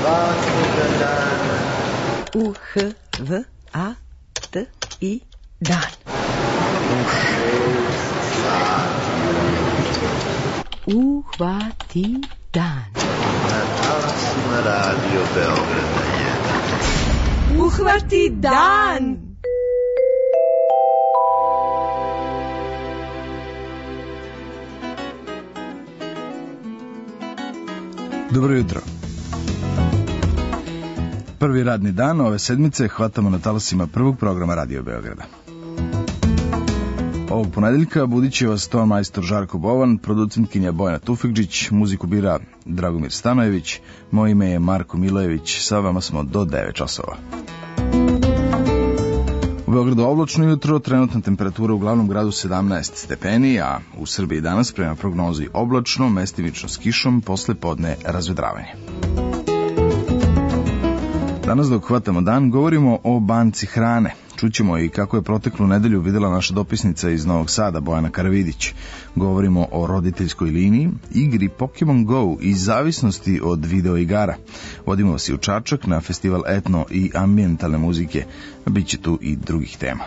svakoga dana. U-H-V-A-T-I dan. U 6 sati Uhvati dan. na talasima Radio Beograda 1. Uhvati dan! Dobro jutro. Prvi radni dan ove sedmice hvatamo na talasima prvog programa Radio Beograda. Ovog ponedeljka budit će vas ton majstor Žarko Bovan, producentkinja Bojana Tufekđić, muziku bira Dragomir Stanojević, moje ime je Marko Milojević, sa vama smo do 9 časova. U Beogradu oblačno jutro, trenutna temperatura u glavnom gradu 17 stepeni, a u Srbiji danas prema prognozi oblačno, mestimično s kišom, posle podne razvedravanje. Danas dok hvatamo dan, govorimo o banci hrane. Čućemo i kako je proteklu nedelju videla naša dopisnica iz Novog Sada, Bojana Karavidić. Govorimo o roditeljskoj liniji, igri Pokemon Go i zavisnosti od videoigara. Vodimo vas i u Čačak na festival etno i ambijentalne muzike. Biće tu i drugih tema.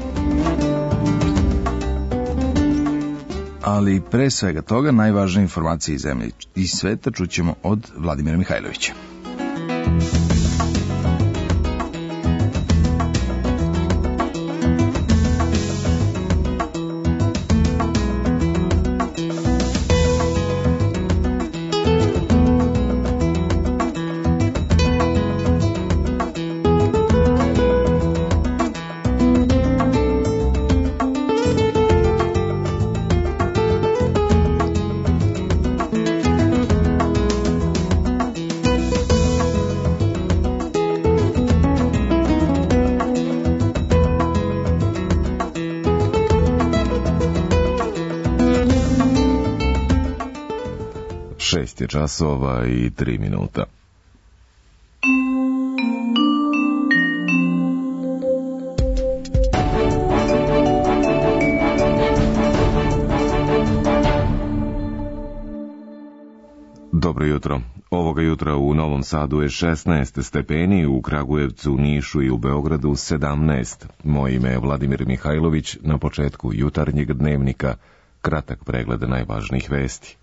Ali pre svega toga, najvažnije informacije iz zemlje i sveta čućemo od Vladimira Mihajlovića. Časova i 3 minuta. Dobro jutro. Ovoga jutra u Novom Sadu je 16 stepeni, u Kragujevcu, Nišu i u Beogradu 17. Moje ime je Vladimir Mihajlović, na početku jutarnjeg dnevnika, kratak pregled najvažnijih vesti.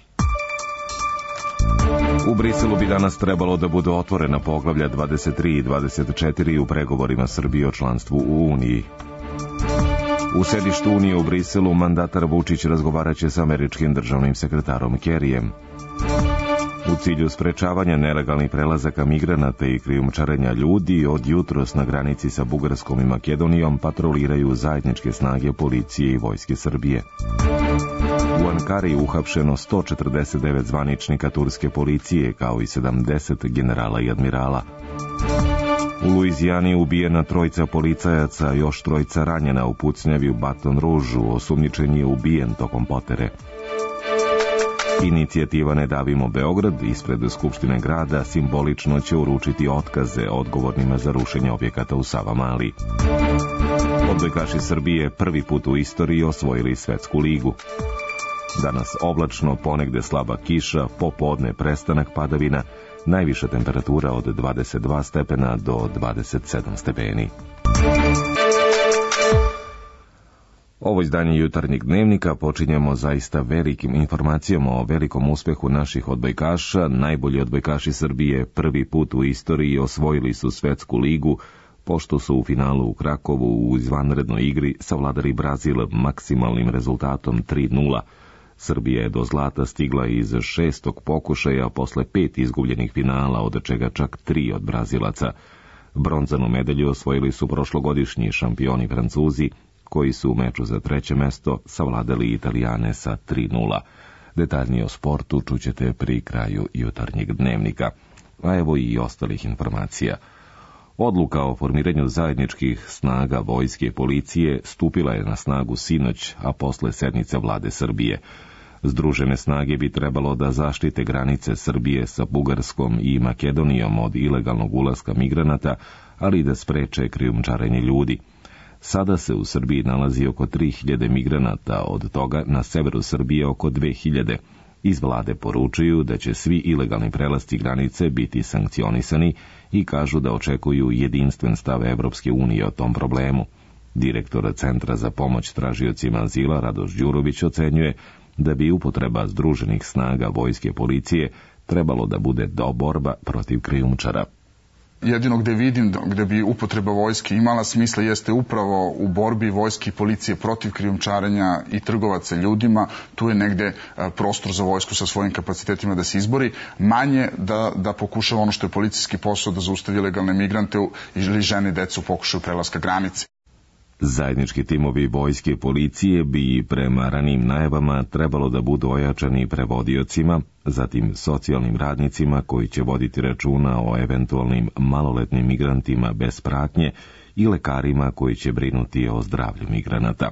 U Briselu bi danas trebalo da budu otvorena poglavlja 23 i 24 u pregovorima Srbije o članstvu u Uniji. U sedištu Unije u Briselu mandatar Vučić razgovaraće sa američkim državnim sekretarom Kerryjem. U cilju sprečavanja nelegalnih prelazaka migranata i krijumčarenja ljudi, od jutros na granici sa Bugarskom i Makedonijom patroliraju zajedničke snage policije i vojske Srbije. U Ankari uhapšeno 149 zvaničnika turske policije, kao i 70 generala i admirala. U Luizijani ubijena 3 policajaca, još 3 ranjena u pucnjavi u Baton Rouge-u, osumnjičen je ubijen tokom potere. Inicijativa Ne davimo Beograd ispred Skupštine grada simbolično će uručiti otkaze odgovornima za rušenje objekata u Savamali. Odbojkaši Srbije prvi put u istoriji osvojili svetsku ligu. Danas oblačno, ponegde slaba kiša, popodne prestanak padavina, najviša temperatura od 22 stepena do 27 stepeni. Ovo izdanje jutarnjeg dnevnika počinjemo zaista velikim informacijama o velikom uspehu naših odbojkaša. Najbolji odbojkaši Srbije prvi put u istoriji osvojili su svetsku ligu, pošto su u finalu u Krakovu u izvanrednoj igri savladali Brazil maksimalnim rezultatom 3:0. Srbija je do zlata stigla iz 6. pokušaja posle 5 izgubljenih finala, od čega čak 3 od Brazilaca. Bronzanu medalju osvojili su prošlogodišnji šampioni Francuzi, koji su u meču za 3. mesto savladali Italijane sa 3:0. Detaljnije o sportu čućete pri kraju jutarnjeg dnevnika. A evo i ostalih informacija. Odluka o formiranju zajedničkih snaga vojske i policije stupila je na snagu sinoć, a posle sednice vlade Srbije. Združene snage bi trebalo da zaštite granice Srbije sa Bugarskom i Makedonijom od ilegalnog ulaska migranata, ali i da spreče krijumčarenje ljudi. Sada se u Srbiji nalazi oko 3000 migranata, od toga na severu Srbije oko 2000. Iz vlade poručuju da će svi ilegalni prelasci granice biti sankcionisani i kažu da očekuju jedinstven stav Evropske unije o tom problemu. Direktor Centra za pomoć tražiocima azila Radoš Đurović ocenjuje da bi upotreba združenih snaga vojske i policije trebalo da bude borba protiv krijumčara. Jedino gde vidim gde bi upotreba vojske imala smisla jeste upravo u borbi vojske i policije protiv krijumčarenja i trgovaca ljudima. Tu je negde prostor za vojsku sa svojim kapacitetima da se izbori, manje da pokušava ono što je policijski posao, da zaustavi ilegalne migrante ili žene i decu u pokušaju prelaska granice. Zajednički timovi vojske i policije bi prema ranijim najavama trebalo da budu ojačani prevodiocima, zatim socijalnim radnicima koji će voditi računa o eventualnim maloletnim migrantima bez pratnje i lekarima koji će brinuti o zdravlju migranata.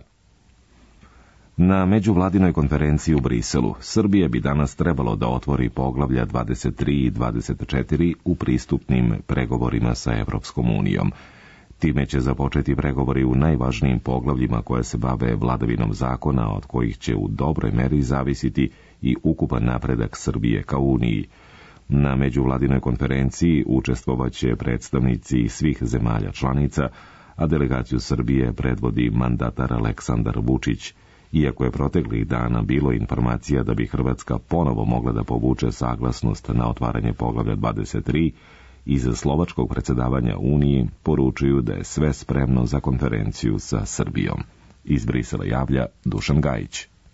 Na međuvladinoj konferenciji u Briselu, Srbija bi danas trebalo da otvori poglavlja 23 i 24 u pristupnim pregovorima sa Evropskom unijom. Time će započeti pregovori u najvažnijim poglavljima koje se bave vladavinom zakona, od kojih će u dobroj meri zavisiti i ukupan napredak Srbije ka Uniji. Na međuvladinoj konferenciji učestvovaće predstavnici svih zemalja članica, a delegaciju Srbije predvodi mandatar Aleksandar Vučić. Iako je proteklih dana bilo informacija da bi Hrvatska ponovo mogla da povuče saglasnost na otvaranje poglavlja 23, iz slovačkog predsjedavanja Uniji poručuju da je sve spremno za konferenciju sa Srbijom. Iz Brisela javlja Dušan Gajić.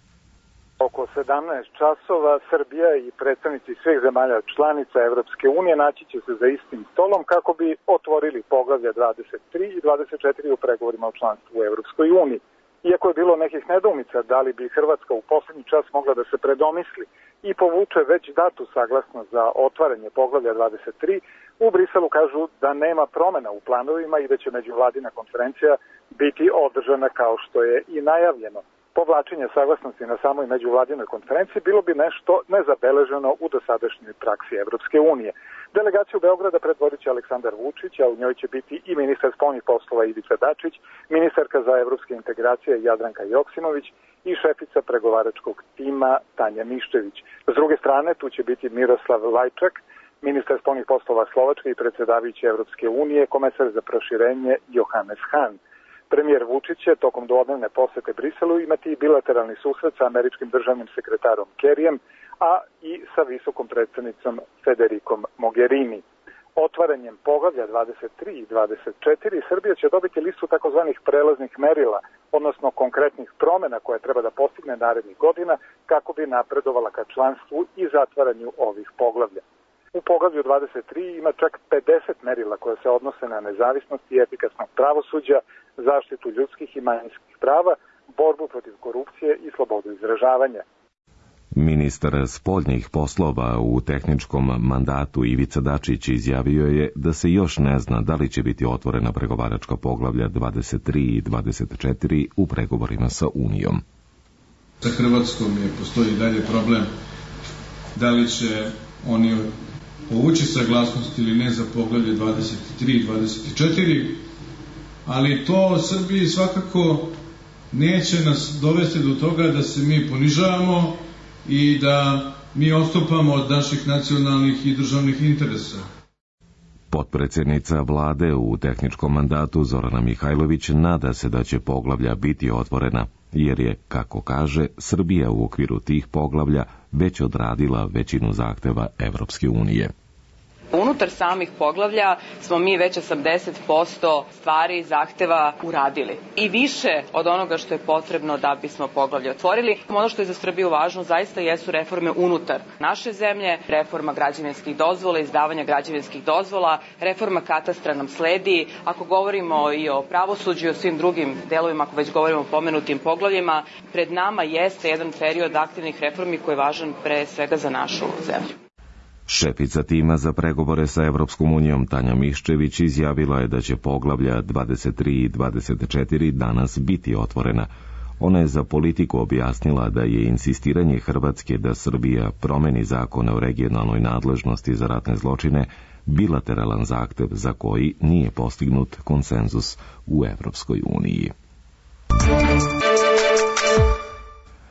Oko 17 časova Srbija i predstavnici svih zemalja članica Evropske unije naći će se za istim stolom kako bi otvorili poglavlja 23 i 24 u pregovorima o članstvu u Evropskoj uniji. Iako je bilo nekih nedoumica da li bi Hrvatska u poslednji čas mogla da se predomisli i povuče već datu saglasnost za otvaranje poglavlja 23, u Briselu kažu da nema promena u planovima i da će međuvladina konferencija biti održana kao što je i najavljeno. Povlačenje saglasnosti na samoj međuvladinoj konferenciji bilo bi nešto nezabeleženo u dosadašnjoj praksi Evropske unije. Delegaciju Beograda predvodit će Aleksandar Vučić, a u njoj će biti i ministar spoljnih poslova Ivica Dačić, ministarka za evropske integracije Jadranka Joksimović i šefica pregovaračkog tima Tanja Miščević. S druge strane, tu će biti Miroslav Lajčak, ministar spoljnih poslova Slovačke i predsjedavajući Evropske unije, komesar za proširenje Johannes Hahn. Premijer Vučić će tokom dvodnevne posete Briselu imati i bilateralni susret sa američkim državnim sekretarom Kerryjem, a i sa visokom predstavnicom Federikom Mogherini. Otvaranjem poglavlja 23 i 24 Srbija će dobiti listu takozvanih prelaznih merila, odnosno konkretnih promjena koje treba da postigne narednih godina kako bi napredovala ka članstvu i zatvaranju ovih poglavlja. U poglavlju 23 ima čak 50 merila koje se odnose na nezavisnost i efikasnog pravosuđa, zaštitu ljudskih i manjinskih prava, borbu protiv korupcije i slobodu izražavanja. Ministar spoljnih poslova u tehničkom mandatu Ivica Dačić izjavio je da se još ne zna da li će biti otvorena pregovaračka poglavlja 23 i 24 u pregovorima sa Unijom. Sa Hrvatskom postoji dalje problem da li će oni povući saglasnost ili ne za poglavlje 23 i 24, ali to Srbiji svakako neće nas dovesti do toga da se mi ponižavamo i da mi odstupamo od naših nacionalnih i državnih interesa. Potpredsjednica vlade u tehničkom mandatu Zorana Mihajlović nada se da će poglavlja biti otvorena, jer je, kako kaže, Srbija u okviru tih poglavlja već odradila većinu zahteva Evropske unije. Unutar samih poglavlja smo mi već 80% stvari i zahteva uradili. I više od onoga što je potrebno da bismo poglavlje otvorili. Ono što je za Srbiju važno zaista jesu reforme unutar naše zemlje, reforma građevinskih dozvola, izdavanja građevinskih dozvola, reforma katastra nam sledi. Ako govorimo i o pravosuđu i o svim drugim delovima, ako već govorimo o pomenutim poglavljima, pred nama jeste jedan period aktivnih reformi koji je važan pre svega za našu zemlju. Šefica tima za pregovore sa Evropskom unijom Tanja Miščević izjavila je da će poglavlja 23 i 24 danas biti otvorena. Ona je za Politiku objasnila da je insistiranje Hrvatske da Srbija promeni zakone o regionalnoj nadležnosti za ratne zločine bilateralan zahtev za koji nije postignut konsenzus u Evropskoj uniji.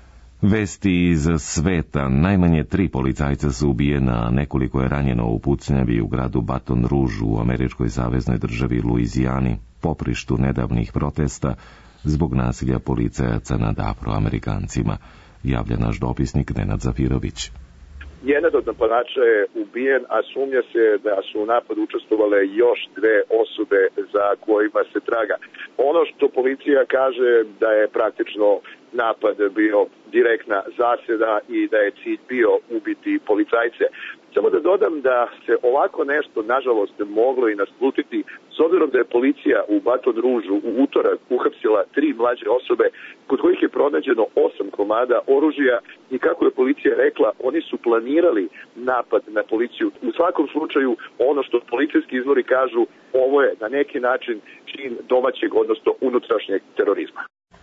Vesti iz sveta. Najmanje 3 policajca su ubijena, nekoliko je ranjeno u pucnjavi u gradu Baton Rouge u američkoj saveznoj državi Luizijani, poprištu nedavnih protesta zbog nasilja policajaca nad Afroamerikancima, javlja naš dopisnik Nenad Zafirović. Jedan od napadača je ubijen, a sumnja se da su u napadu učestvovale još 2 osobe za kojima se traga. Ono što policija kaže da je praktično napad bio direktna zaseda i da je cilj bio ubiti policajce. Samo da dodam da se ovako nešto, nažalost, moglo i naslutiti s obzirom da je policija u Baton Rouge u utorak uhapsila 3 mlađe osobe kod kojih je pronađeno 8 komada oružja i kako je policija rekla, oni su planirali napad na policiju. U svakom slučaju, ono što policijski izvori kažu, ovo je na neki način čin domaćeg, odnosno unutrašnjeg terorizma.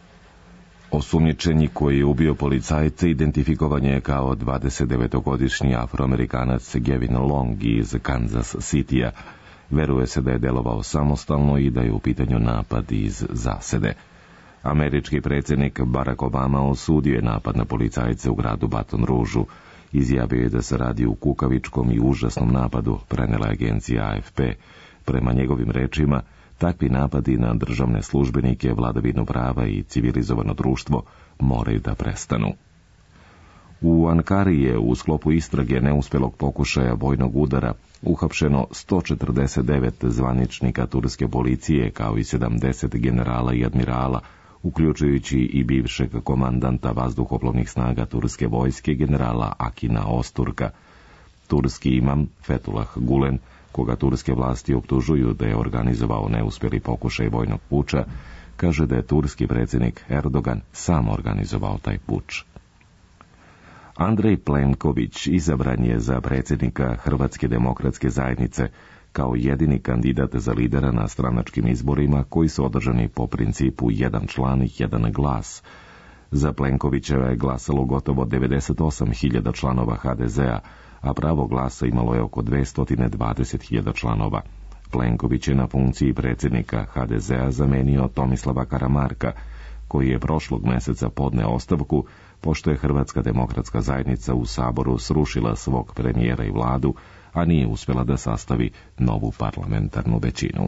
Osumnjičeni koji je ubio policajce identifikovan je kao 29-godišnji Afroamerikanac Gavin Long iz Kansas Citya. Veruje se da je delovao samostalno i da je u pitanju napad iz zasede. Američki predsjednik Barack Obama osudio je napad na policajce u gradu Baton Rouge. Izjavio je da se radi u kukavičkom i užasnom napadu, prenela agencija AFP. Prema njegovim rečima, takvi napadi na državne službenike, vladavinu prava i civilizovano društvo moraju da prestanu. U Ankari je u sklopu istrage neuspjelog pokušaja vojnog udara uhapšeno 149 zvaničnika turske policije kao i 70 generala i admirala, uključujući i bivšeg komandanta vazduhoplovnih snaga turske vojske generala Akina Osturka. Turski imam Fethullah Gulen, koga turske vlasti optužuju da je organizovao neuspjeli pokušaj vojnog puča, kaže da je turski predsjednik Erdogan sam organizovao taj puč. Andrej Plenković izabran je za predsjednika Hrvatske demokratske zajednice kao jedini kandidat za lidera na stranačkim izborima koji su održani po principu jedan član i jedan glas. Za Plenkovićeva je glasalo gotovo 98.000 članova HDZ-a, a pravo glasa imalo je oko 220.000 članova. Plenković je na funkciji predsjednika HDZ-a zamenio Tomislava Karamarka, koji je prošlog mjeseca podneo ostavku, pošto je Hrvatska demokratska zajednica u Saboru srušila svog premijera i vladu, a nije uspjela da sastavi novu parlamentarnu većinu.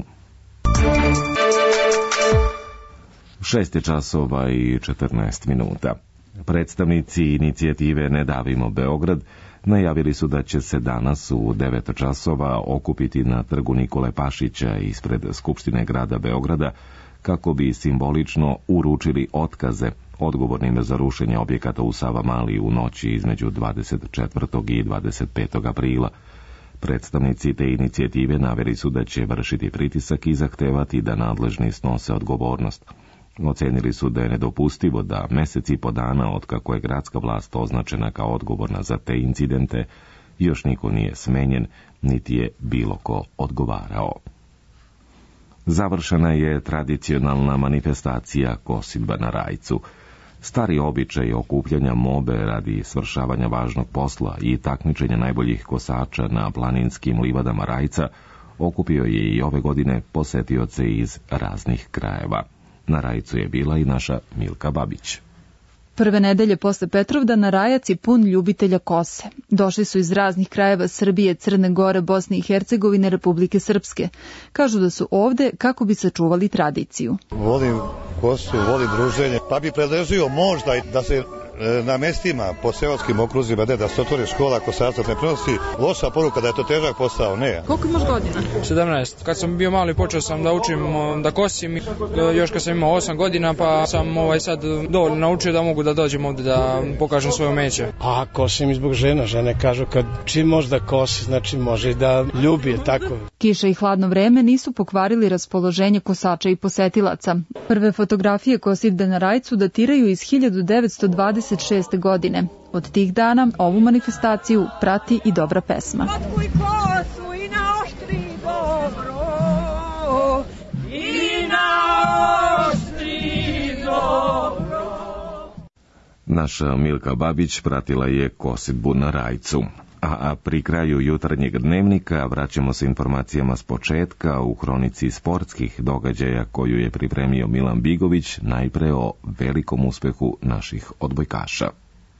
6:14. Predstavnici inicijative Ne davimo Beograd najavili su da će se danas u 9:00 okupiti na trgu Nikole Pašića ispred Skupštine grada Beograda kako bi simbolično uručili otkaze odgovornim za rušenje objekata u Savamali u noći između 24. i 25. aprila. Predstavnici te inicijative naveli su da će vršiti pritisak i zahtevati da nadležni snose odgovornost. Ocenili su da je nedopustivo da mjesec i po dana od kako je gradska vlast označena kao odgovorna za te incidente, još niko nije smenjen, niti je bilo ko odgovarao. Završena je tradicionalna manifestacija kosidba na Rajcu. Stari običaj okupljanja mobe radi svršavanja važnog posla i takmičenja najboljih kosača na planinskim livadama Rajca okupio je i ove godine posetioce iz raznih krajeva. Na Rajcu je bila i naša Milka Babić. Prve nedelje posle Petrovdana Rajac je pun ljubitelja kose. Došli su iz raznih krajeva Srbije, Crne Gore, Bosne i Hercegovine, Republike Srpske. Kažu da su ovde kako bi sačuvali tradiciju. Volim kosu, volim druženje, pa bi predložio možda da se na mestima po seoskim okruzima da se otvori škola kosaca, ne prenosi loša poruka da je to težak posao, ne. Koliko imaš godina? 17. Kad sam bio mali počeo sam da učim da kosim, još kad sam imao 8 godina pa sam sad dovoljno naučio da mogu da dođem ovdje da pokažem svoje umeće. A kosim i zbog žena, žene kažu kad čim može da kosi, znači može i da ljubi, tako. Kiša i hladno vreme nisu pokvarili raspoloženje kosača i posetilaca. Prve fotografije kosidbe na Rajcu datiraju iz 1926. godine. Od tih dana ovu manifestaciju prati i dobra pesma. Otkuj kosu i naoštri dobro, i naoštri dobro. Naša Milka Babić pratila je kosidbu na Rajcu. A pri kraju jutarnjeg dnevnika vraćamo se informacijama s početka u hronici sportskih događaja koju je pripremio Milan Bigović, najpre o velikom uspehu naših odbojkaša.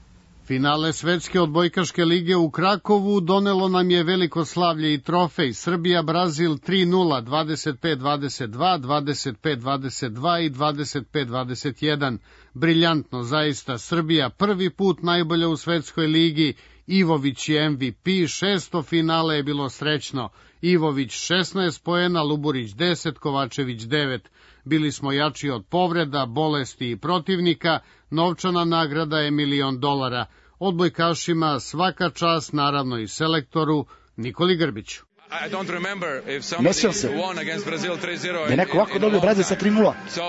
Finale Svetske odbojkaške lige u Krakovu donelo nam je veliko slavlje i trofej. Srbija-Brazil 3:0, 25-22, 25-22 i 25-21. Briljantno, zaista. Srbija prvi put najbolja u Svetskoj ligi. Ivović je MVP, 6. finale je bilo srećno. Ivović 16 poena, Luburić 10, Kovačević 9. Bili smo jači od povreda, bolesti i protivnika, novčana nagrada je $1.000.000. Odbojkašima svaka čast, naravno i selektoru Nikoli Grbiću. Ne sjećam se da je neko ovako dobio Brazil sa 3:0.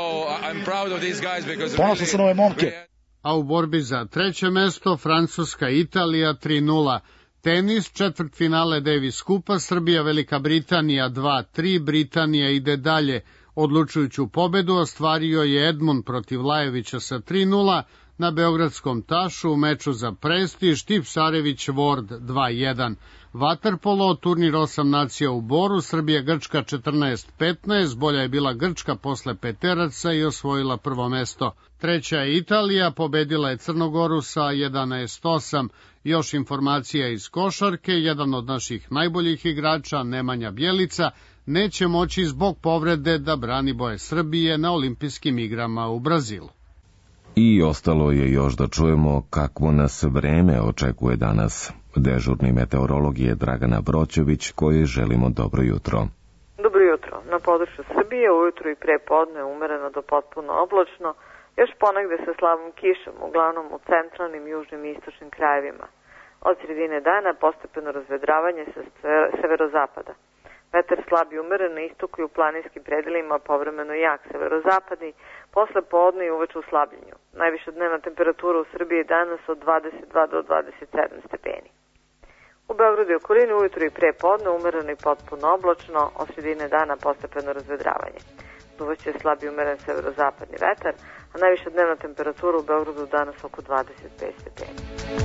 Ponosan sam na ove momke. A u borbi za treće mesto Francuska-Italija 3:0. Tenis, četvrtfinale Davis Kupa, Srbija, Velika Britanija 2:3, Britanija ide dalje. Odlučujuću pobedu ostvario je Edmund protiv Lajevića sa 3:0, na beogradskom Tašu u meču za prestiž Tipsarević Ward 2:1. Vaterpolo, turnir 8 nacija u Boru, Srbija-Grčka 14-15, bolja je bila Grčka posle peteraca i osvojila prvo mesto. Treća je Italija, pobedila je Crnogoru sa 11-8. Još informacija iz košarke, jedan od naših najboljih igrača, Nemanja Bjelica, neće moći zbog povrede da brani boje Srbije na olimpijskim igrama u Brazilu. I ostalo je još da čujemo kakvo nas vreme očekuje danas. Dežurni meteorolog je Dragana Broćević, kojoj želimo dobro jutro. Dobro jutro. Na području Srbije ujutru i pre podne umereno do potpuno oblačno, još ponegde sa slabom kišom, uglavnom u centralnim, južnim i istočnim krajevima. Od sredine dana postepeno razvedravanje sa severozapada. Vetar slab i umeren na istoku i u planinskim predelima, povremeno jak severozapadni, posle podne i uveče u slabljenju. Najviša dnevna temperatura u Srbiji danas od 22 do 27 stepeni. U Beogradu i okolini ujutru i pre podne umereno i potpuno oblačno, od sredine dana postepeno razvedravanje. Duvaće slab i umeren severozapadni vetar, a najviša dnevna temperatura u Beogradu danas oko 25 stepeni.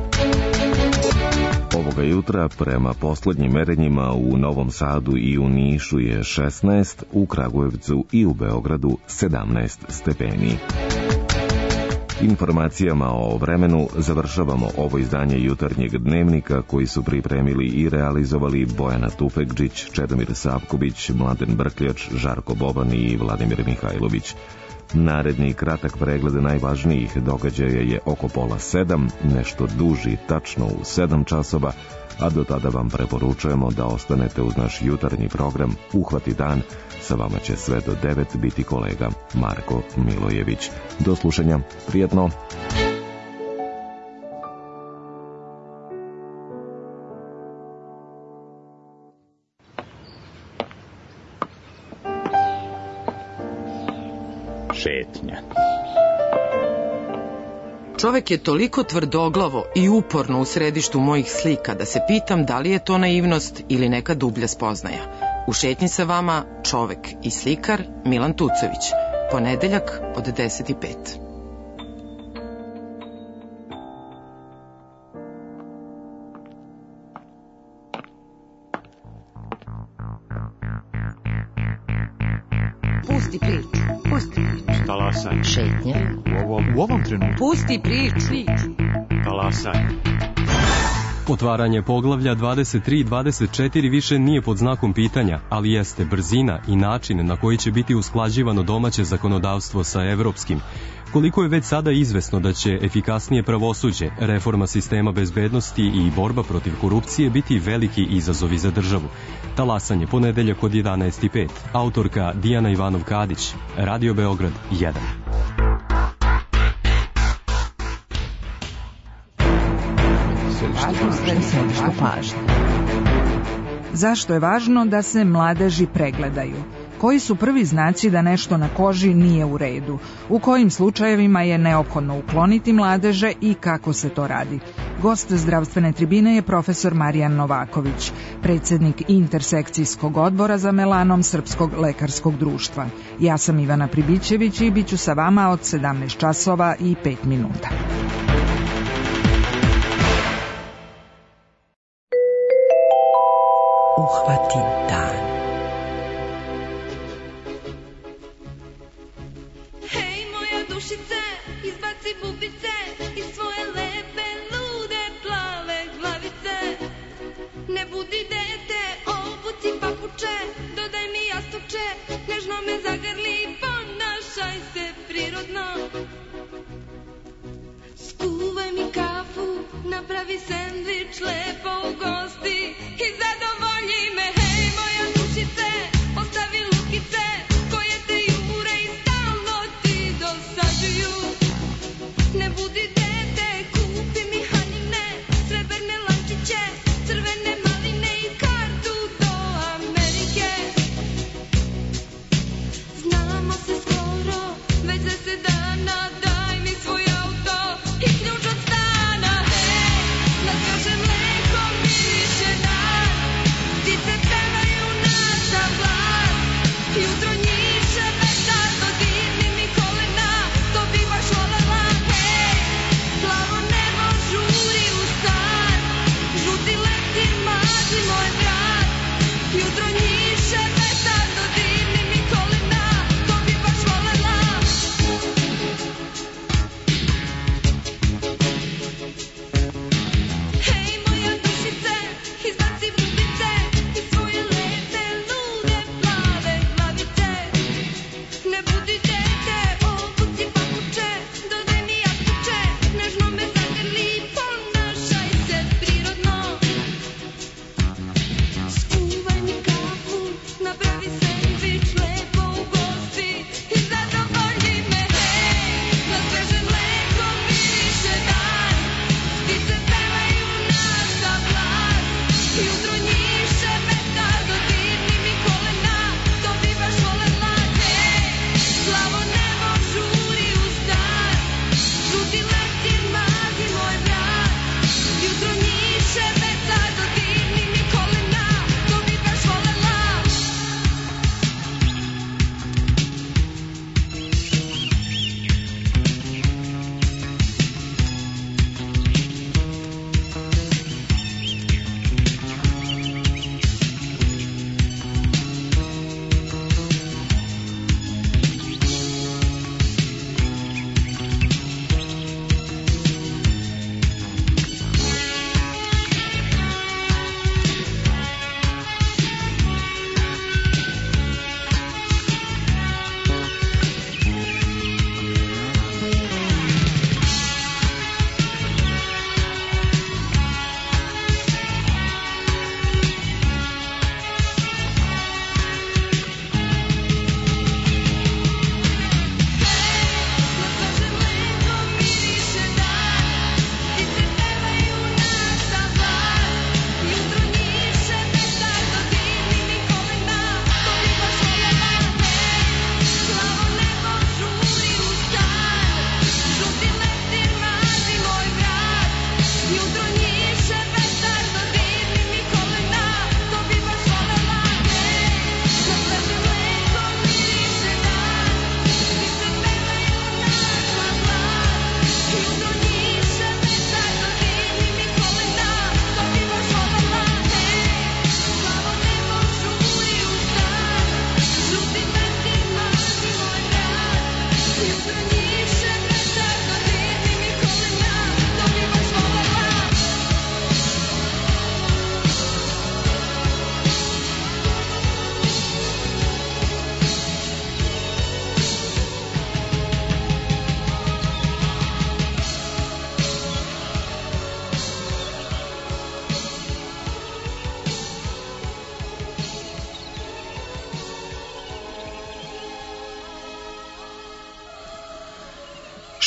Ovoga jutra, prema poslednjim merenjima, u Novom Sadu i u Nišu je 16, u Kragujevcu i u Beogradu 17 stepeni. Informacijama o vremenu završavamo ovo izdanje jutarnjeg dnevnika koji su pripremili i realizovali Bojana Tufekđić, Čedomir Savković, Mladen Brkljač, Žarko Boban i Vladimir Mihajlović. Naredni kratak pregled najvažnijih događaja je oko 6:30, nešto duži, tačno u 7 časova, a do tada vam preporučujemo da ostanete uz naš jutarnji program Uhvati dan. Sa vama će sve do 9 biti kolega Marko Milojević. Do slušanja, prijetno! Šetnja. Čovek je toliko tvrdoglavo i uporno u središtu mojih slika da se pitam da li je to naivnost ili neka dublja spoznaja. U šetnji sa vama čovek i slikar Milan Tucović. Ponedeljak od 10:05. Pusti priču. Pusti priču. Talasaj. Šetnja. U ovom trenutku. Pusti priču. Talasaj. Otvaranje poglavlja 23 i 24 više nije pod znakom pitanja, ali jeste brzina i način na koji će biti usklađivano domaće zakonodavstvo sa evropskim. Koliko je već sada izvesno da će efikasnije pravosuđe, reforma sistema bezbednosti i borba protiv korupcije biti veliki izazovi za državu. Talasanje ponedeljak od 11:05. Autorka Dijana Ivanov-Kadić. Radio Beograd 1. Središte pažnje. Zašto je važno da se mladeži pregledaju? Koji su prvi znaci da nešto na koži nije u redu? U kojim slučajevima je neophodno ukloniti mladeže i kako se to radi? Gost zdravstvene tribine je profesor Marijan Novaković, predsjednik intersekcijskog odbora za melanom Srpskog lekarskog društva. Ja sam Ivana Pribićević i bit ću sa vama od 17 časova i 5 minuta. Uhvati dan. Hej moja dušice, izbaci bubice iz svoje lepe lude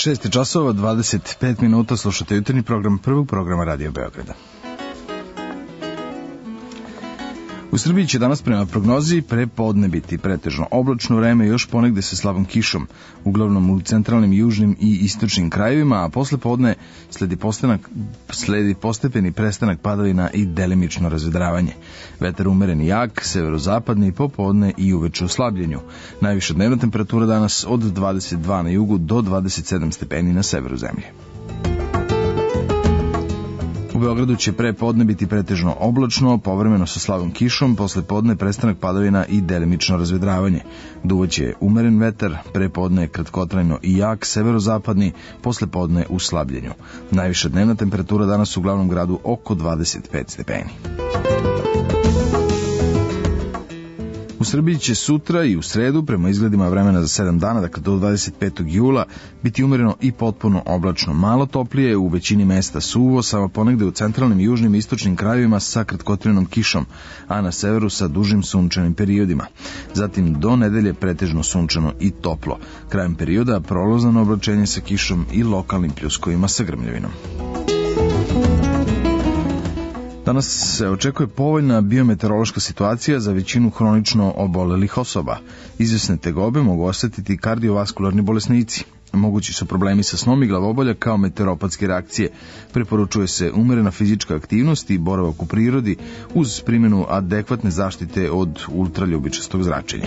6 časova, 25 minuta, slušate jutarnji program prvog programa Radio Beograda. U Srbiji će danas prema prognozi pre podne biti pretežno oblačno vreme, još ponegde sa slabom kišom, uglavnom u centralnim, južnim i istočnim krajevima, a posle podne sledi postepeni prestanak padavina i delimično razvedravanje. Vetar umeren i jak, severozapadni, popodne i uveče u slabljenju. Najviša dnevna temperatura danas od 22 na jugu do 27 stepeni na severu zemlje. U Beogradu će pre podne biti pretežno oblačno, povremeno sa slabom kišom, posle podne prestanak padavina i delimično razvedravanje. Duvaće umeren vetar, pre podne kratkotrajno i jak, severozapadni, posle podne u slabljenju. Najviša dnevna temperatura danas u glavnom gradu oko 25 stepeni. U Srbiji će sutra i u sredu, prema izgledima vremena za 7 dana, dakle do 25. jula, biti umereno i potpuno oblačno. Malo toplije, u većini mesta suvo, samo ponegde u centralnim, južnim i istočnim krajevima sa kratkotrajnom kišom, a na severu sa dužim sunčanim periodima. Zatim do nedelje pretežno sunčano i toplo. Krajem perioda prolazno oblačenje sa kišom i lokalnim pljuskovima sa grmljavinom. Danas se očekuje povoljna biometeorološka situacija za većinu hronično obolelih osoba. Izvesne tegobe mogu osetiti kardiovaskularni bolesnici. Mogući su problemi sa snom i glavobolja kao meteoropatske reakcije. Preporučuje se umerena fizička aktivnost i boravak u prirodi uz primjenu adekvatne zaštite od ultraljubičastog zračenja.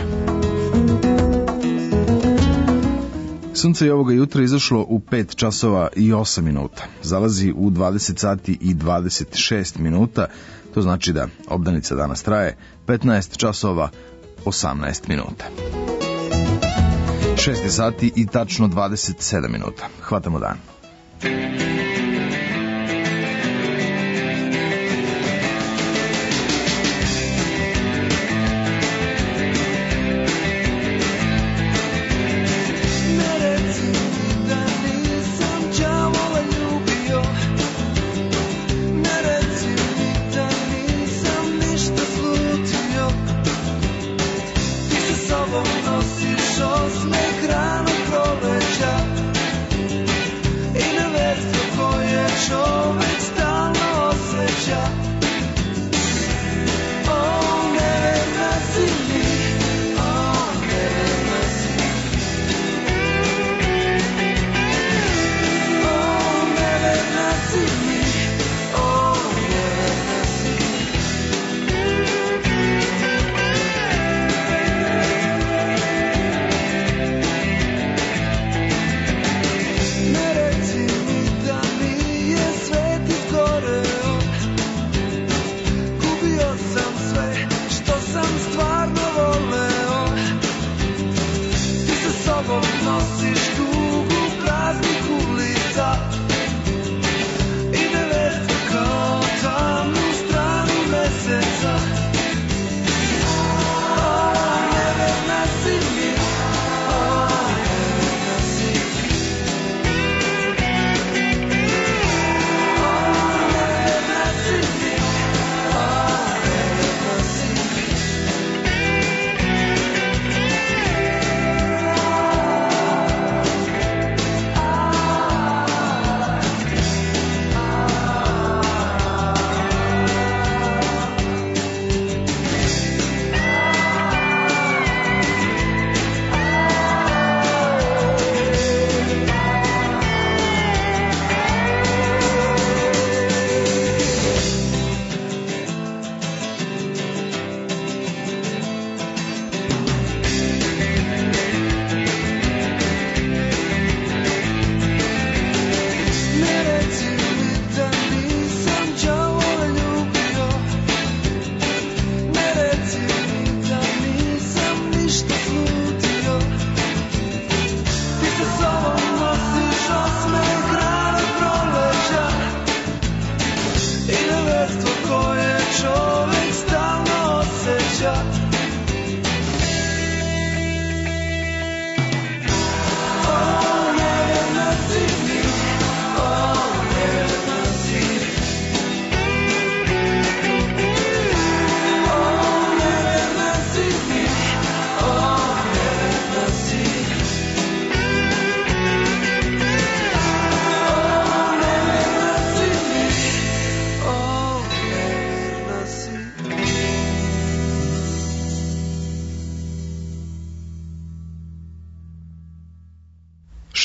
Sunce je ovoga jutra izašlo u 5 časova i 8 minuta. Zalazi u 20 sati i 26 minuta. To znači da obdanica danas traje 15 časova 18 minuta. 6 sati i tačno 27 minuta. Hvatamo dan. Nosiš osmeh ranog proleća i na vezu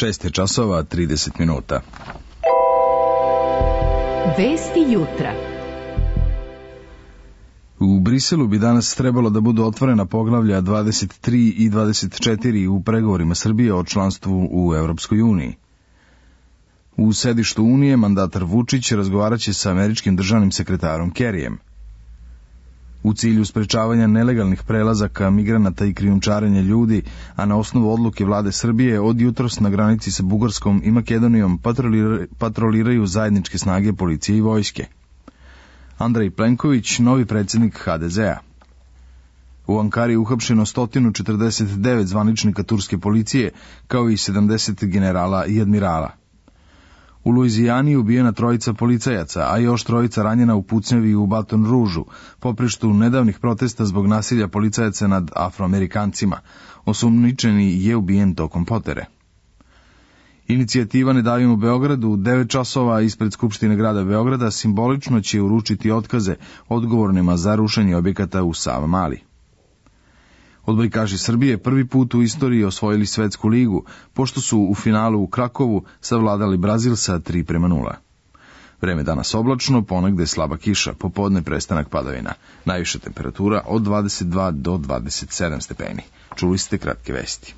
6 časova 30 minuta. Vesti jutra. U Briselu bi danas trebalo da budu otvorena poglavlja 23 i 24 u pregovorima Srbije o članstvu u Evropskoj uniji. U sedištu Unije mandatar Vučić razgovaraće sa američkim državnim sekretarom Kerryjem. U cilju sprečavanja nelegalnih prelazaka migranata i krijumčarenja ljudi, a na osnovu odluke vlade Srbije, od jutros na granici sa Bugarskom i Makedonijom patroliraju zajedničke snage policije i vojske. Andrej Plenković, novi predsjednik HDZ-a. U Ankari je uhapšeno 149 zvaničnika turske policije, kao i 70 generala i admirala. U Luizijani je ubijena 3 policajaca, a još 3 ranjena u pucnjavi u Baton Rouge-u, poprištu nedavnih protesta zbog nasilja policajaca nad Afroamerikancima. Osumnjičeni je ubijen tokom potere. Inicijativa Ne davimo Beogradu u 9 časova ispred Skupštine grada Beograda simbolično će uručiti otkaze odgovornima za rušenje objekata u Savamali. Odbojkaši Srbije prvi put u istoriji osvojili svetsku ligu, pošto su u finalu u Krakovu savladali Brazil sa 3:0. Vreme danas oblačno, ponegde slaba kiša, popodne prestanak padavina. Najviša temperatura od 22 do 27 stepeni. Čuli ste kratke vesti.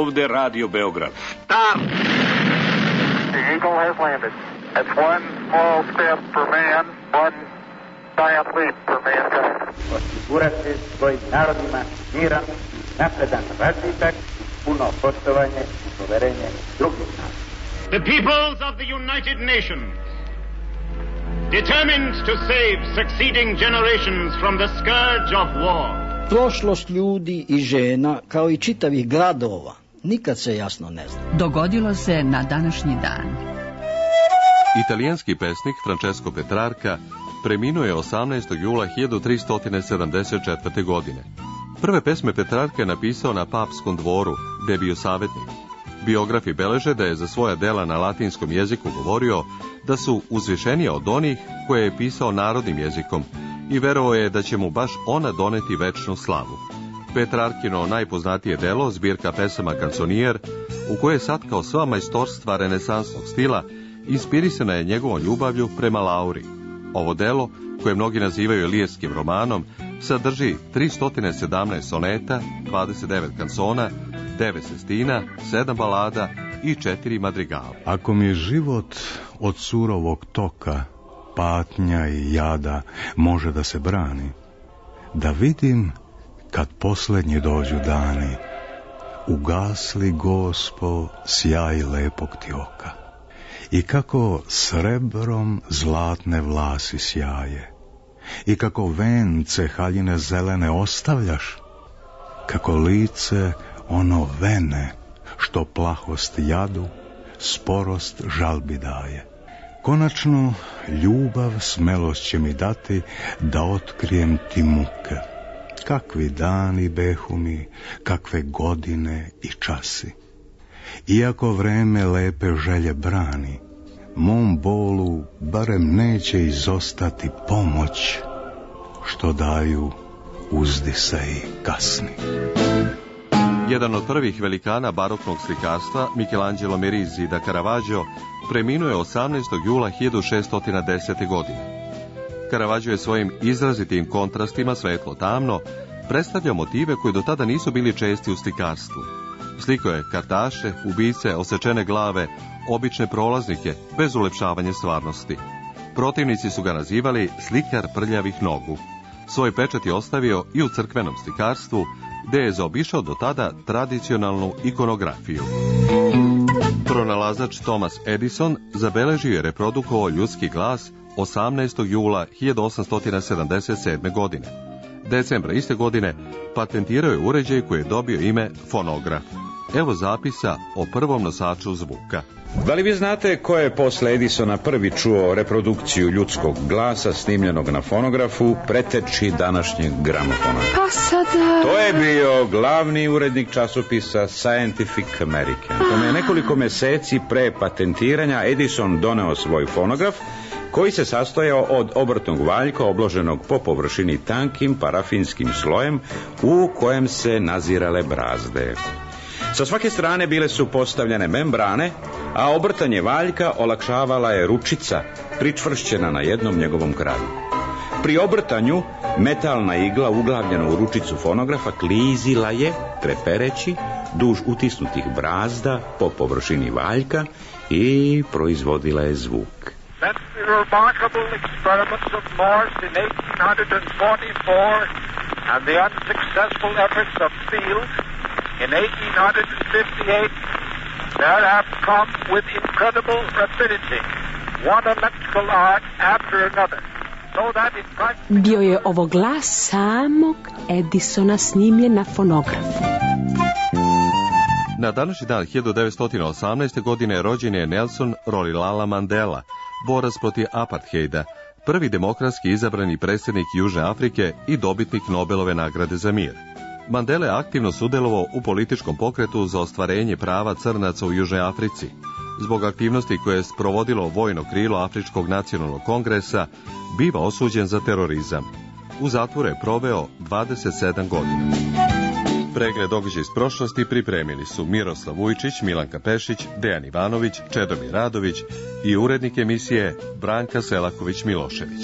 ovde Radio Beograd. Stop! The Eagle has landed. That's one small step for man, one giant leap for mankind. Osigurati svojim narodima miran, napredan razvitak, puno poštovanje i poverenje drugih naroda. The peoples of the United Nations, determined to save succeeding generations from the scourge of war. Prošlost ljudi i žena, kao i čitavih gradova, nikad se jasno ne zna. Dogodilo se na današnji dan. Italijanski pesnik Francesco Petrarca preminuo je 18. jula 1374. godine. Prve pesme Petrarca je napisao na papskom dvoru, gde je bio savjetnik. Biografi beleže da je za svoja dela na latinskom jeziku govorio da su uzvišenije od onih koje je pisao narodnim jezikom i verovao je da će mu baš ona doneti večnu slavu. Petrarkino najpoznatije delo, zbirka pesama Kanconijer, u kojoj je satkao sva majstorstva renesansnog stila, inspirisana je njegovom ljubavlju prema Lauri. Ovo delo, koje mnogi nazivaju lirskim romanom, sadrži 317 soneta, 29 kancona, 9 sestina, 7 balada i 4 madrigala. Ako mi život od surovog toka, patnja i jada može da se brani, da vidim kad posljednji dođu dani, ugasli Gospo sjaj lepog ti oka. I kako srebrom zlatne vlasi sjaje, i kako vence haljine zelene ostavljaš, kako lice ono vene, što plahost jadu, sporost žalbi daje. Konačno, ljubav smelost će mi dati da otkrijem ti muke. Kakvi dani behu mi, kakve godine i časi. Iako vreme lepe želje brani, mom bolu barem neće izostati pomoć, što daju uzdisaji kasni. Jedan od prvih velikana baroknog slikarstva, Michelangelo Merisi da Caravaggio, preminuo je 18. jula 1610. godine. Caravaggio je svojim izrazitim kontrastima svetlo-tamno predstavljao motive koji do tada nisu bili česti u slikarstvu. Slikao je kartaše, ubice, osečene glave, obične prolaznike, bez ulepšavanja stvarnosti. Protivnici su ga nazivali slikar prljavih nogu. Svoj pečat je ostavio i u crkvenom slikarstvu, gde je zaobišao do tada tradicionalnu ikonografiju. Pronalazač Thomas Edison zabeležio je reprodukovao ljudski glas 18. jula 1877. godine. Decembra iste godine patentirao je uređaj koji je dobio ime fonograf. Evo zapisa o prvom nosaču zvuka. Da li vi znate ko je posle Edisona prvi čuo reprodukciju ljudskog glasa snimljenog na fonografu preteči današnjeg gramofona? Pa sada... To je bio glavni urednik časopisa Scientific American. Kome je nekoliko meseci pre patentiranja Edison doneo svoj fonograf, koji se sastojao od obrtnog valjka obloženog po površini tankim parafinskim slojem u kojem se nazirale brazde. Sa svake strane bile su postavljene membrane, a obrtanje valjka olakšavala je ručica, pričvršćena na jednom njegovom kraju. Pri obrtanju, metalna igla uglavljena u ručicu fonografa klizila je, trepereći, duž utisnutih brazda po površini valjka i proizvodila je zvuk. That's the remarkable experiments of Morse in 1844 and the unsuccessful efforts of Field in 1858 that have come with incredible rapidity, one electrical art after another. So that in fact... Bio je ovo glas samog Edisona snimljen na fonografu. Na današnji dan 1918. godine rođen je Nelson Rolihlahla Mandela, borac protiv apartheida, prvi demokratski izabrani predsjednik Južne Afrike i dobitnik Nobelove nagrade za mir. Mandela je aktivno sudjelovao u političkom pokretu za ostvarenje prava crnaca u Južnoj Africi. Zbog aktivnosti koje je sprovodilo vojno krilo Afričkog nacionalnog kongresa, biva osuđen za terorizam. U zatvoru je proveo 27 godina. Pregled događaja iz prošlosti pripremili su Miroslav Vujčić, Milanka Pešić, Dejan Ivanović, Čedomir Radović i urednik emisije Branka Selaković-Milošević.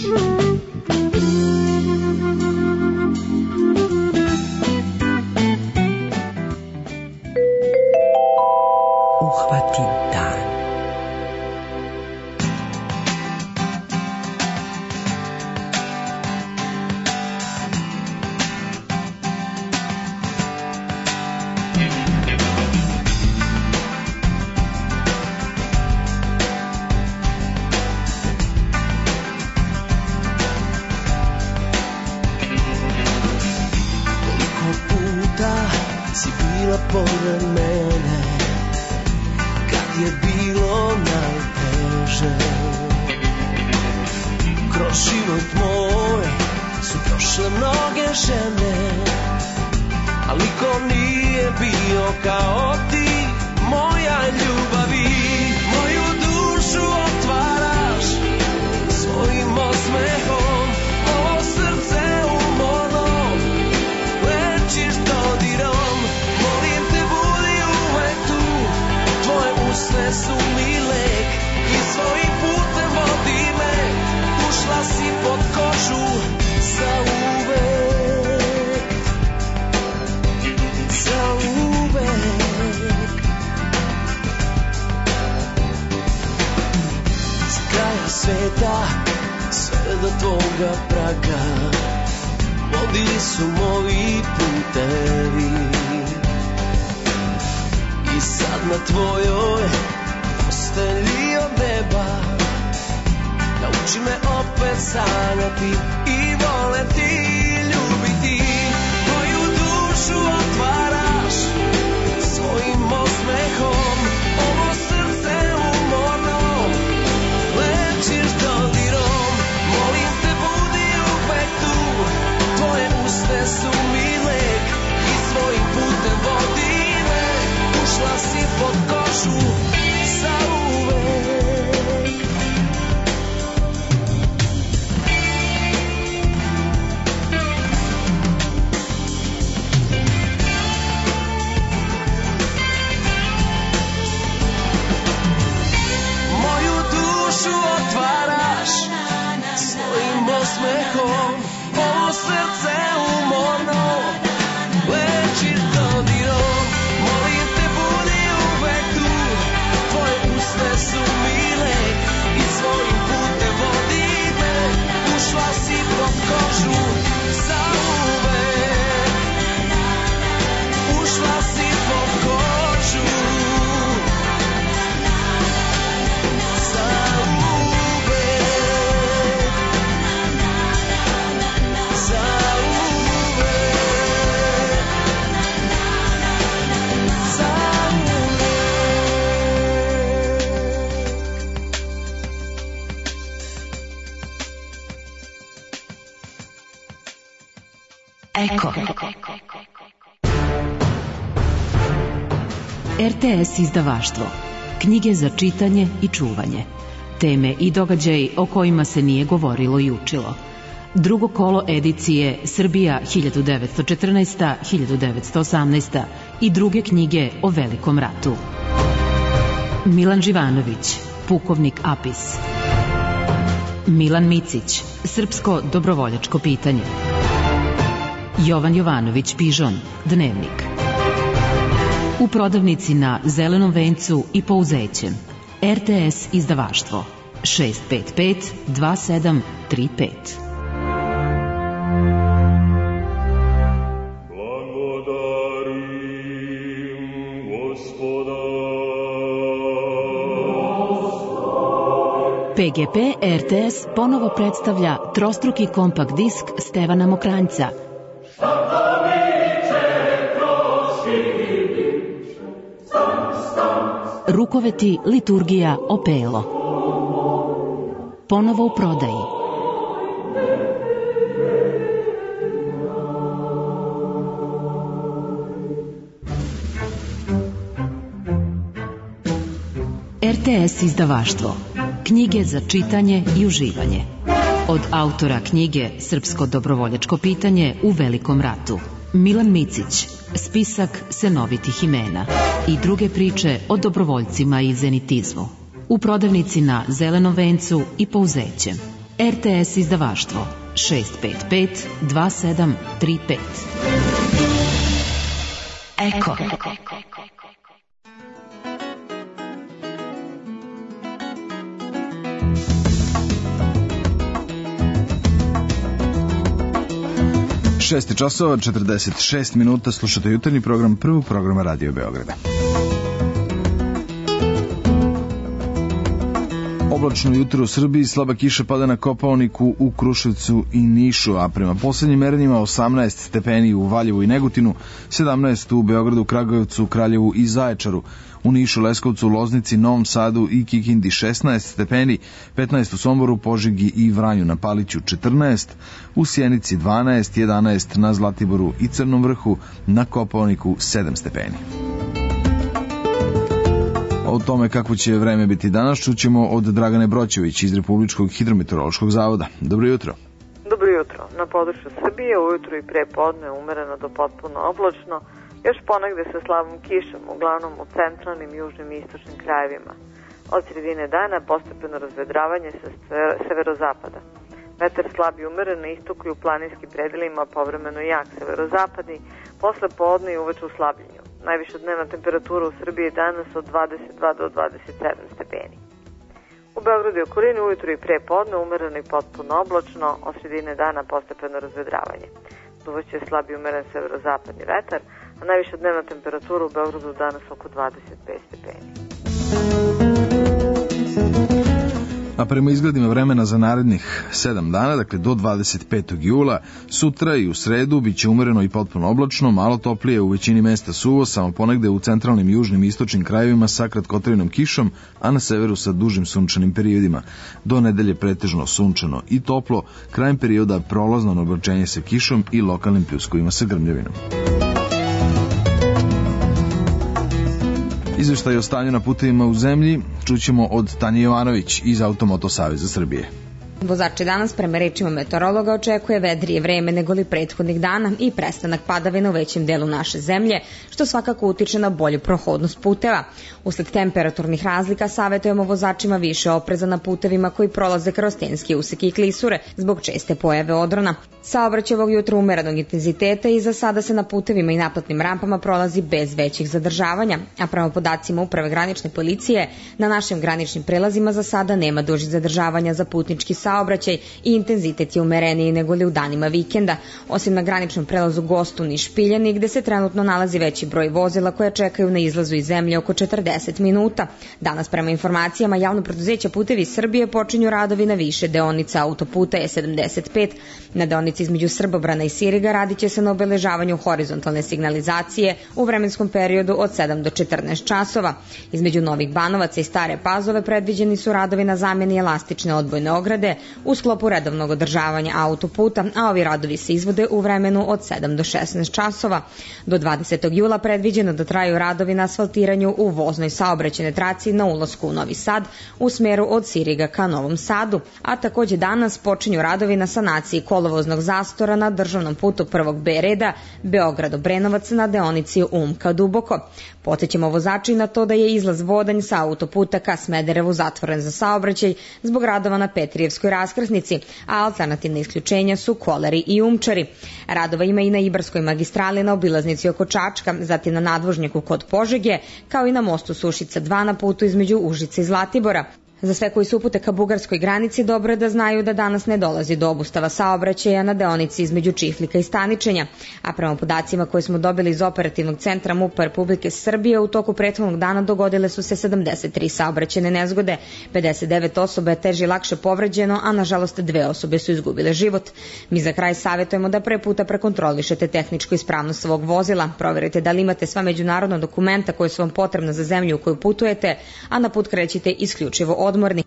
bila pored mene, kad je bilo najteže. Kroz život moj su prošle mnoge žene, ali niko nije bio kao ti, moja ljubavi. Moju dušu otvaraš svojim osmehom, ovo srce umorno lečiš dodirom. Molim te, budi uvek tu, tvoje usne su mi lek i svojim putem vodi me. Ušla si pod kožu za uvek, za uvek. S kraja sveta sve do tvoga praga vodili su moji putevi. I sad na tvojoj postelji od neba nauči me opet sanjati i voleti, ljubiti. Moju dušu otvaraš svojim osmehom, ovo srce umorno lečiš dodirom. Molim te, budi uvek tu, tvoje usne su mi lek i svojim putem vodi me. Ušla si pod kožu za uvek. Otvaraš svojim osmehom, ovo srce umorno lečiš dodirom. Molim te, budi uvek tu, tvoje usne su mi lek i svojim putem vodi me. Ušla si pod kožu za uvek, ušla si pod kožu za Eko. RTS izdavaštvo. Knjige za čitanje i čuvanje. Teme i događaji o kojima se nije govorilo i učilo. Drugo kolo edicije Srbija 1914-1918 i druge knjige o Velikom ratu. Milan Živanović, pukovnik Apis. Milan Micić, srpsko dobrovoljačko pitanje. Jovan Jovanović Pižon, Dnevnik. U prodavnici na Zelenom vencu i Pouzećem. RTS izdavaštvo 655 2735. PGP RTS ponovo predstavlja trostruki kompakt disk Stevana Mokranjca. Rukoveti, liturgija, opelo. Ponovo u prodaji. RTS izdavaštvo. Knjige za čitanje i uživanje. Od autora knjige Srpsko dobrovoljačko pitanje u Velikom ratu. Milan Micić, spisak senovitih imena i druge priče o dobrovoljcima i zenitizmu. U prodavnici na Zelenom vencu i Pouzećem. RTS izdavaštvo 655 2735. Eko. Šest časova, 46 minuta, slušate jutarnji program prvog programa Radio Beograda. Oblačno jutro u Srbiji, slaba kiša pada na Kopaoniku, u Kruševcu i Nišu, a prema poslednjim merenjima 18 stepeni u Valjevu i Negotinu, 17 u Beogradu, Kragujevcu, Kraljevu i Zaječaru. U Nišu, Leskovcu, Loznici, Novom Sadu i Kikindi 16 stepeni, 15 u Somboru, Požegi i Vranju, na Paliću 14, u Sjenici 12, 11 na Zlatiboru i Crnom Vrhu, na Kopaoniku 7 stepeni. O tome kako će vreme biti danas čućemo od Dragane Broćević iz Republičkog hidrometeorološkog zavoda. Dobro jutro. Dobro jutro. Na području Srbije ujutru i pre podne umereno do potpuno oblačno, još ponegde sa slabom kišom, uglavnom u centralnim, južnim i istočnim krajevima. Od sredine dana postepeno razvedravanje sa severozapada. Vetar slab i umeren na istoku i u planinskim predelima, povremeno jak severozapadni, posle podne i uveče u slabljenju. Najviša dnevna temperatura u Srbiji danas od 22 do 27 stepeni. U Beogradu i okolini ujutru i pre podne umereno i potpuno oblačno, od sredine dana postepeno razvedravanje. Duvaće slab i umeren severozapadni vetar, a najviša dnevna temperatura u Beogradu danas oko 25 stepeni. A prema izgledima vremena za narednih 7 dana, dakle do 25. jula, sutra i u sredu biće umereno i potpuno oblačno, malo toplije, u većini mesta suvo, samo ponegde u centralnim, južnim i istočnim krajevima sa kratkotrajnom kišom, a na severu sa dužim sunčanim periodima. Do nedelje pretežno sunčano i toplo, krajem perioda prolazno oblačenje sa kišom i lokalnim pljuskovima sa grmljavinom. Izveštaj o stanju na putevima u zemlji čućemo od Tanje Jovanović iz Automoto Saveza Srbije. Vozači danas, prema rečima meteorologa, očekuje vedrije vreme nego li prethodnih dana i prestanak padavina u većem delu naše zemlje, što svakako utiče na bolju prohodnost puteva. Usled temperaturnih razlika savetujemo vozačima više opreza na putevima koji prolaze kroz tenske useke i klisure zbog česte pojave odrona. Saobraćaj ovog jutra umerenog intenziteta i za sada se na putevima i naplatnim rampama prolazi bez većih zadržavanja, a prema podacima Uprave granične policije na našim graničnim prelazima za sada nema dužih zadržavanja za putnički saobraćaj i intenzitet je umereniji nego li u danima vikenda, osim na graničnom prelazu Gostu Niš-Piljani gde se trenutno nalazi veći broj vozila koja čekaju na izlazu iz zemlje oko 40 minuta. Danas prema informacijama Javno preduzeća Putevi Srbije počinju radovi na više deonica autoputa E75. Na deonici između Srbobrana i Siriga radit će se na obeležavanju horizontalne signalizacije u vremenskom periodu od 7 do 14 časova. Između Novih Banovaca i Stare Pazove predviđeni su radovi na zamjeni elastične odbojne ograde u sklopu redovnog održavanja autoputa, a ovi radovi se izvode u vremenu od 7 do 16 časova. Do 20. jula predviđeno da traju radovi na asfaltiranju u voznoj saobraćajnoj traci na ulasku u Novi Sad u smeru od Siriga ka Novom Sadu, a takođe danas počinju radovi na sanaciji kolovoznog zastora na državnom putu prvog B reda Beograd-Obrenovac na deonici Umka-Duboko. Podsjećamo vozači na to da je izlaz Vodanj sa autoputa ka Smederevu zatvoren za saobraćaj zbog radova na Petrijevskoj raskrsnici, a alternativne isključenja su Koleri i Umčari. Radova ima i na Ibarskoj magistrali na obilaznici oko Čačka, zatim na nadvožnjaku kod Požege, kao i na mostu Sušica 2 na putu između Užica i Zlatibora. Za sve koji se upute ka bugarskoj granici dobro je da znaju da danas ne dolazi do obustava saobraćaja na deonici između Čiflika i Staničenja, a prema podacima koje smo dobili iz operativnog centra MUP Republike Srbije u toku prethodnog dana dogodile su se 73 saobraćajne nezgode, 59 osoba je teže i lakše povređeno, a nažalost 2 osobe su izgubile život. Mi za kraj savjetujemo da pre puta prekontrolišete tehničku ispravnost svog vozila, proverite da li imate sva međunarodna dokumenta koja su vam potrebna za zemlju u koju putujete, a na put krećete isključivo odmorni.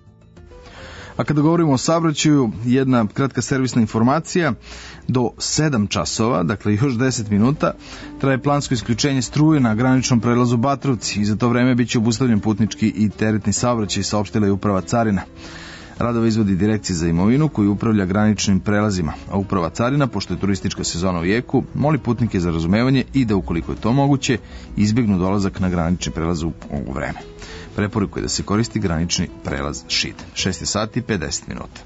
A kada govorimo o saobraćaju, jedna kratka servisna informacija. Do 7 časova, dakle još 10 minuta, traje plansko isključenje struje na graničnom prelazu Batrovci i za to vreme biće obustavljen putnički i teretni saobraćaj, saopštila je Uprava carina. Radove izvodi Direkcija za imovinu koju upravlja graničnim prelazima, a Uprava carina, pošto je turistička sezona u jeku, moli putnike za razumevanje i da ukoliko je to moguće, izbjegnu dolazak na granični prelaz u ovo vreme. Preporuka je da se koristi granični prelaz Šid. 6 sati 50 minuta.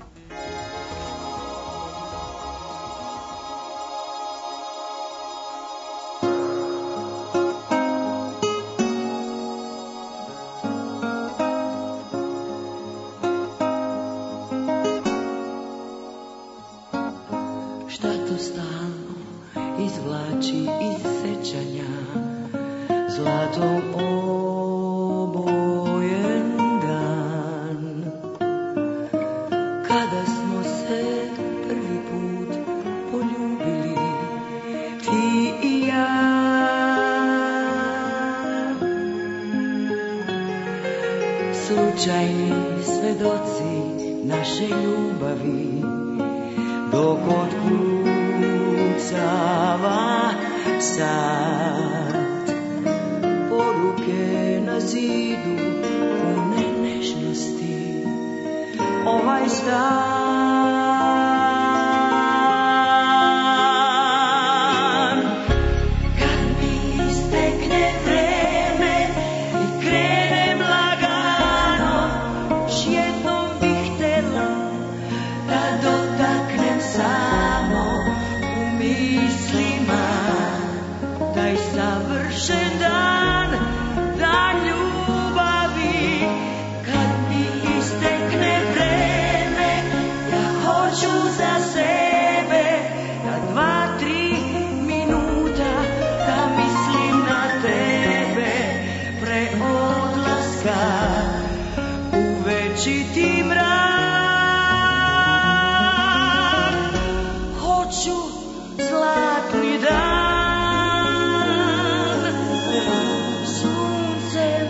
Šta to stalno izvlači iz sećanja zlatom obojen dan? slučajni svedoci naše ljubavi, dok otkucava sad. Poruke na zidu pune nežnosti, ovaj stan. Kad mi istekne vreme i krenem lagano, još jednom bih htjela da dotaknem samo u mislima taj savršen dan, dan ljubavi. Kad mi istekne vreme, ja hoću za sebe da 2-3 minuta da mislim na tebe pre odlaska u večiti mrak. Hoću zlatni dan, suncem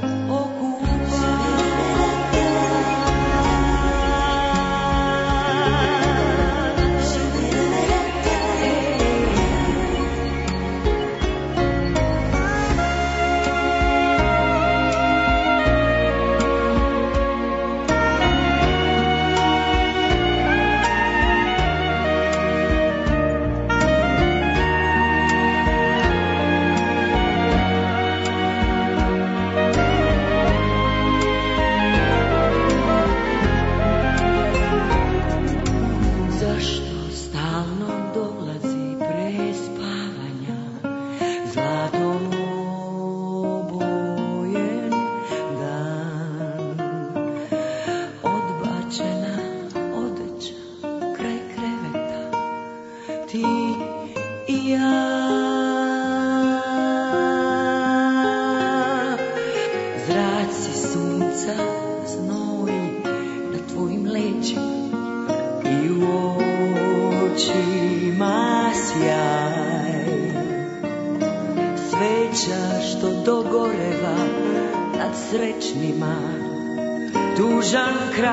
srećnima tužan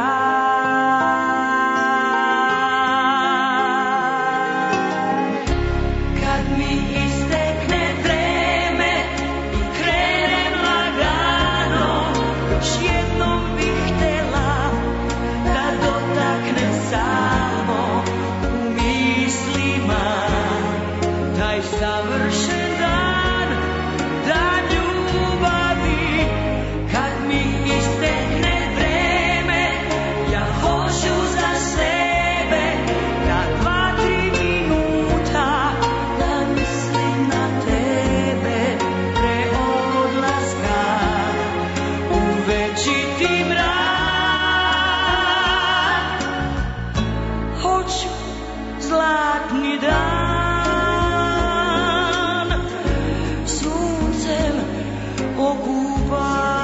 kraj. Kad mi istekne vreme i krenem lagano, još jednom bih htjela da dotaknem samo u mislima taj savršen dan, dan ljubavi. Kad mi istekne vreme, ja hoću za sebe da 2-3 minuta da mislim na tebe pre odlaska u večiti mrak. Hoću zlatni dan, suncem okupan.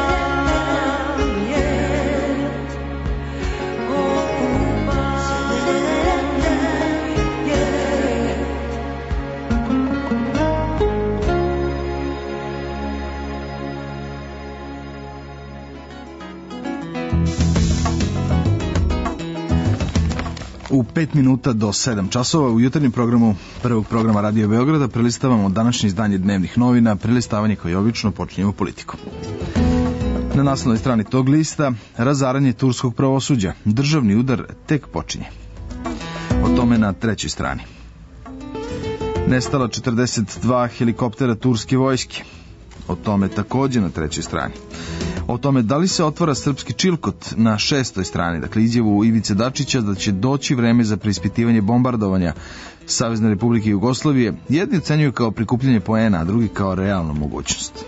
U 5 minuta do 7 časova u jutarnjem programu prvog programa Radio Beograda prelistavamo današnje izdanje dnevnih novina, prelistavanje koje obično počinjemo politikom. Na naslovnoj strani tog lista razaranje turskog pravosuđa, državni udar tek počinje. O tome na trećoj strani. Nestala 42 helikoptera turske vojske. O tome također na trećoj strani. O tome da li se otvara srpski čilkot na 6. strani, dakle izjavu Ivice Dačića da će doći vreme za preispitivanje bombardovanja Savezne Republike Jugoslavije, jedni ocenjuju kao prikupljanje poena, a drugi kao realnu mogućnost.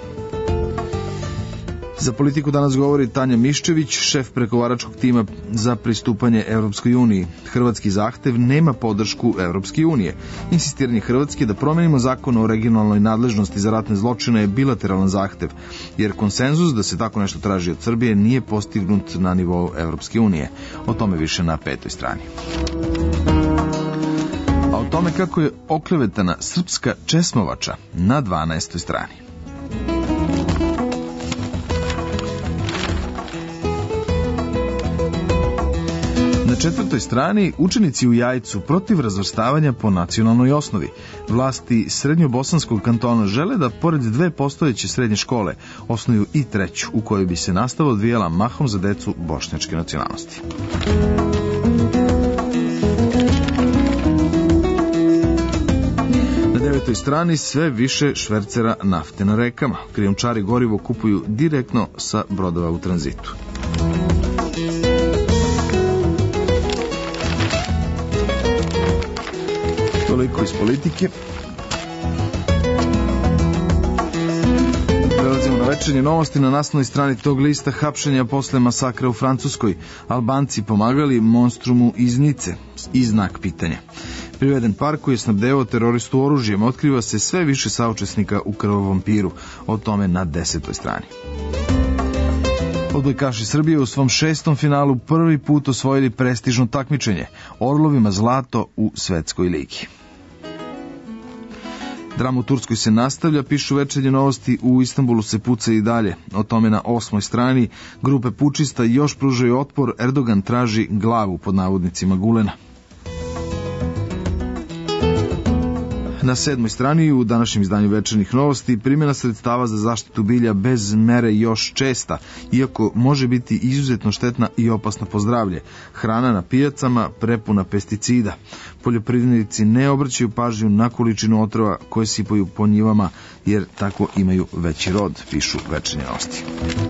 Za politiku danas govori Tanja Miščević, šef pregovaračkog tima za pristupanje Evropskoj uniji. Hrvatski zahtev nema podršku Evropske unije. Insistiranje Hrvatske da promenimo zakon o regionalnoj nadležnosti za ratne zločine je bilateralan zahtev, jer konsenzus da se tako nešto traži od Srbije nije postignut na nivou Evropske unije. O tome više na 5. strani. A o tome kako je oklevetana srpska česmovača na 12. strani. 4. strani učenici u Jajcu protiv razvrstavanja po nacionalnoj osnovi. Vlasti Srednjobosanskog kantona žele da pored 2 postojeće srednje škole osnuju i 3. u kojoj bi se nastava odvijala mahom za decu bošnjačke nacionalnosti. Na 9. strani sve više švercera nafte na rekama. Krijumčari gorivo kupuju direktno sa brodova u tranzitu. Toliko iz politike. Prelazimo na večernje novosti. Na naslovnoj strani tog lista: hapšenja posle masakra u Francuskoj. Albanci pomagali monstrumu iz Nice. I znak pitanja. Priveden par koji je snabdevao teroristu oružjem. Otkriva se sve više saučesnika u krvovampiru. O tome na 10. strani. Odbojkaši Srbije u svom 6. finalu prvi put osvojili prestižno takmičenje. Orlovima zlato u svetskoj ligi. Drama u Turskoj se nastavlja, pišu večernje novosti. U Istanbulu se puca i dalje. O tome na 8. strani. Grupe pučista još pružaju otpor. Erdogan traži glavu pod navodnicima Gulena. Na 7. strani u današnjem izdanju večernjih novosti: primjena sredstava za zaštitu bilja bez mere još česta, iako može biti izuzetno štetna i opasna po zdravlje. Hrana na pijacama prepuna pesticida. Poljoprivrednici ne obraćaju pažnju na količinu otrova koje sipaju po njivama, jer tako imaju veći rod, pišu večernje novosti.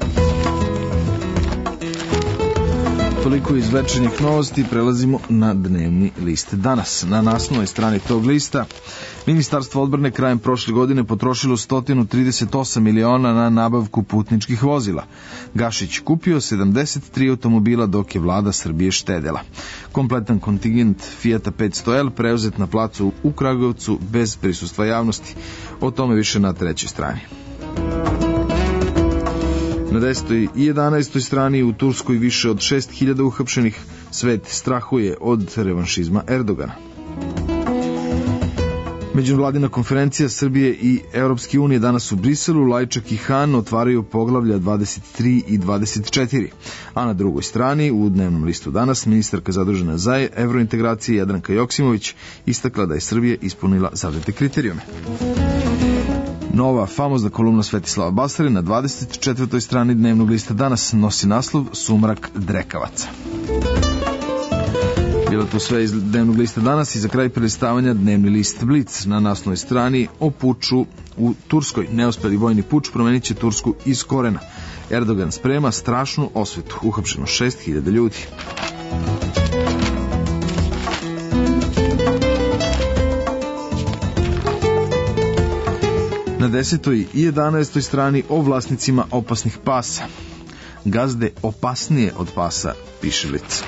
Toliko iz večernjih novosti. Prelazimo na dnevni list. Danas na naslovnoj strani tog lista: Ministarstvo odbrane krajem prošle godine potrošilo 138 miliona na nabavku putničkih vozila. Gašić kupio 73 automobila, dok je vlada Srbije štedela. Kompletan kontingent Fijata 500L preuzet na placu u Kragujevcu bez prisustva javnosti. O tome više na 3. strani. Na 10. i 11. strani: u Turskoj više od 6.000 uhapšenih. Svet strahuje od revanšizma Erdogana. Međuvladina konferencija Srbije i Europske unije danas u Briselu. Lajčak i Han otvaraju poglavlja 23 i 24. A na 2. strani u dnevnom listu danas ministarka zadužena za evrointegracije Jadranka Joksimović istakla da je Srbija ispunila zadate kriterijume. Nova famozna kolumna Svetislava Basare na 24. strani dnevnog lista danas nosi naslov Sumrak drekavaca. Bilo to sve iz dnevnog lista danas i za kraj prelistavanja dnevni list Blic. Na naslovnoj strani o puču u Turskoj. Neuspeli vojni puč promenit će Tursku iz korena. Erdogan sprema strašnu osvetu. Uhapšeno 6.000 ljudi. Na 10. i 11. strani o vlasnicima opasnih pasa. Gazde opasnije od pasa, piše Blic.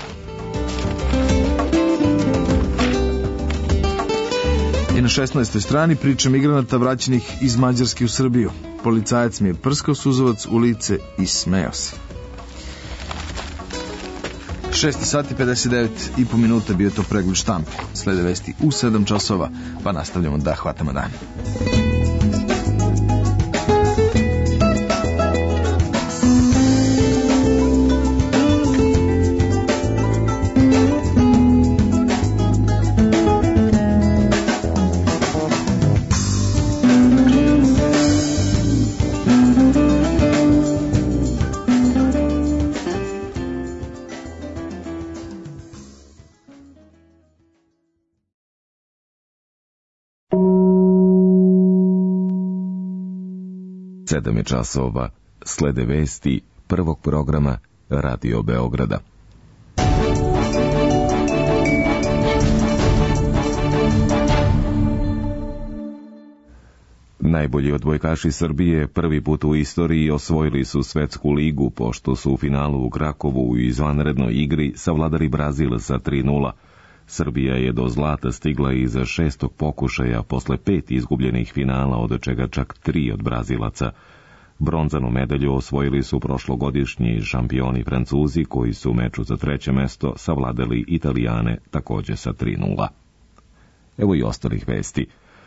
I na 16. strani priča migranata vraćenih iz Mađarske u Srbiju. Policajac mi je prskao suzovac u lice i smeo se. 6:59 bio to pregled štampe. Slede vesti u 7 časova, pa nastavljamo da hvatamo dan. Sedam je časova, slede vesti prvog programa Radio Beograda. Najbolji odbojkaši Srbije prvi put u istoriji osvojili su svetsku ligu, pošto su u finalu u Krakovu u izvanrednoj igri savladali Brazil sa 3:0. Srbija je do zlata stigla iza 6. pokušaja posle 5 izgubljenih finala, od čega čak 3 od Brazilaca. Bronzanu medalju osvojili su prošlogodišnji šampioni Francuzi, koji su u meču za 3. mesto savladali Italijane takođe sa 3:0. Evo i ostalih vesti.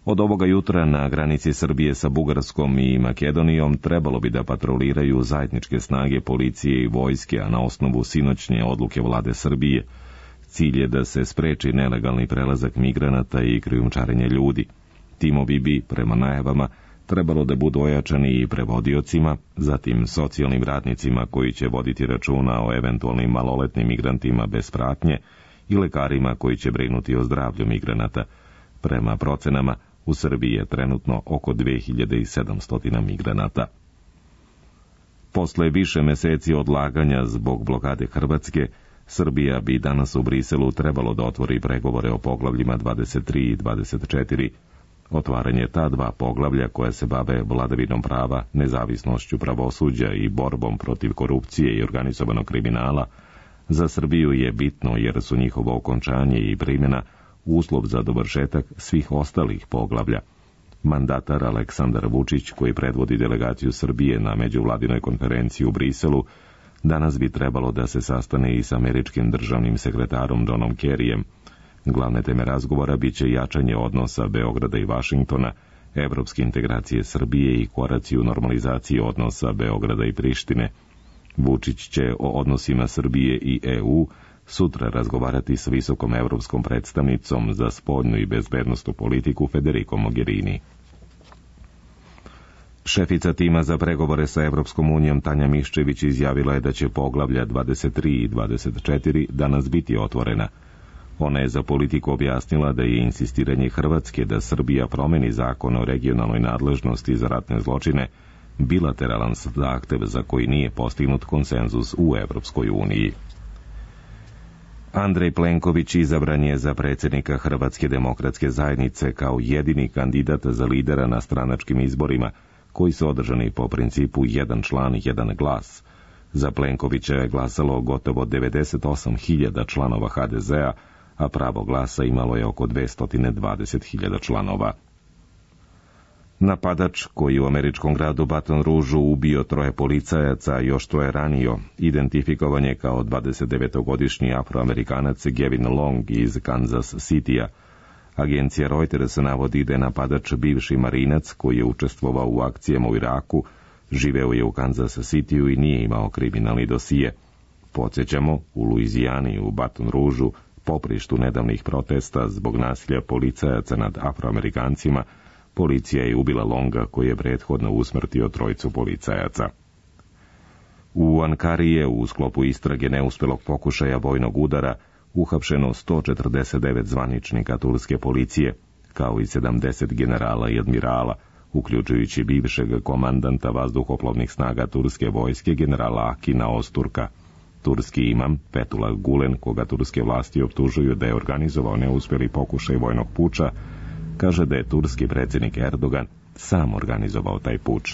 Od ovoga jutra na granici Srbije sa Bugarskom i Makedonijom trebalo bi da patroliraju zajedničke snage policije i vojske, a na osnovu sinoćnje odluke vlade Srbije. Cilj je da se spreči nelegalni prelazak migranata i krijumčarenje ljudi. Timovi bi, prema najavama, trebalo da budu ojačani i prevodiocima, zatim socijalnim radnicima koji će voditi računa o eventualnim maloletnim migrantima bez pratnje i lekarima koji će brinuti o zdravlju migranata. Prema procenama, u Srbiji je trenutno oko 2700 migranata. Posle više meseci odlaganja zbog blokade Hrvatske, Srbija bi danas u Briselu trebalo da otvori pregovore o poglavljima 23 i 24. Otvaranje ta dva poglavlja koja se bave vladavinom prava, nezavisnošću pravosuđa i borbom protiv korupcije i organizovanog kriminala za Srbiju je bitno jer su njihovo okončanje i primjena uslov za dovršetak svih ostalih poglavlja. Mandatar Aleksandar Vučić, koji predvodi delegaciju Srbije na međuvladinoj konferenciji u Briselu, danas bi trebalo da se sastane i s američkim državnim sekretarom Johnom Kerryjem. Glavne teme razgovora biće jačanje odnosa Beograda i Vašingtona, evropske integracije Srbije i koraci u normalizaciji odnosa Beograda i Prištine. Vučić će o odnosima Srbije i EU sutra razgovarati s visokom evropskom predstavnicom za spoljnu i bezbednosnu politiku Federikom Mogherini. Šefica tima za pregovore sa Evropskom unijom Tanja Miščević izjavila je da će poglavlja 23 i 24 danas biti otvorena. Ona je za Politiku objasnila da je insistiranje Hrvatske da Srbija promeni zakon o regionalnoj nadležnosti za ratne zločine bilateralan zahtev za koji nije postignut konsenzus u Evropskoj uniji. Andrej Plenković izabran je za predsjednika Hrvatske demokratske zajednice kao jedini kandidat za lidera na stranačkim izborima, koji su održani po principu jedan član, jedan glas. Za Plenkovića je glasalo gotovo 98.000 članova HDZ-a, a pravo glasa imalo je oko 220.000 članova. Napadač koji u američkom gradu Baton Rougeu ubio 3 policajaca, još 3 ranio, identifikovan je kao 29-godišnji afroamerikanac Gavin Long iz Kansas City-a. Agencija Reuters navodi da je napadač bivši marinac koji je učestvovao u akcijama u Iraku, živeo je u Kansas City-u i nije imao kriminalni dosije. Podsjećamo, u Luizijani u Baton Rougeu, poprištu nedavnih protesta zbog nasilja policajaca nad afroamerikancima, policija je ubila Longa koji je prethodno usmrtio 3 policajaca. U Ankari je u sklopu istrage neuspelog pokušaja vojnog udara uhapšeno 149 zvaničnika turske policije, kao i 70 generala i admirala, uključujući bivšeg komandanta vazduhoplovnih snaga turske vojske generala Akina Osturka. Turski imam, Fethullah Gulen, koga turske vlasti optužuju da je organizovao neuspjeli pokušaj vojnog puča, kaže da je turski predsjednik Erdogan sam organizovao taj puč.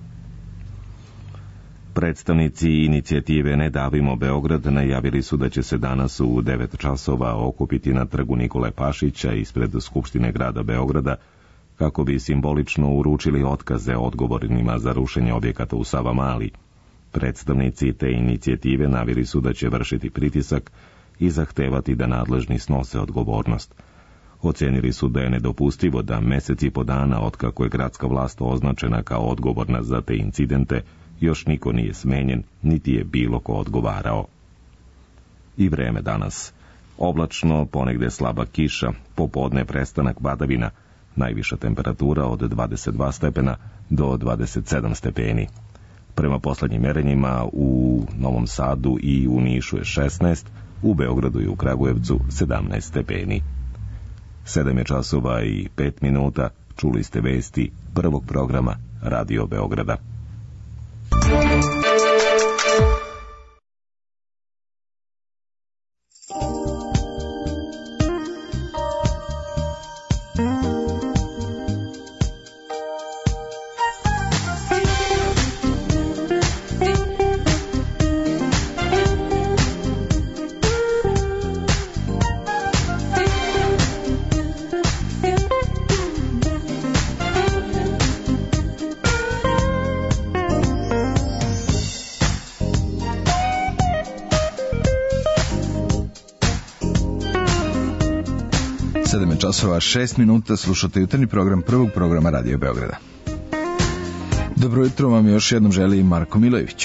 Predstavnici inicijative Ne davimo Beograd najavili su da će se danas u 9 časova okupiti na trgu Nikole Pašića ispred Skupštine grada Beograda kako bi simbolično uručili otkaze odgovornima za rušenje objekata u Savamali. Predstavnici te inicijative naveli su da će vršiti pritisak i zahtevati da nadležni snose odgovornost. Ocenili su da je nedopustivo da meseci po dana otkako je gradska vlast označena kao odgovorna za te incidente, još niko nije smenjen, niti je bilo ko odgovarao. I vreme danas. Oblačno, ponegde slaba kiša, popodne prestanak padavina, najviša temperatura od 22 stepena do 27 stepeni. Prema poslednjim merenjima u Novom Sadu i u Nišu je 16, u Beogradu i u Kragujevcu 17 stepeni. 7 je časova i 5 minuta, čuli ste vesti prvog programa Radio Beograda. 7:06, slušate jutarnji program prvog programa Radio Beograda. Dobro jutro vam još jednom želi Marko Milojević.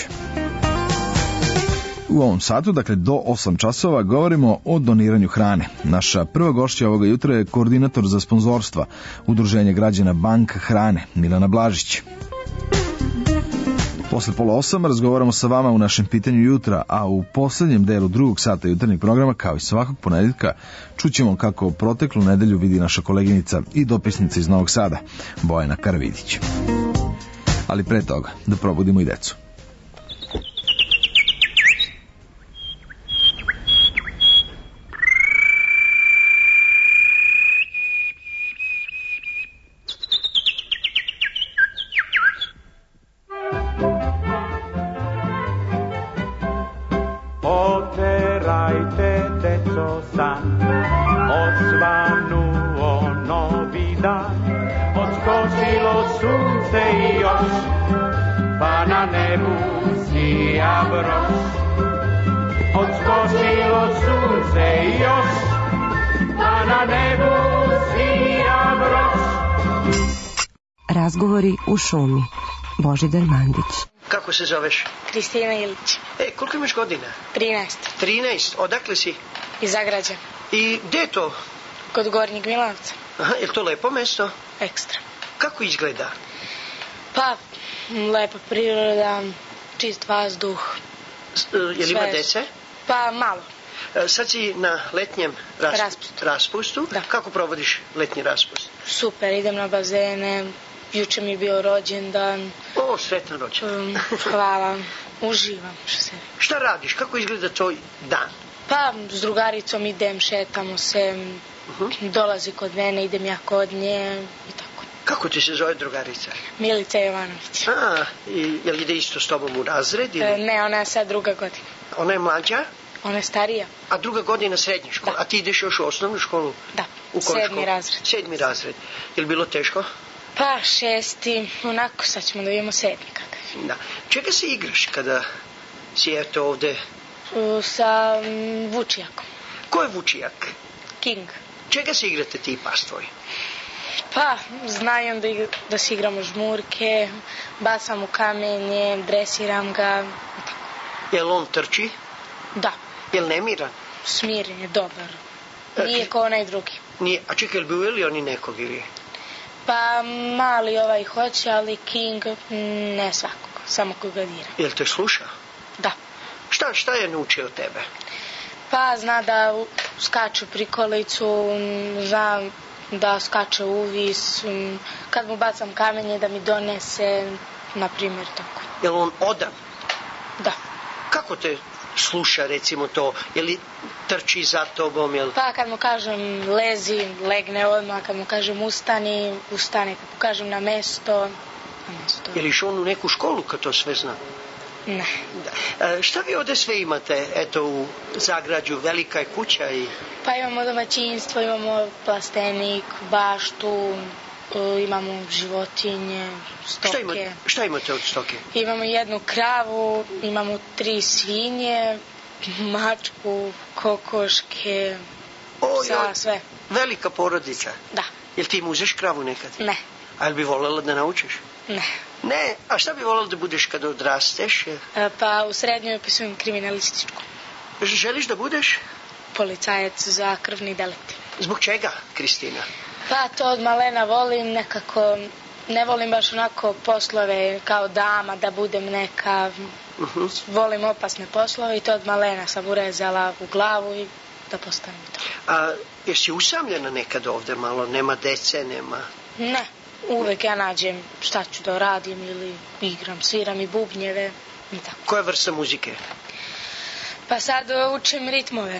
U ovom satu, dakle do 8 časova, govorimo o doniranju hrane. Naša prva gošća ovoga jutra je koordinator za sponzorstva Udruženja građana Bank hrane, Milana Blažić. Posle 7:30 razgovaramo sa vama u našem pitanju jutra, a u poslednjem delu drugog sata jutarnjeg programa, kao i svakog ponedjeljka, čućemo kako proteklu nedelju vidi naša koleginica i dopisnica iz Novog Sada, Bojana Karavidić. Ali pre toga, da probudimo i decu. Razgovori u šumi. Božidar Mandić. Kako se zoveš? Kristina Ilić. Koliko imaš godina? 13. 13? Odakle si? Iz Zagrađa. I gde je to? Kod Gornjeg Milanovca. Aha, je li to lepo mesto? Ekstra. Kako izgleda? Pa, lepa priroda, čist vazduh. Je li ima dece? Pa, malo. Sad si na letnjem raspustu. Da. Kako provodiš letnji raspust? Super, idem na bazene. Juče mi je bio rođendan. O, sretan rođendan. Hvala. Uživam. Šta radiš? Kako izgleda tvoj dan? Pa, s drugaricom idem, šetamo se. Dolazi kod mene, idem ja kod nje i tako. Kako ti se zove drugarica? Milica Jovanović. Je li ide isto s tobom u razred? Ili? Ne, ona je sad druga godina. Ona je mlađa? Ona je starija. A druga godina srednje škole? Da. A ti ideš još u osnovnu školu? Da, 7. razred. 7. razred. Je li bilo teško? Pa 6. Onako, sad ćemo da vidimo 7. kakav. Da. Čega se igraš kada si eto ovde? Sa vučijakom. Ko je vučijak? King. Čega se igrate ti i pas tvoj? Pa, znam da se igramo žmurke, bacam u kamenje, dresiram ga. Jel on trči? Da. Jel nemiran? Smiren je, dobar. Nije kao onaj drugi. Nije. A čekaj, jel bi uveli oni nekog ili? Pa mali ovaj hoće, ali King ne svakog, samo koga dira. Jel te sluša? Da. Šta je naučio od tebe? Pa zna da skače prikolicu, zna da skače uvis, kad mu bacam kamenje da mi donese, na primjer tako. Jel on odan? Da. Kako te sluša, recimo to, je li trči za tobom? Pa kad mu kažem lezi, legne odmah, kad mu kažem ustani, ustane, kad mu kažem na mesto. Je li išao on u neku školu kad to sve zna? Ne. Da. Šta vi ovde sve imate, eto, u Zagrađu, velika je kuća i... Pa imamo domaćinstvo, imamo plastenik, baštu, imamo životinje, stoke. Šta imate od stoke? Imamo 1 kravu, imamo 3 svinje, mačku, kokoške, psa, sve. Velika porodica? Da. Jel ti im uzeš kravu nekad? Ne. A jel bi voljela da naučiš? Ne. Ne? A šta bi voljela da budeš kada odrasteš? Pa u srednjoj upisujem kriminalističku. Želiš da budeš? Policajac za krvni delikt. Zbog čega, Kristina? Pa to od malena volim, nekako ne volim baš onako poslove kao dama, da budem neka, volim opasne poslove i to od malena sam urezala u glavu i da postanem to. A jesi usamljena nekad ovde malo, nema dece, nema? Ne, uvek ja nađem šta ću da radim ili igram, sviram i bubnjeve i tako. Koja vrsta muzike? Pa sad učim ritmove.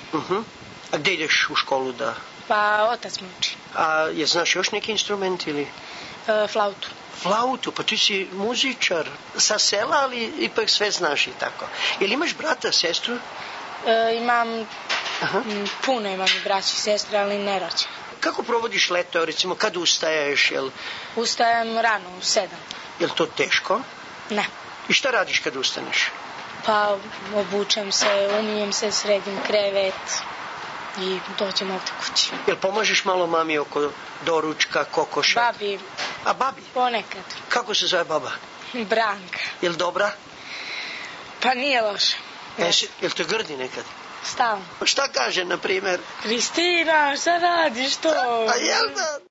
A gde ideš u školu da... Pa otac me uči. A je znaš još neki instrument ili? Flautu. Flautu? Pa ti si muzičar sa sela, ali ipak sve znaš i tako. Jel imaš brata, sestru? Imam puno, imam i braći i sestre, ali ne rođe. Kako provodiš leto, recimo, kad ustaješ, jel? Ustajem rano, u 7. Jel to teško? Ne. I šta radiš kad ustaneš? Pa obučem se, umijem se, sredim krevet. i dođem ovde kući. Jel pomožeš malo mami oko doručka, kokoša? Babi. A babi? Ponekad. Kako se zove baba? Branka. Jel dobra? Pa nije loša. Jel te grdi nekad? Stalno. Šta kaže, na primjer? Kristina, šta radiš to? A jel da?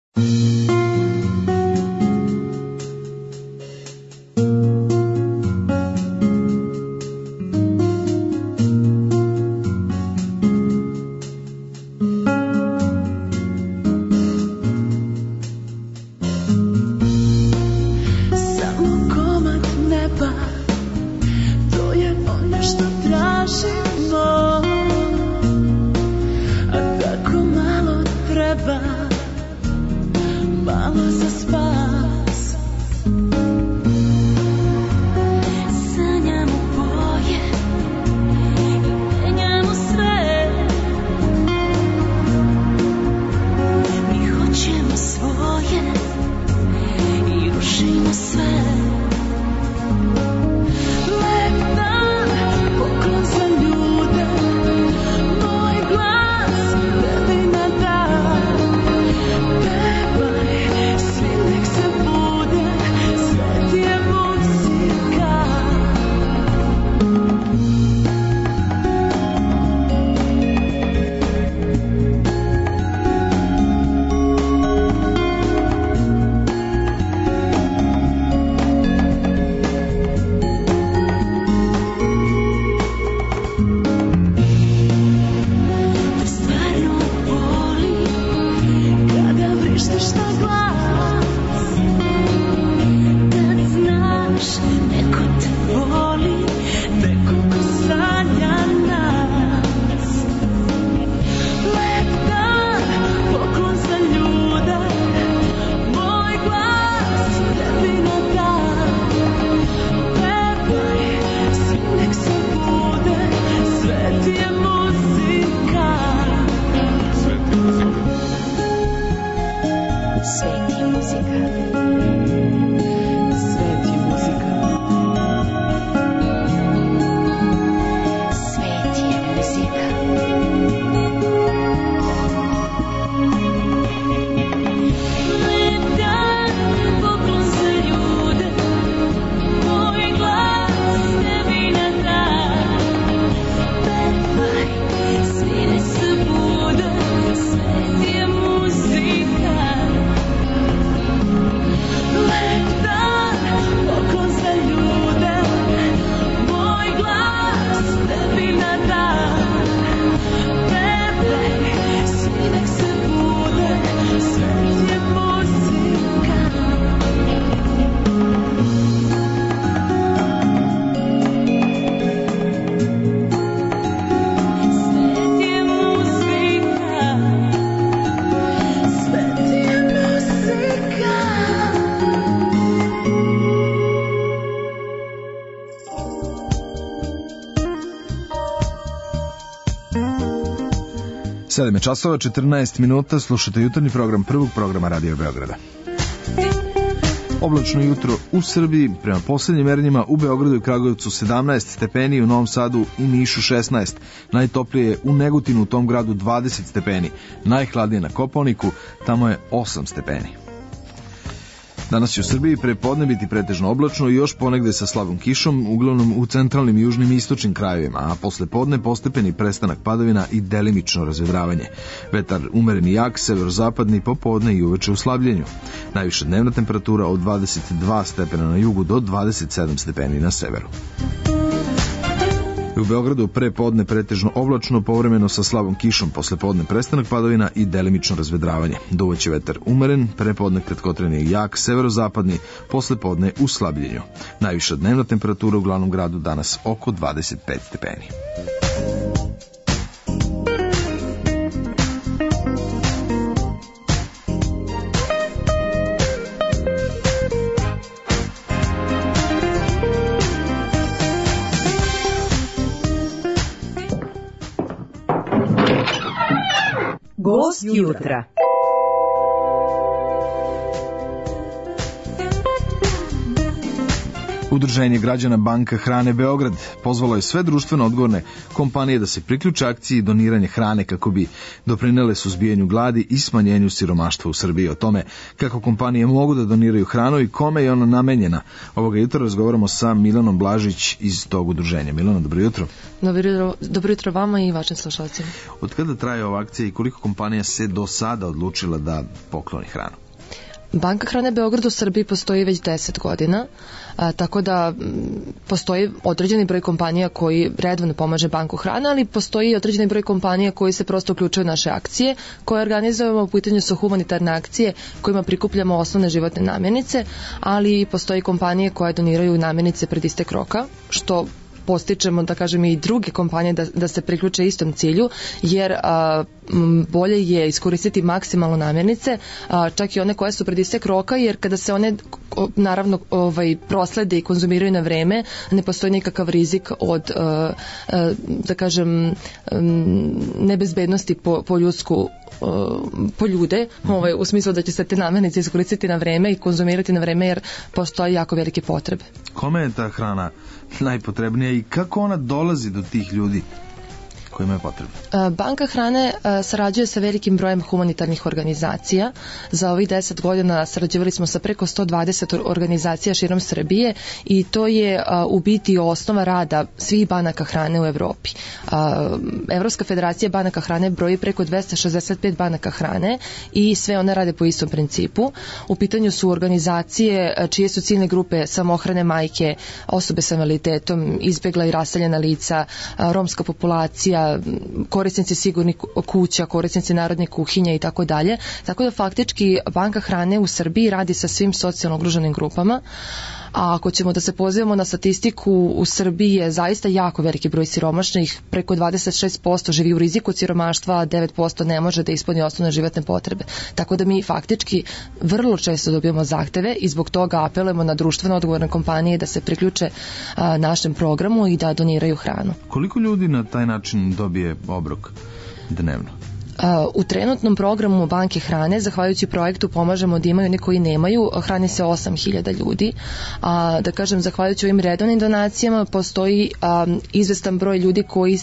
Sedam je časova, 14 minuta, slušate jutarnji program prvog programa Radio Beograda. Oblačno jutro u Srbiji, prema posljednjim merenjima u Beogradu i Kragujevcu 17 stepeni, u Novom Sadu i Nišu 16. Najtoplije je u Negotinu, u tom gradu 20 stepeni. Najhladnije na Kopaoniku, tamo je 8 stepeni. Danas će u Srbiji prepodne biti pretežno oblačno i još ponegde sa slabom kišom, uglavnom u centralnim, južnim i istočnim krajevima, a posle podne postepeni prestanak padavina i delimično razvedravanje. Vetar umeren i jak, severozapadni, popodne i uveče u slabljenju. Najviša dnevna temperatura od 22 stepena na jugu do 27 stepeni na severu. U Beogradu pre podne pretežno oblačno, povremeno sa slabom kišom, posle podne prestanak padavina i delimično razvedravanje. Duvaće vetar umeren, pre podne kratkotrajni i jak, severozapadni, posle podne u slabljenju. Najviša dnevna temperatura u glavnom gradu danas oko 25 stepeni. Gost jutra. Udruženje građana Banka hrane Beograd pozvalo je sve društveno odgovorne kompanije da se priključe akciji doniranje hrane kako bi doprinele suzbijanju gladi i smanjenju siromaštva u Srbiji. O tome kako kompanije mogu da doniraju hranu i kome je ona namenjena. Ovoga jutra razgovaramo sa Milanom Blažić iz tog udruženja. Milano, dobro jutro. Dobro jutro vama i vašim slušalcima. Od kada traje ova akcija i koliko kompanija se do sada odlučila da pokloni hranu? Banka hrane Beograd u Srbiji postoji već 10 godina, tako da postoji određeni broj kompanija koji redovno pomaže Banku hrane, ali postoji i određeni broj kompanija koji se prosto uključuju u naše akcije, koje organizujemo. U pitanju su humanitarne akcije kojima prikupljamo osnovne životne namirnice, ali postoji kompanije koje doniraju namirnice pred istek roka, što postičemo, da kažem, i druge kompanije da se priključe istom cilju, jer bolje je iskoristiti maksimalno namirnice, čak i one koje su pred istek roka, jer kada se one naravno proslede i konzumiraju na vreme, ne postoji nikakav rizik od da kažem nebezbednosti po ljude, u smislu da će se te namirnice iskoristiti na vreme i konzumirati na vreme, jer postoji jako velike potrebe. Kome je ta hrana najpotrebnija i kako ona dolazi do tih ljudi kojima je potrebno? Banka hrane sarađuje sa velikim brojem humanitarnih organizacija. Za ovih 10 godina sarađivali smo sa preko 120 organizacija širom Srbije i to je u biti osnova rada svih banaka hrane u Evropi. Evropska federacija banaka hrane broji preko 265 banaka hrane i sve one rade po istom principu. U pitanju su organizacije čije su ciljne grupe samohrane majke, osobe sa invaliditetom, izbjegla i raseljena lica, romska populacija, korisnici sigurnih kuća, korisnici narodne kuhinje i tako dalje. Tako da faktički Banka hrane u Srbiji radi sa svim socijalno ugroženim grupama. A ako ćemo da se pozivamo na statistiku, u Srbiji je zaista jako veliki broj siromašnih, preko 26% živi u riziku od siromaštva, a 9% ne može da ispuni osnovne životne potrebe. Tako da mi faktički vrlo često dobijamo zahteve i zbog toga apelujemo na društveno odgovorne kompanije da se priključe našem programu i da doniraju hranu. Koliko ljudi na taj način dobije obrok dnevno? U trenutnom programu Banke hrane, zahvaljujući projektu Pomažemo da imaju oni koji nemaju, hrani se 8.000 ljudi. Da kažem, zahvaljujući ovim redovnim donacijama postoji izvestan broj ljudi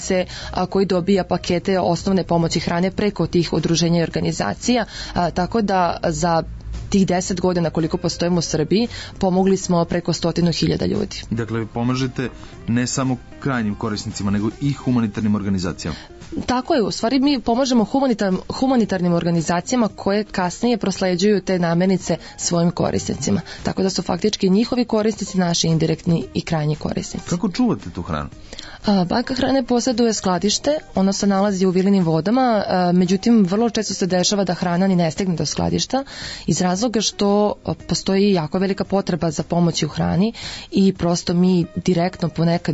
koji dobija pakete osnovne pomoći hrane preko tih udruženja i organizacija, tako da za tih 10 godina koliko postojimo u Srbiji pomogli smo preko 100.000 ljudi. Dakle, pomažete ne samo krajnjim korisnicima, nego i humanitarnim organizacijama. Tako je, u stvari mi pomažemo humanitarnim organizacijama koje kasnije prosleđuju te namirnice svojim korisnicima. Tako da su faktički njihovi korisnici naši indirektni i krajnji korisnici. Kako čuvate tu hranu? Banka hrane posjeduje skladište, ono se nalazi u Vilinim vodama, međutim vrlo često se dešava da hrana ni ne stigne do skladišta iz razloga što postoji jako velika potreba za pomoći u hrani i prosto mi direktno ponekad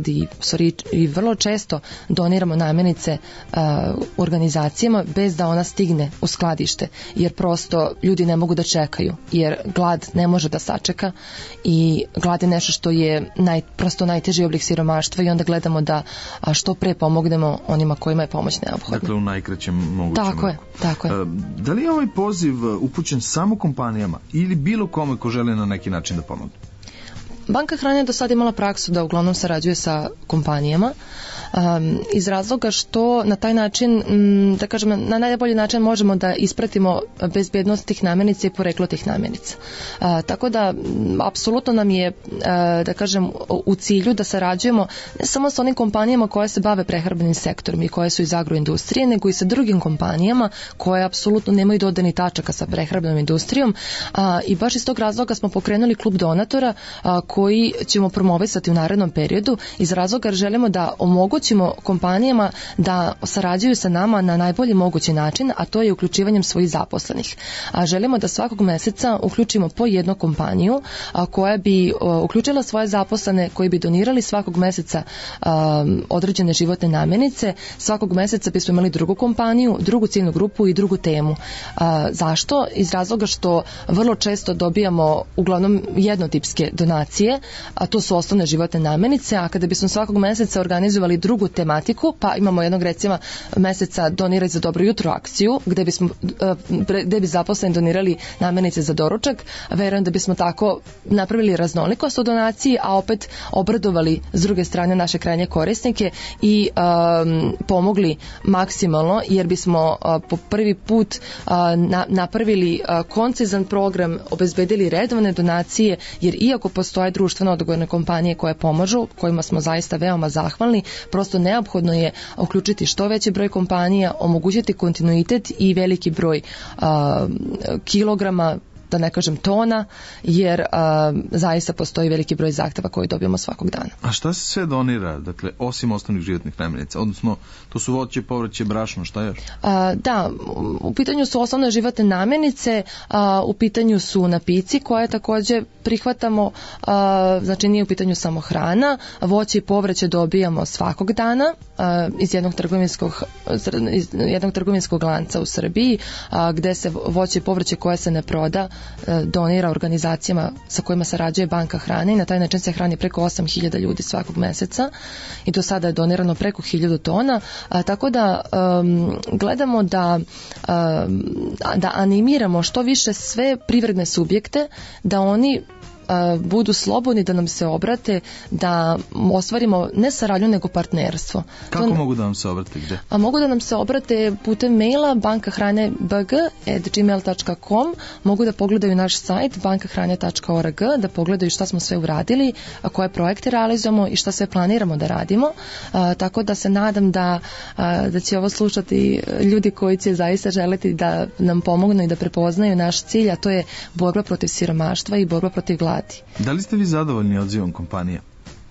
i vrlo često doniramo namirnice organizacijama bez da ona stigne u skladište, jer prosto ljudi ne mogu da čekaju, jer glad ne može da sačeka i glad je nešto što je prosto najteži oblik siromaštva i onda gledamo da što pre pomognemo onima kojima je pomoć neophodna. Dakle, u najkraćem mogućem. Tako je. Da li je ovaj poziv upućen samo kompanijama ili bilo kome ko želi na neki način da pomogne? Banka hrane do sada imala praksu da uglavnom sarađuje sa kompanijama iz razloga što na taj način, da kažem, na najbolji način možemo da ispratimo bezbednost tih namirnica i poreklo tih namirnica. Tako da, apsolutno nam je, da kažem, u cilju da sarađujemo ne samo sa onim kompanijama koje se bave prehrambenim sektorom i koje su iz agroindustrije, nego i sa drugim kompanijama koje apsolutno nemaju dodirnih tačaka sa prehrambenom industrijom i baš iz tog razloga smo pokrenuli klub donatora koji ćemo promovisati u narednom periodu iz razloga jer želimo da omogućimo kompanijama da sarađuju sa nama na najbolji mogući način, a to je uključivanjem svojih zaposlenih. Želimo da svakog meseca uključimo po jednu kompaniju koja bi uključila svoje zaposlene, koji bi donirali svakog meseca određene životne namirnice. Svakog meseca bismo imali drugu kompaniju, drugu ciljnu grupu i drugu temu. Zašto? Iz razloga što vrlo često dobijamo uglavnom jednotipske donacije donacije, a to su osnovne životne namirnice, a kada bismo svakog meseca organizovali drugu tematiku, pa imamo jednog recimo meseca Doniraj za dobro jutro akciju, gde bi zaposleni donirali namirnice za doručak, verujem da bismo tako napravili raznolikost u donaciji, a opet obradovali s druge strane naše krajnje korisnike i pomogli maksimalno, jer bismo po prvi put napravili koncizan program, obezbedili redovne donacije, jer iako postoje društveno odgovorne kompanije koje pomažu, kojima smo zaista veoma zahvalni, prosto neophodno je uključiti što veći broj kompanija, omogućiti kontinuitet i veliki broj kilograma, da ne kažem tona, jer zaista postoji veliki broj zahteva koji dobijamo svakog dana. A šta se sve donira, dakle, osim osnovnih životnih namirnica? Odnosno, to su voće, povrće, brašno, šta još? Da, u pitanju su osnovne životne namirnice, u pitanju su napici koje takođe prihvatamo, znači nije u pitanju samo hrana, voće i povrće dobijamo svakog dana iz jednog trgovinskog lanca u Srbiji, gde se voće i povrće koje se ne proda donira organizacijama sa kojima sarađuje Banka hrane i na taj način se hrani preko 8.000 ljudi svakog meseca i do sada je donirano preko 1.000 tona, tako da gledamo da animiramo što više sve privredne subjekte, da oni budu slobodni da nam se obrate, da ostvarimo ne saradnju nego partnerstvo. Kako mogu da nam se obrate? Gde? Mogu da nam se obrate putem maila bankahrane.bg@gmail.com, mogu da pogledaju naš sajt bankahrane.org, da pogledaju šta smo sve uradili, koje projekte realizujemo i šta sve planiramo da radimo, tako da se nadam da će ovo slušati ljudi koji će zaista želeti da nam pomognu i da prepoznaju naš cilj, a to je borba protiv siromaštva i borba protiv gladi. Da li ste vi zadovoljni odzivom kompanije?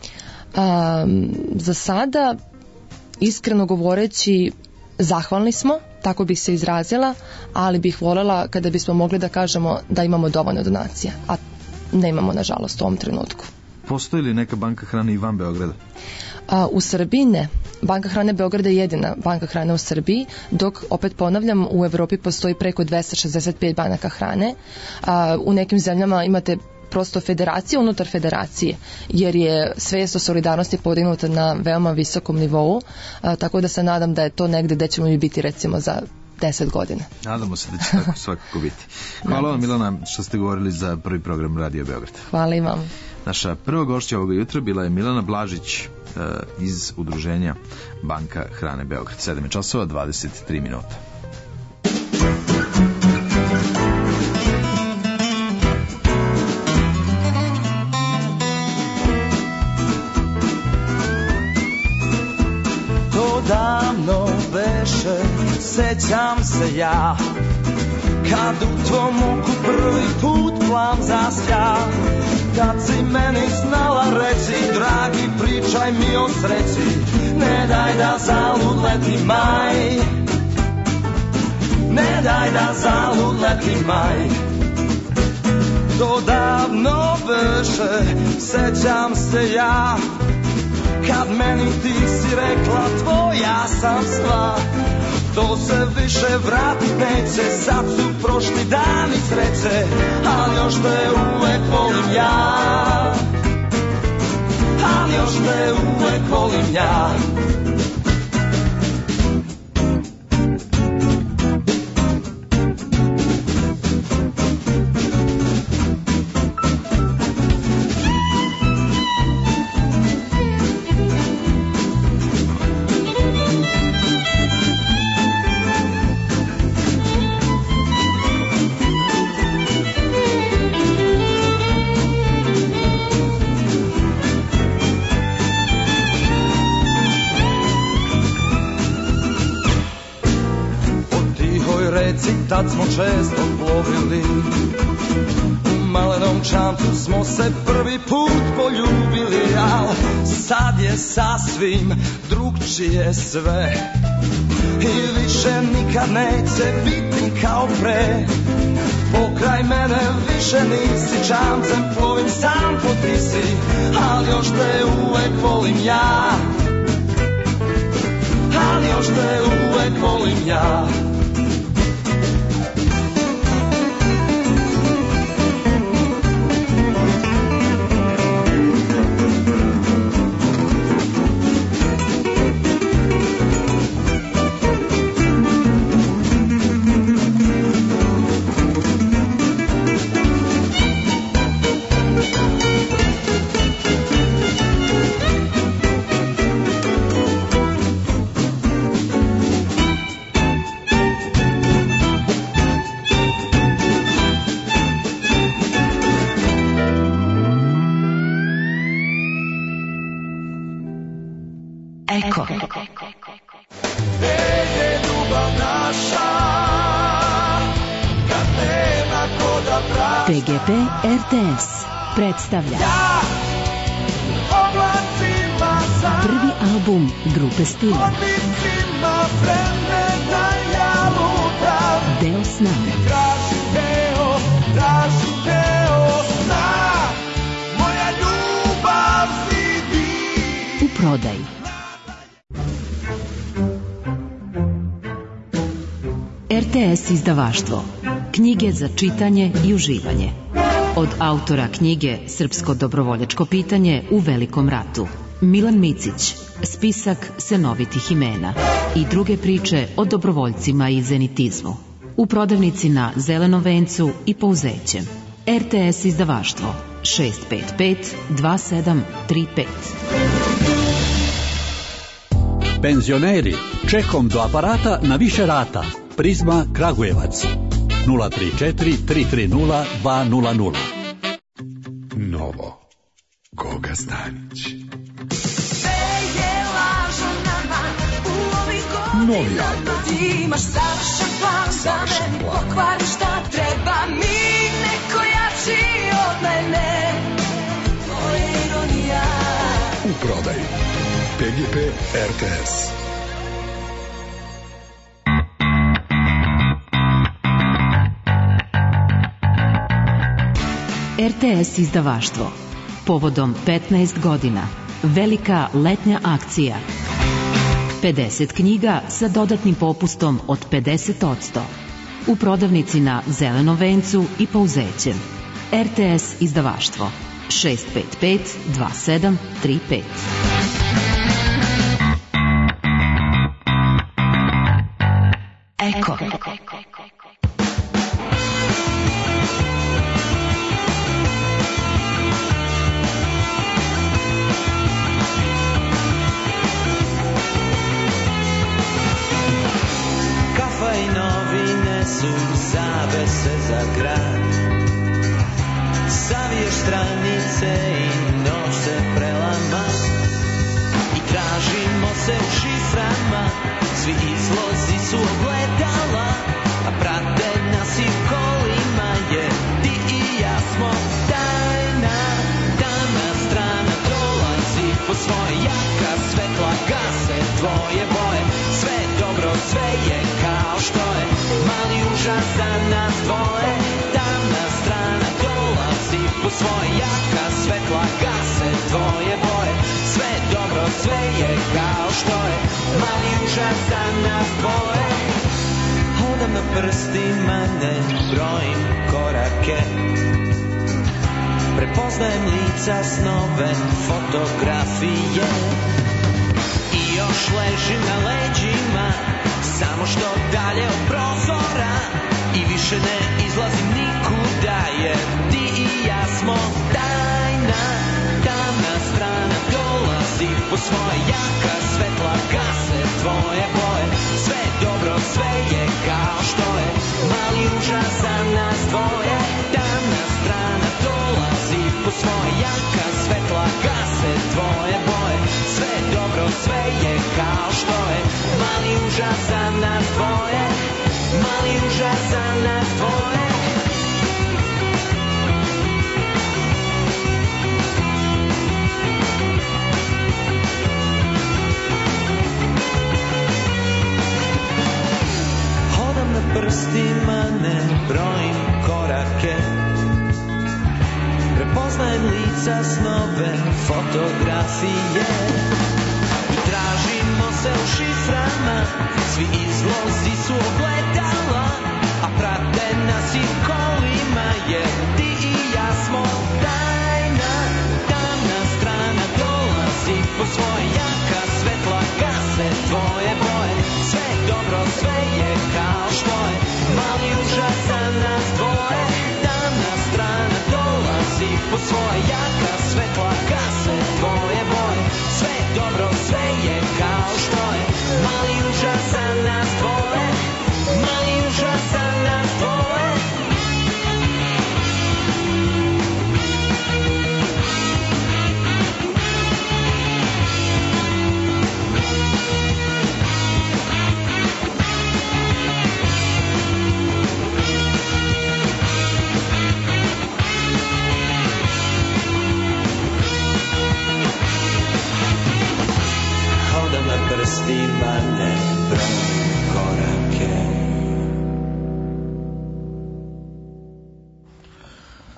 Za sada, iskreno govoreći, zahvalni smo, tako bih se izrazila, ali bih voljela kada bismo mogli da kažemo da imamo dovoljno donacija, a ne imamo, nažalost, u ovom trenutku. Postoji li neka banka hrane i van Beograda? U Srbiji ne. Banka hrane Beograda je jedina banka hrane u Srbiji, dok, opet ponavljam, u Evropi postoji preko 265 banaka hrane. U nekim zemljama imate prosto federacije unutar federacije, jer je svest o solidarnosti podignuta na veoma visokom nivou, tako da se nadam da je to negde gde ćemo i biti recimo za 10 godina. Nadamo se da će tako svakako biti. Hvala vam, Milana, što ste govorili za prvi program Radio Beograd. Hvala i vam. Naša prva gošća ovoga jutra bila je Milana Blažić iz udruženja Banka hrane Beograd. 7:23. Davno beše, sećam se ja, kad u tvom oku prvi put plam zasja, kad si meni znala reći, dragi, pričaj mi o sreći, ne daj da zalud leti maj, ne daj da zalud leti maj. To davno beše, sećam se ja, kad meni ti si rekla tvoja sam stvar, to se više vratit neće, sad su prošli dani sreće, ali još te uvek volim ja, ali još te uvek volim ja. Tad smo često plovili, u malenom čamcu smo se prvi put poljubili, al sad je sasvim drugčije sve i više nikad neće biti kao pre. Pokraj mene više nisi, čamcem plovim sam po Tisi, al još te uvek volim ja, al još te uvek volim ja. Eko. Gde ljubav naša, kad nema ko da prašta. TGP RTS predstavlja Oblacima sam, prvi album grupe Stila. odlicima vremena ja lutam. Deo sna. Tražim deo sna, moja ljubav si ti. U prodaji. RTS izdavaštvo. Knjige za čitanje i uživanje. Od autora knjige Srpsko dobrovoljačko pitanje u Velikom ratu. Milan Micić, spisak senovitih imena i druge priče o dobrovoljcima i zenitizmu. U prodavnici na Zelenom vencu i Pouzećem. RTS izdavaštvo 655 2735. Penzioneri, čekom do aparata na više rata. Prizma Kragujevac 034 330 200. Novo Goga Stanić. Novi album. Imaš savršen plan za mene, pokvari šta treba mi, neko jači od mene. To je ironija. U prodaji TGP RTS. RTS izdavaštvo. Povodom 15 godina. Velika letnja akcija. 50 knjiga sa dodatnim popustom od 50%. U prodavnici na Zelenom vencu i Pouzećem. RTS izdavaštvo 655 2735. Eko. Kafa i novine su zavese za grad. Saviješ stranice i noć se prelama i tražimo se u šiframa. Svi izlozi su ogledala, a prate nas i u kolima, jer ti i ja smo tajna. Tamna strana dolazi po svoje, jaka svetla gase tvoje boje. Sve dobro, sve je kao što je, mali užas za nas dvoje. Tamna strana dolazi po svoje, jaka svetla gase tvoje boje. Sve dobro, sve je kao što je, mali užas za nas dvoje. Hodam na prstima, ne brojim korake. Prepoznajem lica, snove, fotografije. I još ležim na leđima, samo što dalje od prozora. I više ne izlazim nikuda, jer ti i ja smo tajna. Tamna strana dolazi po svoje, jaka svetla gase tvoje boje. Sve dobro, sve je kao što je, mali užas za nas dvoje. Tamna strana dolazi po svoje, jaka svetla gase tvoje boje. Sve dobro, sve je kao što je, mali užas za nas dvoje. Mali užas za nas dvoje. Hodam na prstima, ne brojim korake. Prepoznajem lica, snove, fotografije. I tražimo se u šiframa, svi izlozi su ogledala, a prate nas i kolima, jer ti i ja smo tajna. Tamna strana dolazi po svoje, jaka svetla gase tvoje boje. Sve dobro, sve je kao što je, mali užas za nas dvoje. Tamna strana dolazi po svoje, jaka svetla gase tvoje boje. Sve dobro, sve je kao što je, mali užas za nas dvoje. Mali užas za nas dvoje.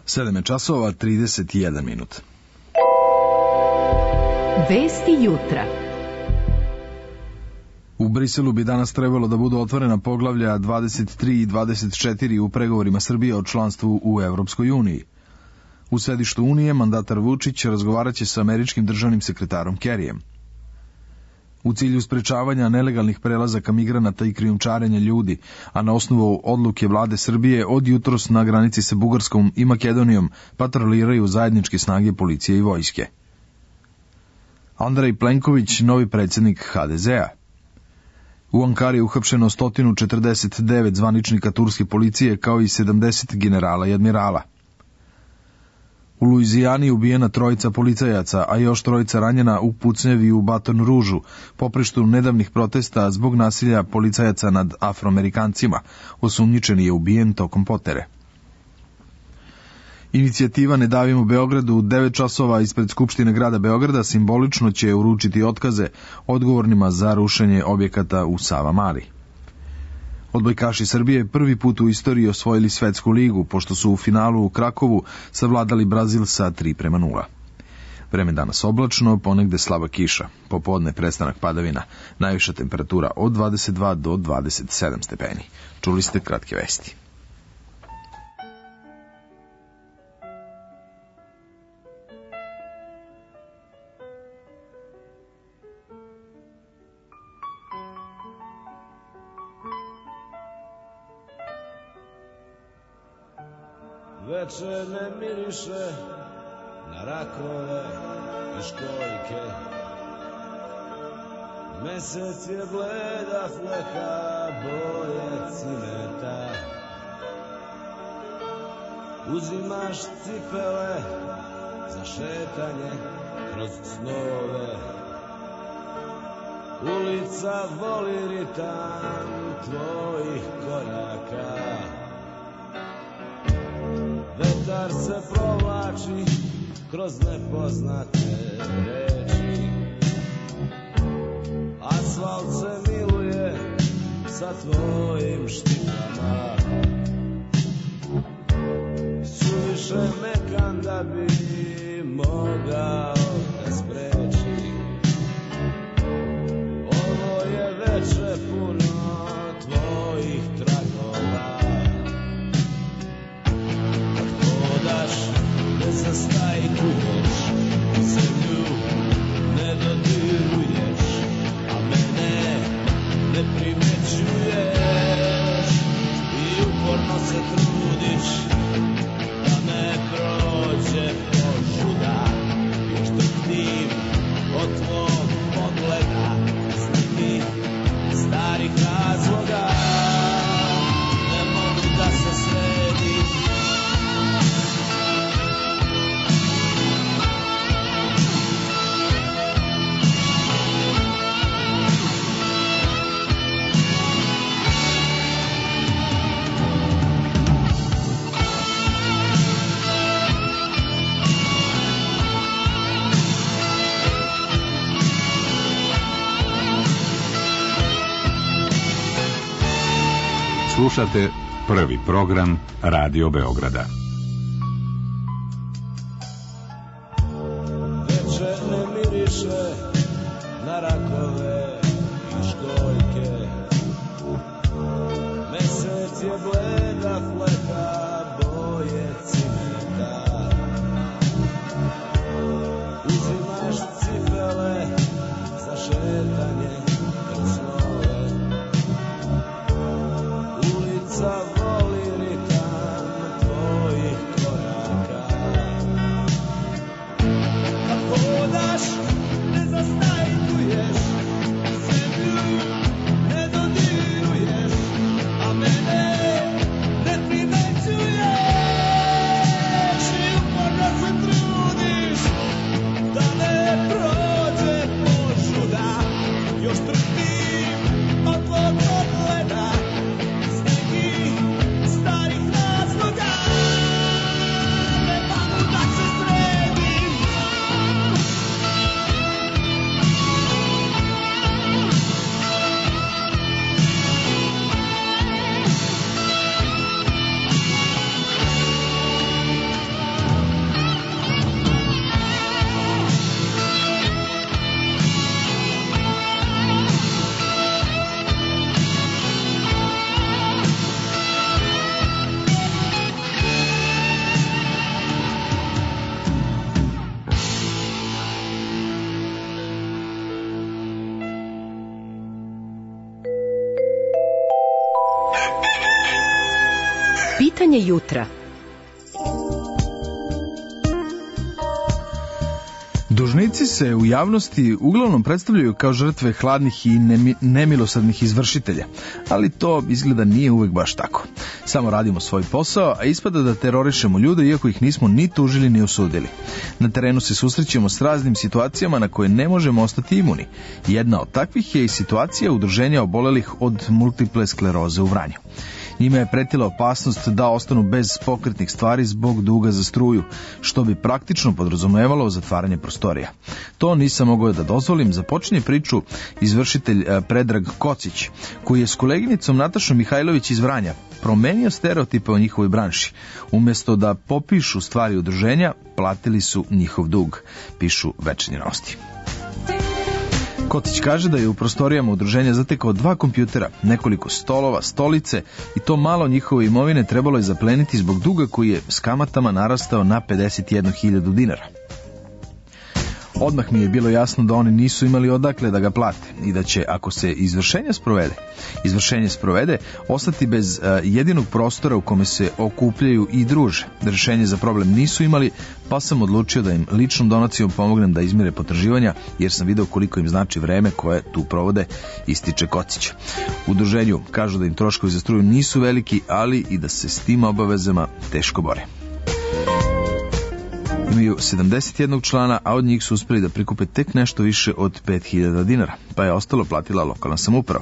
7 časova 31 minut. Vesti jutra. U Briselu bi danas trebalo da budu otvorena poglavlja 23 i 24 u pregovorima Srbije o članstvu u Evropskoj uniji. U sedištu Unije mandatar Vučić razgovaraće sa američkim državnim sekretarom Kerryjem. U cilju sprečavanja nelegalnih prelazaka migranata i krijumčarenja ljudi, a na osnovu odluke vlade Srbije od jutros na granici sa Bugarskom i Makedonijom patroliraju zajedničke snage policije i vojske. Andrej Plenković, novi predsjednik HDZ-a. U Ankari je uhapšeno 149 zvaničnika turske policije kao i 70 generala i admirala. U Luizijani ubijena 3 policajaca, a još 3 ranjena u pucnjevi u Baton Roužu, poprištu nedavnih protesta zbog nasilja policajaca nad Afroamerikancima. Osumnjičeni je ubijen tokom potere. Inicijativa Ne davimo Beogradu u 9 časova ispred Skupštine grada Beograda simbolično će uručiti otkaze odgovornima za rušenje objekata u Savamali. Odbojkaši Srbije prvi put u istoriji osvojili svetsku ligu, pošto su u finalu u Krakovu savladali Brazil sa 3:0. Vreme danas oblačno, ponegde slaba kiša. Popodne prestanak padavina. Najviša temperatura od 22 do 27 stepeni. Čuli ste kratke vesti. Veče ne miriše na rakove i školjke. Mesec je bleda fleka boje cimeta. Uzimaš cipele za šetanje kroz snove. Ulica voli ritam tvojih koraka. Vetar se provlači kroz nepoznate reči. Asfalt se miluje sa tvojim štipama. Suviše mekan da bi mogao da spreči. Ovo je veče puno tvojih tragova. Ne zastajkuješ, zemlju ne dodiruješ, a mene ne primećuješ i uporno se trudiš da me prođe požuda. Još drhtim od tvog pogleda iz nekih starih razloga. Ne mogu da se sredim. Slušate prvi program Radio Beograda. Veče ne miriše na rakove i školjke. Mesec je bleda fleka boje cimeta. Uzimaš cipele za šetanje kroz snove. Ulica voli ritam tvojih Pitanje jutra. Dužnici se u javnosti uglavnom predstavljaju kao žrtve hladnih i nemilosrdnih izvršitelja, ali to izgleda nije uvek baš tako. Samo radimo svoj posao, a ispada da terorišemo ljude iako ih nismo ni tužili ni osudili. Na terenu se susrećemo s raznim situacijama na koje ne možemo ostati imuni. Jedna od takvih je i situacija udruženja obolelih od multiple skleroze u Vranju. Njima je pretila opasnost da ostanu bez pokretnih stvari zbog duga za struju, što bi praktično podrazumevalo zatvaranje prostorija. To nisam mogao da dozvolim, započinje priču izvršitelj Predrag Kocić, koji je s koleginicom Natašom Mihajlović iz Vranja promenio stereotipe o njihovoj branši. Umjesto da popišu stvari udruženja, platili su njihov dug, pišu Večernje novosti. Kocić kaže da je u prostorijama udruženja zatekao 2 kompjutera, nekoliko stolova, stolice i to malo njihove imovine trebalo je zapleniti zbog duga koji je s kamatama narastao na 51.000 dinara. Odmah mi je bilo jasno da oni nisu imali odakle da ga plate i da će, ako se izvršenje sprovede, ostati bez jedinog prostora u kome se okupljaju i druže. Rješenje za problem nisu imali, pa sam odlučio da im ličnom donacijom pomognem da izmire potraživanja, jer sam video koliko im znači vreme koje tu provode, ističe Kocić. U udruženju kažu da im troškovi za struju nisu veliki, ali i da se s tim obavezama teško bore. Imaju 71 člana, a od njih su uspjeli da prikupe tek nešto više od 5.000 dinara, pa je ostalo platila lokalna samouprava.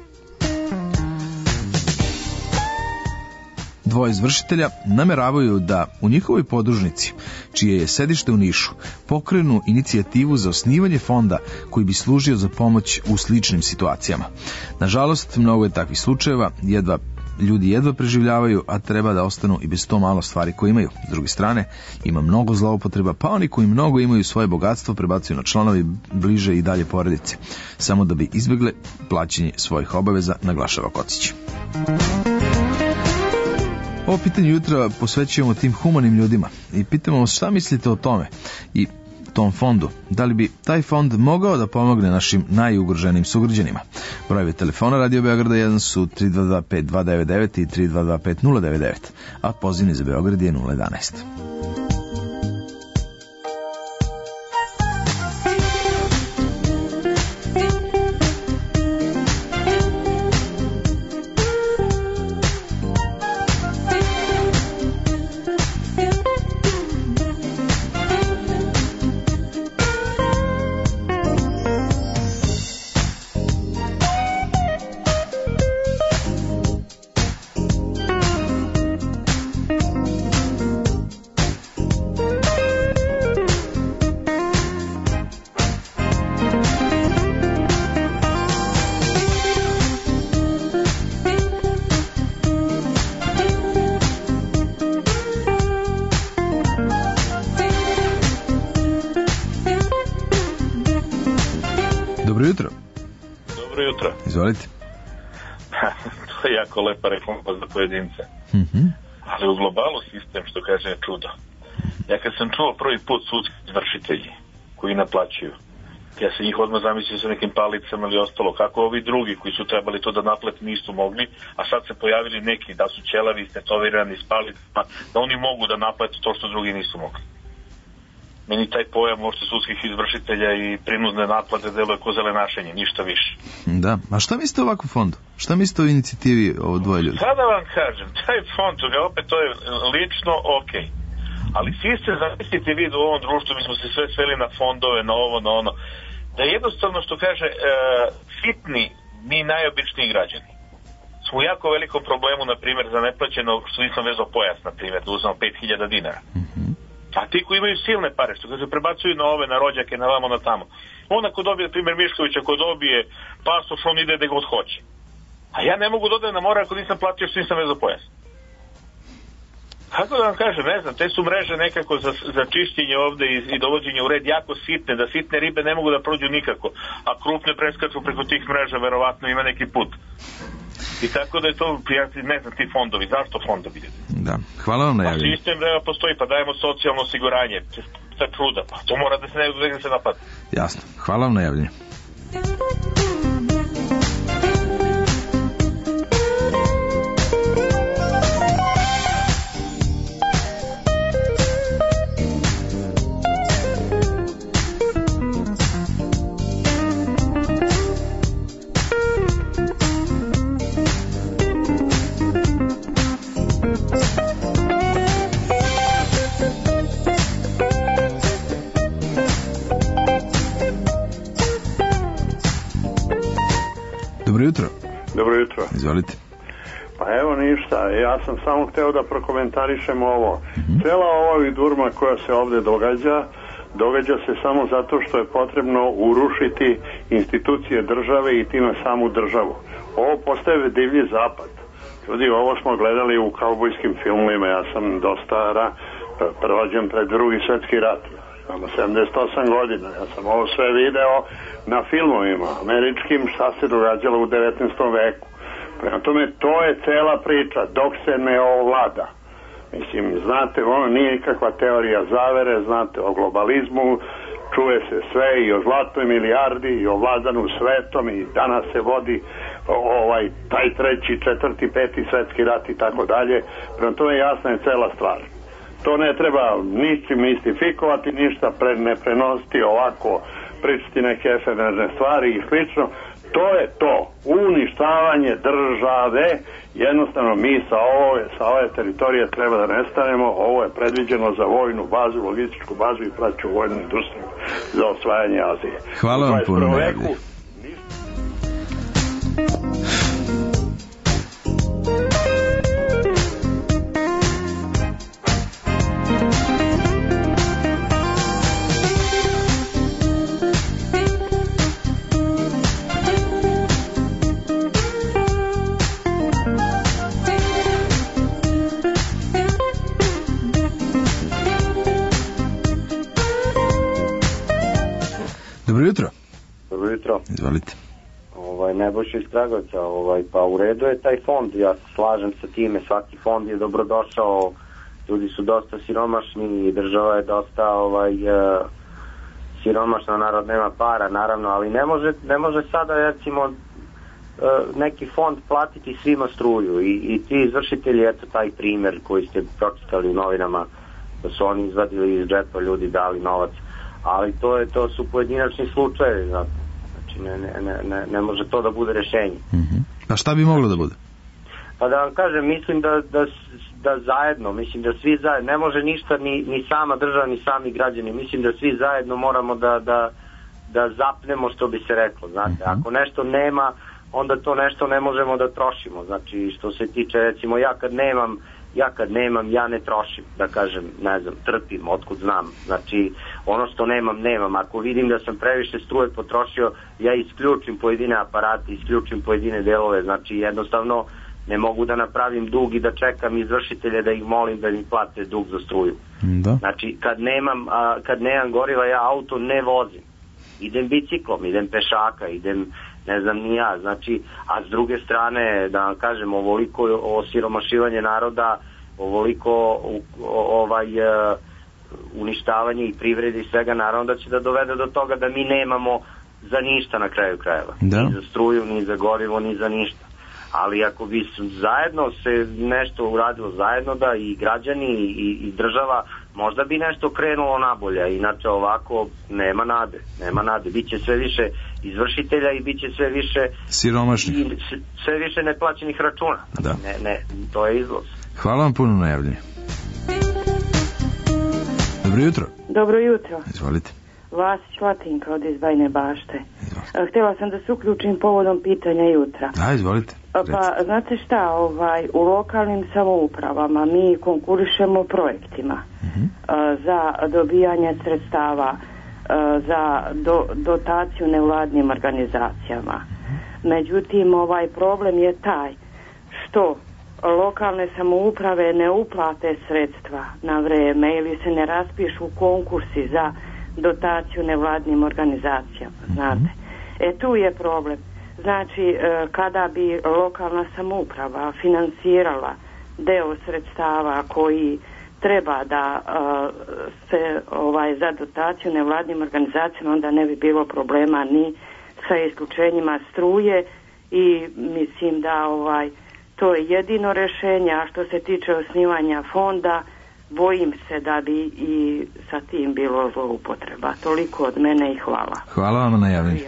2 izvršitelja nameravaju da u njihovoj podružnici, čije je sedište u Nišu, pokrenu inicijativu za osnivanje fonda koji bi služio za pomoć u sličnim situacijama. Nažalost, mnogo je takvih slučajeva, ljudi jedva preživljavaju, a treba da ostanu i bez to malo stvari koje imaju. S druge strane, ima mnogo zloupotreba, pa oni koji mnogo imaju svoje bogatstvo prebacuju na članovi bliže i dalje porodice, samo da bi izbjegle plaćanje svojih obaveza, naglašava Kocić. Ovo pitanje jutra posvećujemo tim humanim ljudima i pitamo vas šta mislite o tome i tom fondu. Da li bi taj fond mogao da pomogne našim najugroženijim sugrađanima? Brojevi telefona Radio Beograda 1 su 3225-299 i 3225-099, a pozivni za Beograd je 011. Dobro jutro. Dobro jutro. Izvolite. To je jako lepa reforma za pojedince. Ali u globalu sistem, što kaže, je čudo. Ja kad sam čuo prvi put sudski izvršitelji koji naplaćuju, ja sam njih odmah zamislio sa nekim palicama ili ostalo. Kako ovi drugi koji su trebali to da naplati nisu mogli, a sad se pojavili neki da su ćelavi, istetovirani s palicama, da oni mogu da naplate to što drugi nisu mogli. Meni taj pojam možda sudskih izvršitelja i prinudne naplate deluje ko zelenašenje, ništa više. Da, a šta mislite o ovakvom fondu? Šta mislite o inicijativi o 2 ljudi? Sada vam kažem, taj fond, opet to je lično okej. Ali sistem, zamislite vid u ovom društvu, mi smo se sve sveli na fondove, na ovo, na ono. Da jednostavno, što kaže, sitni, mi najobičniji građani smo u jako velikom problemu, na primjer, za neplaćeno, što nisam vezao pojas, na primjer, da uzmemo 5.000 dinara. A ti koji imaju silne pare, što kaže, prebacuju na ove, na rođake, na vamo, na tamo. On ako dobije, na primjer, Mišković, ako dobije pasoš, on ide gde god hoće. A ja ne mogu da odem na more ako nisam platio, što nisam vezao pojas. Kako da vam kažem, ne znam, te su mreže nekako za čišćenje ovde i dovođenje u red jako sitne, da sitne ribe ne mogu da prođu nikako, a krupne preskaču preko tih mreža, verovatno ima neki put. I tako da je to, ja ne znam, ti fondovi, zašto fondovi? Da, hvala vam na javljenju. A sistem vrema postoji, pa dajemo socijalno osiguranje, to je čuda, pa to mora da se ne se napada. Jasno, hvala vam na javljenju. jutro. Izvolite. Pa evo ništa, ja sam samo hteo da prokomentarišem ovo. Cela ova vidurma koja se ovde događa se samo zato što je potrebno urušiti institucije države i time samu državu. Ovo postaje divlji zapad. Ljudi, ovo smo gledali u kaubojskim filmovima, ja sam dosta rođen pred Drugi svetski rat. Imamo 78 godina, ja sam ovo sve video na filmovima američkim šta se događalo u 19. veku. Prema tome, to je cela priča, dok se ne ovlada. Mislim, znate, ono nije nikakva teorija zavere, znate o globalizmu, čuje se sve i o zlatnoj milijardi i o vladanu svetom i danas se vodi taj 3., 4., 5. svetski rat i tako dalje. Prema tome, jasna je cela stvar. To ne treba ničim mistifikovati, ništa ne prenositi ovako, pričati neke efemerne stvari i slično. To je to, uništavanje države. Jednostavno mi sa ove teritorije treba da nestanemo. Ovo je predviđeno za vojnu bazu, logističku bazu i praću vojnu industriju za osvajanje Azije. Hvala vam puno najavlje. Dobro jutro. Dobro jutro. Izvolite. Nebojša iz Kragovca, pa u redu je taj fond, ja se slažem sa time, svaki fond je dobrodošao, ljudi su dosta siromašni i država je dosta siromašna, narod nema para, naravno, ali ne može sada, recimo, neki fond platiti svima struju i ti izvršitelji, eto taj primer koji ste pročitali u novinama, da su oni izvadili iz džepa, ljudi dali novac, ali to su pojedinačni slučajevi, znači ne može to da bude rešenje. Pa šta bi moglo da bude? Pa da vam kažem, mislim da zajedno, mislim da svi zajedno, ne može ništa ni sama država, ni sami građani, mislim da svi zajedno moramo da zapnemo, što bi se reklo, znate, ako nešto nema, onda to nešto ne možemo da trošimo, znači što se tiče, recimo, ja kad nemam, ja ne trošim, da kažem, ne znam, trpim, otkud znam, znači ono što nemam, ako vidim da sam previše struje potrošio, ja isključim pojedine aparate, isključim pojedine delove, znači jednostavno ne mogu da napravim dug i da čekam izvršitelje da ih molim da mi plate dug za struju. Znači kad nemam goriva, ja auto ne vozim, idem biciklom, idem pešaka, idem ne znam ni ja, znači, a s druge strane, da vam kažem, ovoliko osiromašivanje naroda, ovoliko uništavanje i privrede i svega, naravno da će da dovede do toga da mi nemamo za ništa na kraju krajeva. Ni za struju, ni za gorivo, ni za ništa. Ali ako bi zajedno se nešto uradilo zajedno, da i građani i država, možda bi nešto krenulo nabolje, inače ovako nema nade. Biće sve više izvršitelja i biće sve više siromašnih i sve više neplaćenih računa. Ne, to je izlaz. Hvala vam puno na javljanju. Dobro jutro. Dobro jutro. Izvolite. Vasić Latinka od iz Bajne Bašte. Htjela sam da se uključim povodom pitanja jutra. Izvolite. Pa, znate šta, u lokalnim samoupravama mi konkurišemo projektima za dobijanje sredstava za dotaciju nevladnim organizacijama. Međutim, problem je taj što lokalne samouprave ne uplate sredstva na vreme ili se ne raspišu konkursi za dotaciju nevladnim organizacijama, znate. Tu je problem. Znači, kada bi lokalna samouprava finansirala deo sredstava koji treba da se za dotaciju nevladnim organizacijama, onda ne bi bilo problema ni sa isključenjima struje i mislim da to je jedino rešenje, a što se tiče osnivanja fonda, bojim se da bi i sa tim bilo zloupotreba. Toliko od mene i hvala. Hvala vam na javljanju.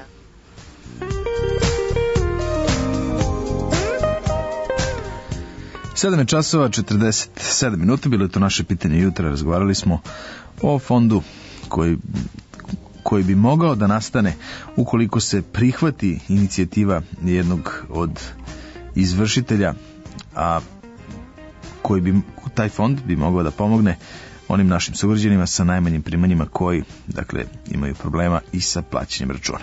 Sedam je časova 47 minuta, bilo je to naše pitanje jutra, razgovarali smo o fondu koji bi mogao da nastane ukoliko se prihvati inicijativa jednog od izvršitelja, a taj fond bi mogao da pomogne onim našim sugrađanima sa najmanjim primanjima koji, dakle, imaju problema i sa plaćanjem računa.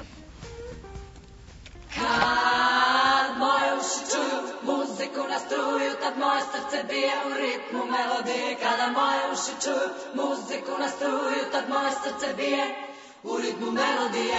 Kad moje uši čuju muziku na struju, tad moje srce bije u ritmu melodije. Kada moje uši čuju muziku na struju, tad moje srce bije u ritmu melodije.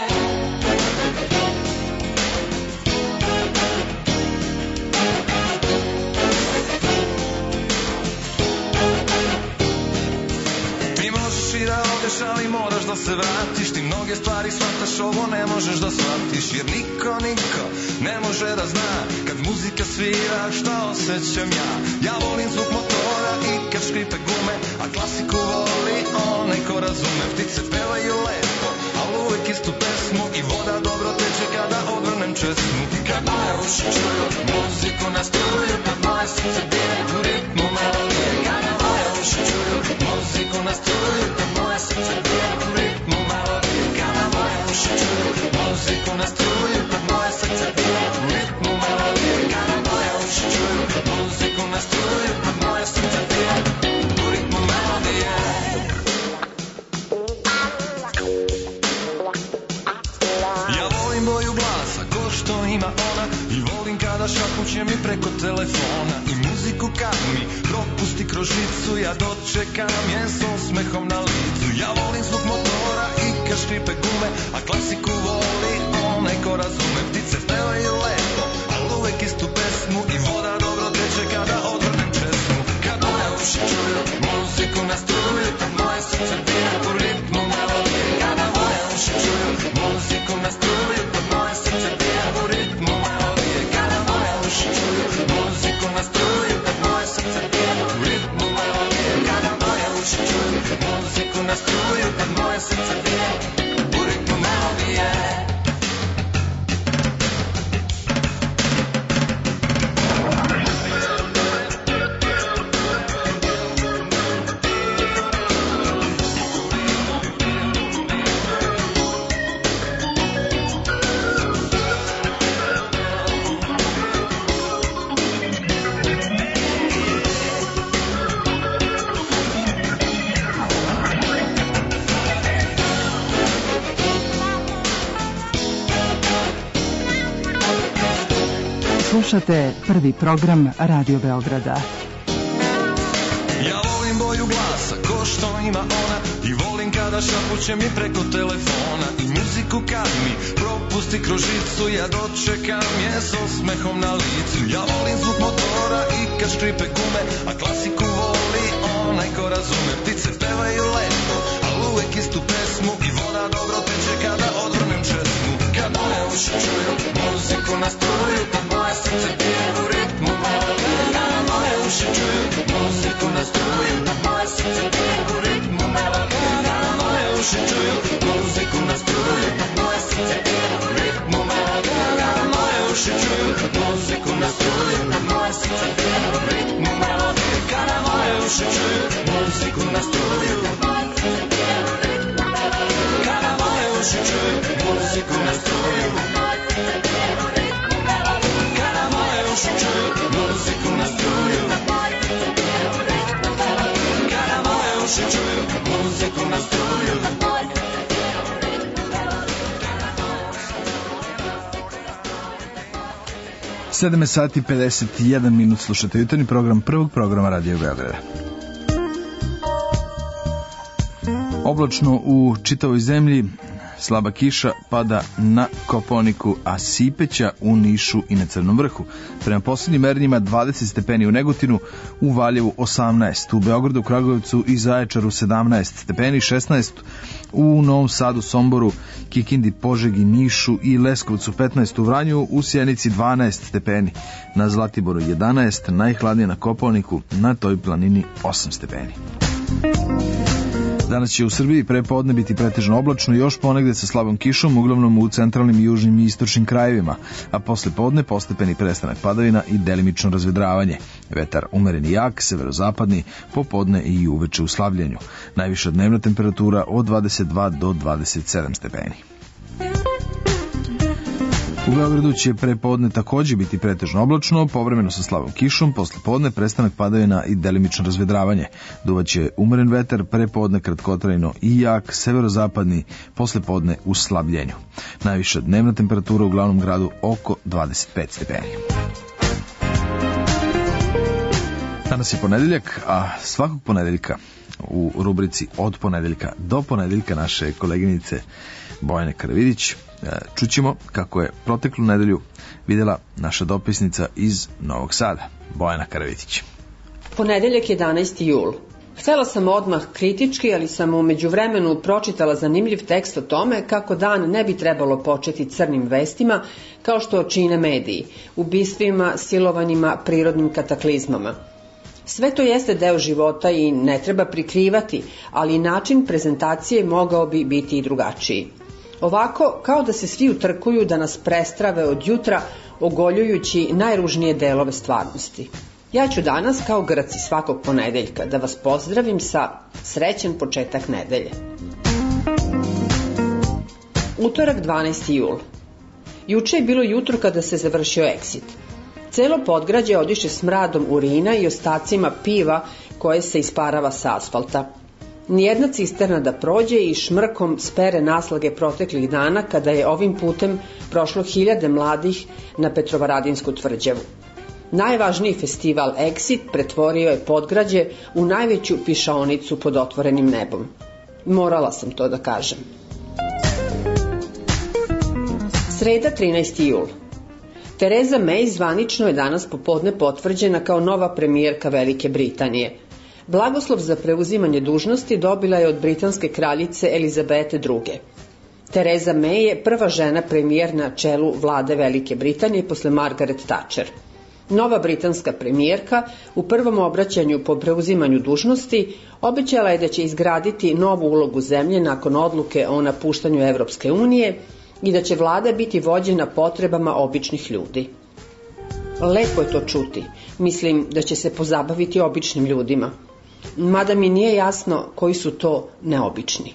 I da odeš, ali moraš da se vratiš. Ti mnoge stvari shvataš, ovo ne možeš da shvatiš. Jer niko ne može da zna kad muzika svira šta osjećam ja. Ja volim zvuk motora i kad škripe gume, a klasiku voli onaj ko razume. Ptice pevaju lepo, ali uvek istu pesmu, i voda dobro teče kada odvrnem česmu. Kad moje uši čuju muziku na struju, kad moje srce bije u ritmu melodije. Kada moje uši čuju muziku na struju, kad moje srce bije u ritmu melodije. Kada moje uši čuju muziku na struju, kad moje srce bije u ritmu melodije. Kada moje uši čuju muziku na struju, kad moje srce bije u ritmu melodije. Ja volim boju glasa ko što ima ona, i volim kada šapuće mi preko telefona. I muziku kad mi propusti kroz žicu, ja dočekam je s osmehom na licu. Ja volim zvuk motora i kad škripe gume, a klasiku voli onaj ko razume. Ptice pevaju lepo, ali uvek istu pesmu, i voda dobro teče kada odvrnem česmu. Kad moje uši čuju muziku na struju, kad moje srce bije u ritmu melodije. Kada moje uši čuju muziku na struju, kad moje srce bije u ritmu melodije. Kada moje uši čuju muziku na struju, kad moje srce bije u ritmu melodije. Kada moje uši čuju muziku na struju, kad moje srce bije u ritmu melodije. Slušate prvi program Radio Beograda. Ja volim boju glasa ko što ima ona, i volim kada šapuće mi preko telefona. I muziku kad mi propusti kroz žicu, ja dočekam je s osmehom na licu. Ja volim zvuk motora i kad škripe gume, a klasiku voli onaj ko razume. Ptice pevaju lepo, ali uvek istu pesmu, i voda dobro teče kada odvrnem česmu. Kad moje uši čuju muziku na struju, kad moje srce bije u ritmu melodije. Kada moje uši čuju muziku na struju, kad moje srce bije u ritmu melodije. Kada moje uši čuju muziku na struju, kad moje srce bije u ritmu melodije. Kada moje uši čuju muziku na struju, kad moje srce bije u ritmu melodije. Kada moje uši čuju muziku na struju, kad moje srce bije u ritmu melodije. Kada moje uši čuju muziku na struju, kad moje srce bije u ritmu melodije. Kada moje uši čuju muziku na struju, kad moje srce bije u ritmu melodije. Kada moje uši čuju muziku na struju, kad moje srce bije u ritmu melodije. 7 sati 51 minut, slušate jutarnji program prvog programa Radio Beograda. Oblačno u čitavoj zemlji, slaba kiša pada na Kopaoniku, a sipeća u Nišu i na Crnom vrhu. Prema posljednjim merenjima 20 stepeni u Negotinu, u Valjevu 18, u Beogradu, Kragujevcu i Zaječaru 17 stepeni, 16 u Novom Sadu, Somboru, Kikindi, Požegi, Nišu i Leskovcu, 15 u Vranju, u Sjenici 12 stepeni, na Zlatiboru 11, najhladnije na Kopaoniku, na toj planini 8 stepeni. Danas će u Srbiji prepodne biti pretežno oblačno i još ponegde sa slabom kišom, uglavnom u centralnim, južnim i istočnim krajevima, a posle podne postepeni prestanak padavina i delimično razvedravanje. Vetar umeren i jak, severozapadni, popodne i uveče u slavljenju. Najviša dnevna temperatura od 22 do 27 stepeni. U Beogradu će prepodne takođe biti pretežno oblačno, povremeno sa slabom kišom, posle podne prestanak padavina i delimično razvedravanje. Duvaće umeren vetar, prepodne kratkotrajno i jak, severozapadni, posle podne u slabljenju. Najviša dnevna temperatura u glavnom gradu oko 25 stepeni. Danas je ponedeljak, a svakog ponedeljka u rubrici Od ponedeljka do ponedeljka naše koleginice Bojane Karavidić čućemo kako je proteklu nedelju videla naša dopisnica iz Novog Sada, Bojana Karavidić. Ponedeljak 11. jul. Htela sam odmah kritički, ali sam u međuvremenu pročitala zanimljiv tekst o tome kako dan ne bi trebalo početi crnim vestima, kao što čine mediji, ubistvima, silovanjima, prirodnim kataklizmama. Sve to jeste deo života i ne treba prikrivati, ali način prezentacije mogao bi biti i drugačiji. Ovako, kao da se svi utrkuju da nas prestrave od jutra, ogoljujući najružnije delove stvarnosti. Ja ću danas, kao Grci svakog ponedeljka, da vas pozdravim sa srećan početak nedelje. Utorak 12. jul. Juče je bilo jutro kada se završio Exit. Celo podgrađe odiše smradom urina i ostacima piva koje se isparava sa asfalta. Nijedna cisterna da prođe i šmrkom spere naslage proteklih dana kada je ovim putem prošlo hiljade mladih na Petrovaradinsku tvrđavu. Najvažniji festival Exit pretvorio je podgrađe u najveću pišaonicu pod otvorenim nebom. Morala sam to da kažem. Sreda 13. jul. Tereza May zvanično je danas popodne potvrđena kao nova premijerka Velike Britanije. Blagoslov za preuzimanje dužnosti dobila je od britanske kraljice Elizabete II. Tereza May je prva žena premijer na čelu vlade Velike Britanije posle Margaret Thatcher. Nova britanska premijerka u prvom obraćanju po preuzimanju dužnosti obećala je da će izgraditi novu ulogu zemlje nakon odluke o napuštanju Evropske unije i da će vlada biti vođena potrebama običnih ljudi. Lepo je to čuti. Mislim da će se pozabaviti običnim ljudima. Mada mi nije jasno koji su to neobični.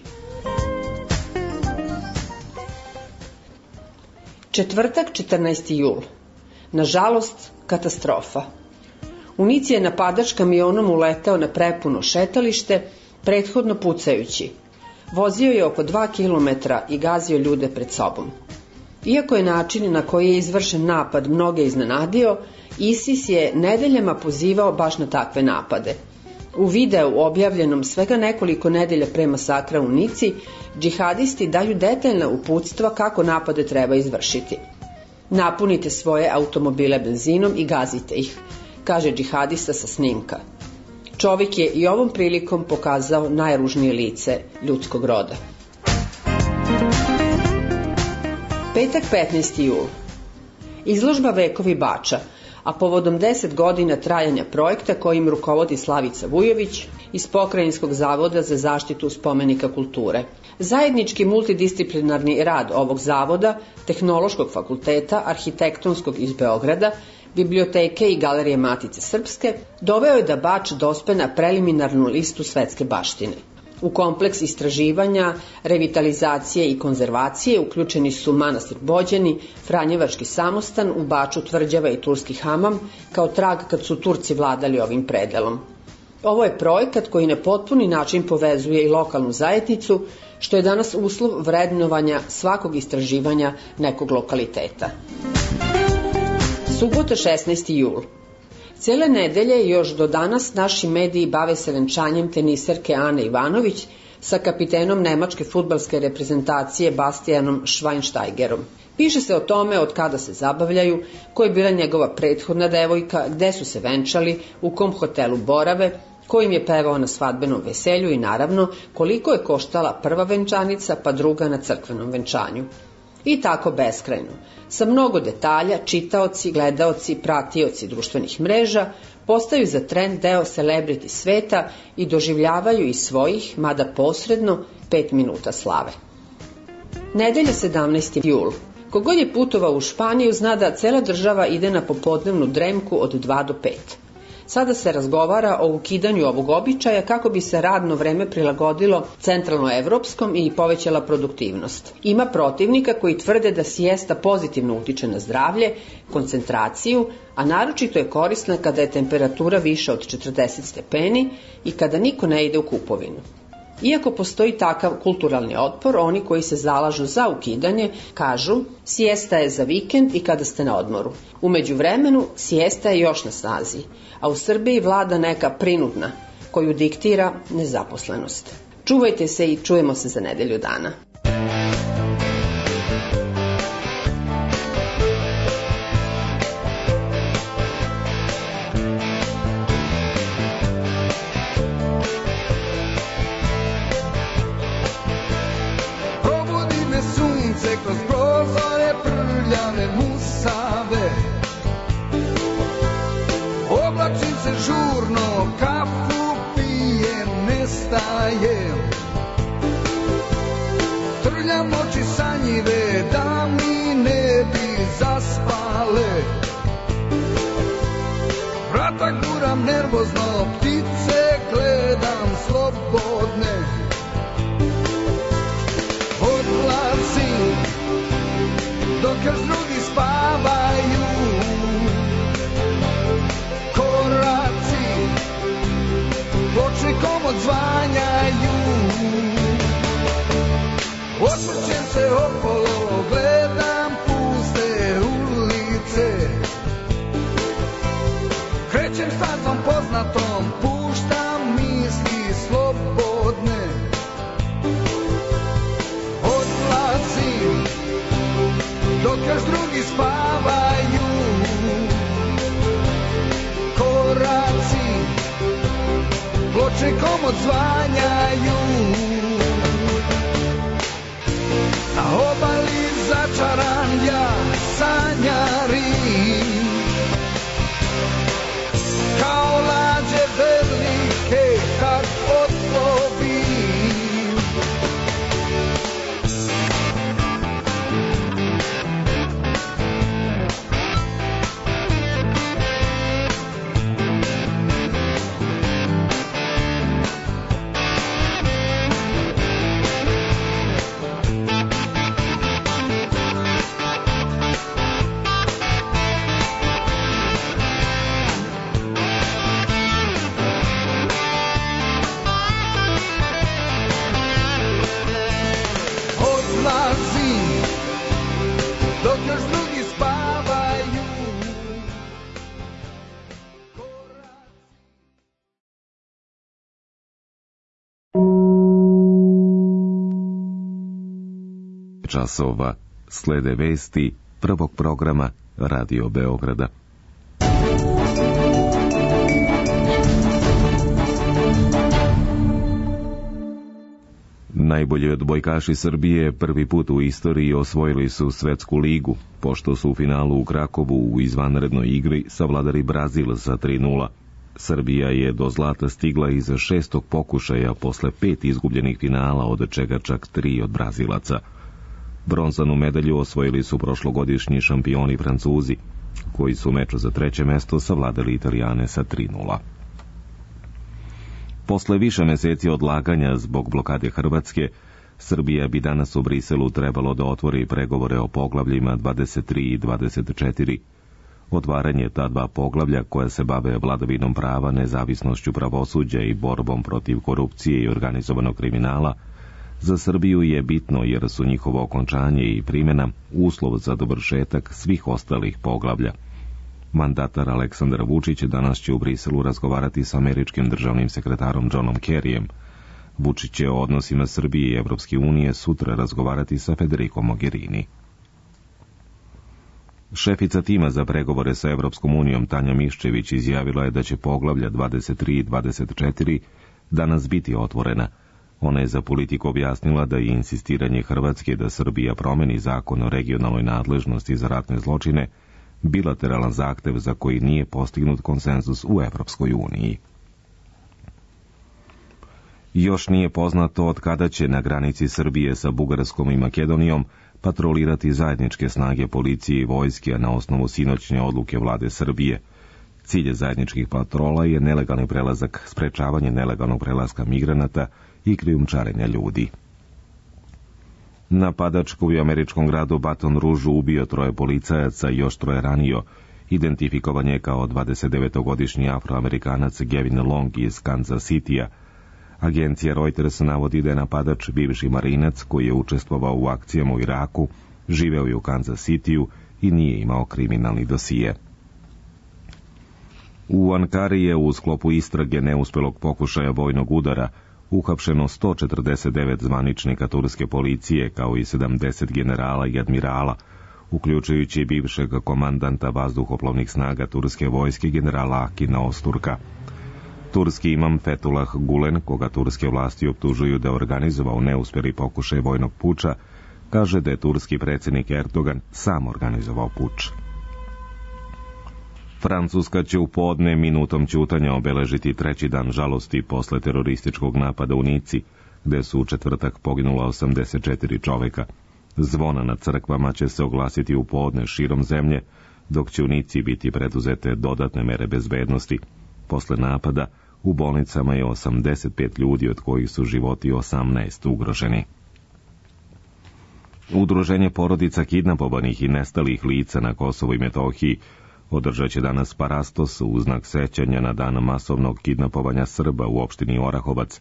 Četvrtak 14. jul. Nažalost, katastrofa. U Nici je napadač kamionom uleteo na prepuno šetalište, prethodno pucajući. Vozio je oko 2 kilometra i gazio ljude pred sobom. Iako je način na koji je izvršen napad mnoge iznenadio, ISIS je nedeljama pozivao baš na takve napade. U videu objavljenom svega nekoliko nedelja pre masakra u Nici, džihadisti daju detaljna uputstva kako napade treba izvršiti. Napunite svoje automobile benzinom i gazite ih, kaže džihadista sa snimka. Čovjek je i ovom prilikom pokazao najružnije lice ljudskog roda. Petak 15. jul. Izložba Vekovi Bača, a povodom 10 godina trajanja projekta kojim rukovodi Slavica Vujović iz Pokrajinskog zavoda za zaštitu spomenika kulture. Zajednički multidisciplinarni rad ovog zavoda, Tehnološkog fakulteta, Arhitektonskog iz Beograda, Biblioteke i Galerije Matice Srpske, doveo je da Bač dospe na preliminarnu listu svetske baštine. U kompleks istraživanja, revitalizacije i konzervacije uključeni su manastir Bođani, Franjevački samostan, u Baču tvrđava i Turski hamam, kao trag kad su Turci vladali ovim predelom. Ovo je projekat koji na potpuni način povezuje i lokalnu zajednicu, što je danas uslov vrednovanja svakog istraživanja nekog lokaliteta. Subota 16. jul. Cijele nedelje još do danas naši mediji bave se venčanjem teniserke Ane Ivanović sa kapitenom nemačke fudbalske reprezentacije Bastianom Schweinsteigerom. Piše se o tome od kada se zabavljaju, ko je bila njegova prethodna devojka, gde su se venčali, u kom hotelu borave, ko im je pevao na svadbenom veselju i naravno koliko je koštala prva venčanica pa druga na crkvenom venčanju. I tako beskrajno. Sa mnogo detalja, čitaoci, gledaoci, pratioci društvenih mreža postaju za trend deo celebrity sveta i doživljavaju iz svojih, mada posredno, 5 minuta slave. Nedelja 17. jul. Kogod je putovao u Španiju zna da cela država ide na popodnevnu dremku od 2 do 5. Sada se razgovara o ukidanju ovog običaja kako bi se radno vreme prilagodilo centralnoevropskom i povećala produktivnost. Ima protivnika koji tvrde da siesta pozitivno utiče na zdravlje, koncentraciju, a naročito je korisna kada je temperatura više od 40 stepeni i kada niko ne ide u kupovinu. Iako postoji takav kulturalni otpor, oni koji se zalažu za ukidanje kažu siesta je za vikend i kada ste na odmoru. U međuvremenu siesta je još na snazi, a u Srbiji vlada neka prinudna koju diktira nezaposlenost. Čuvajte se i čujemo se za nedelju dana. Kroz prozore prljave musave oblačim se žurno, kafu pijem, nestajem, trljam oči sanjive da mi ne bi zaspale, vrata guram nervozno, ptice gledam slobodne, odlazim dok još drugi spavaju, koraci pločnikom odzvanjaju, osvrćem se okolo, gledam puste ulice, krećem stazom poznatom, puštam misli slobodne, odlazim dok još drugi spavaju, koraci pločnikom odzvanjaju, na obali začaran ja sanjarim, kao lađe velike kad odplovim. Časova slede vesti prvog programa Radio Beograda. Najbolji odbojkaši Srbije prvi put u istoriji osvojili su svetsku ligu, pošto su u finalu u Krakovu u izvanrednoj igri savladali Brazil za 3:0. Srbija je do zlata stigla iza 6. pokušaja posle 5 izgubljenih finala, od čega čak 3 od Brazilaca. Bronzanu medalju osvojili su prošlogodišnji šampioni Francuzi, koji su u meču za 3. mesto savladali Italijane sa 3:0. Posle više meseci odlaganja zbog blokade Hrvatske, Srbija bi danas u Briselu trebalo da otvori pregovore o poglavljima 23 i 24. Otvaranje ta dva poglavlja, koja se bave vladavinom prava, nezavisnošću pravosuđa i borbom protiv korupcije i organizovanog kriminala, za Srbiju je bitno jer su njihovo okončanje i primjena uslov za dovršetak svih ostalih poglavlja. Mandatar Aleksandar Vučić danas će u Briselu razgovarati sa američkim državnim sekretarom Johnom Kerryjem. Vučić će o odnosima Srbije i Evropske unije sutra razgovarati sa Federico Mogherini. Šefica tima za pregovore sa Evropskom unijom Tanja Miščević izjavila je da će poglavlja 23 i 24 danas biti otvorena. Ona je za Politiku objasnila da je insistiranje Hrvatske da Srbija promeni zakon o regionalnoj nadležnosti za ratne zločine bilateralan zahtev za koji nije postignut konsenzus u Evropskoj uniji. Još nije poznato od kada će na granici Srbije sa Bugarskom i Makedonijom patrolirati zajedničke snage policije i vojske na osnovu sinoćnje odluke vlade Srbije. Cilj zajedničkih patrola je nelegalni prelazak, sprečavanje nelegalnog prelaska migranata i krijumčarenja ljudi. Napadač koji u američkom gradu Baton Rouge ubio 3 policajaca i još 3 ranio, identifikovan je kao 29-godišnji Afroamerikanac Gavin Long iz Kansas Citya. Agencija Reuters navodi da je napadač bivši marinac koji je učestvovao u akcijama u Iraku, živeo je u Kansas Cityu i nije imao kriminalni dosije. U Ankari je u sklopu istrage neuspelog pokušaja vojnog udara uhapšeno 149 zvaničnika turske policije kao i 70 generala i admirala, uključujući bivšeg komandanta vazduhoplovnih snaga turske vojske generala Akina Osturka. Turski imam Fethullah Gulen, koga turske vlasti optužuju da je organizovao neuspjeli pokušaj vojnog puča, kaže da je turski predsjednik Erdogan sam organizovao puč. Francuska će u podne minutom ćutanja obeležiti 3. dan žalosti posle terorističkog napada u Nici, gde su u četvrtak poginula 84 čoveka. Zvona na crkvama će se oglasiti u podne širom zemlje, dok će u Nici biti preduzete dodatne mere bezbednosti. Posle napada u bolnicama je 85 ljudi, od kojih su životi 18 ugroženi. Udruženje porodica kidnapovanih i nestalih lica na Kosovu i Metohiji održat će danas parastos u znak sećanja na dan masovnog kidnapovanja Srba u opštini Orahovac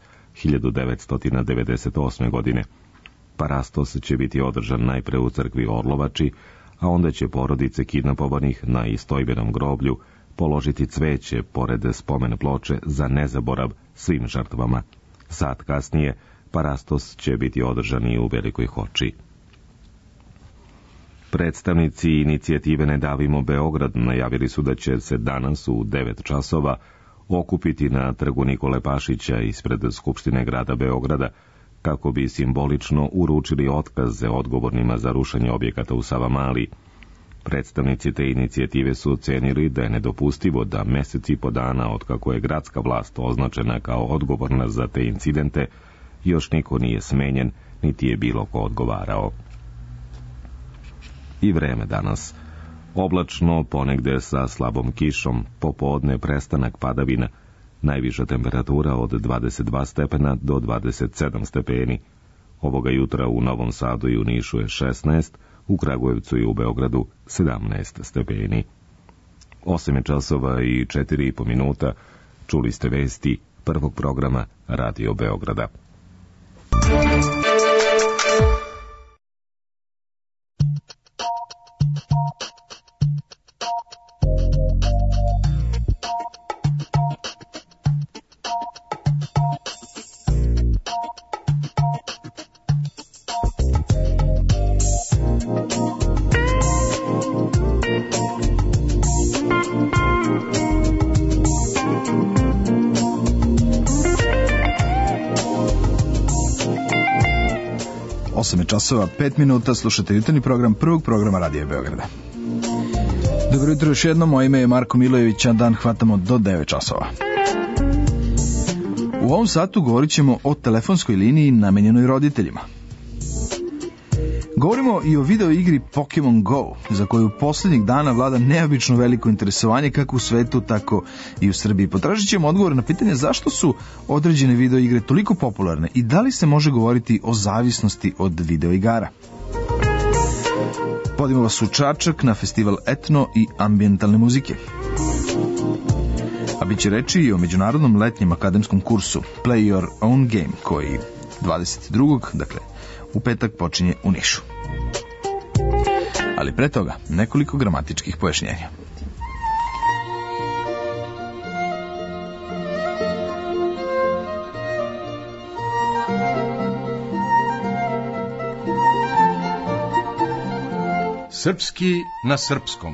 1998. godine. Parastos će biti održan najpre u crkvi Orlovači, a onda će porodice kidnapovanih na istojbenom groblju položiti cveće pored spomen ploče za nezaborav svim žrtvama. Sat kasnije parastos će biti održan i u Velikoj Hoči. Predstavnici inicijative Ne davimo Beograd najavili su da će se danas u 9 časova okupiti na trgu Nikole Pašića ispred Skupštine grada Beograda kako bi simbolično uručili otkaze odgovornima za rušenje objekata u Savamali. Predstavnici te inicijative su ocenili da je nedopustivo da mesec i po dana od kako je gradska vlast označena kao odgovorna za te incidente, još niko nije smenjen, niti je bilo ko odgovarao. I vreme danas. Oblačno, ponegde sa slabom kišom, popodne prestanak padavina, najviša temperatura od 22 stepena do 27 stepeni. Ovoga jutra u Novom Sadu i u Nišu je 16, u Kragujevcu i u Beogradu 17 stepeni. 8 časova i 4,5 minuta, čuli ste vesti prvog programa Radio Beograda. Časova 5 minuta, slušate jutarnji program prvog programa Radija Beograda. Dobro jutro još jednom, moje ime je Marko Milojević, a dan hvatamo do 9 časova. U ovom satu govorit ćemo o telefonskoj liniji namenjenoj roditeljima. Govorimo i o video igri Pokemon Go, za koju posljednjih dana vlada neobično veliko interesovanje kako u svetu, tako i u Srbiji. Potražit ćemo odgovor na pitanje zašto su određene video igre toliko popularne i da li se može govoriti o zavisnosti od video igara. Vodimo vas u Čačak na festival etno i ambijentalne muzike. A bit će reći i o međunarodnom letnjem akademskom kursu Play Your Own Game, koji 22. dakle u petak počinje u Nišu. Ali pre toga nekoliko gramatičkih pojašnjenja. Srpski na srpskom.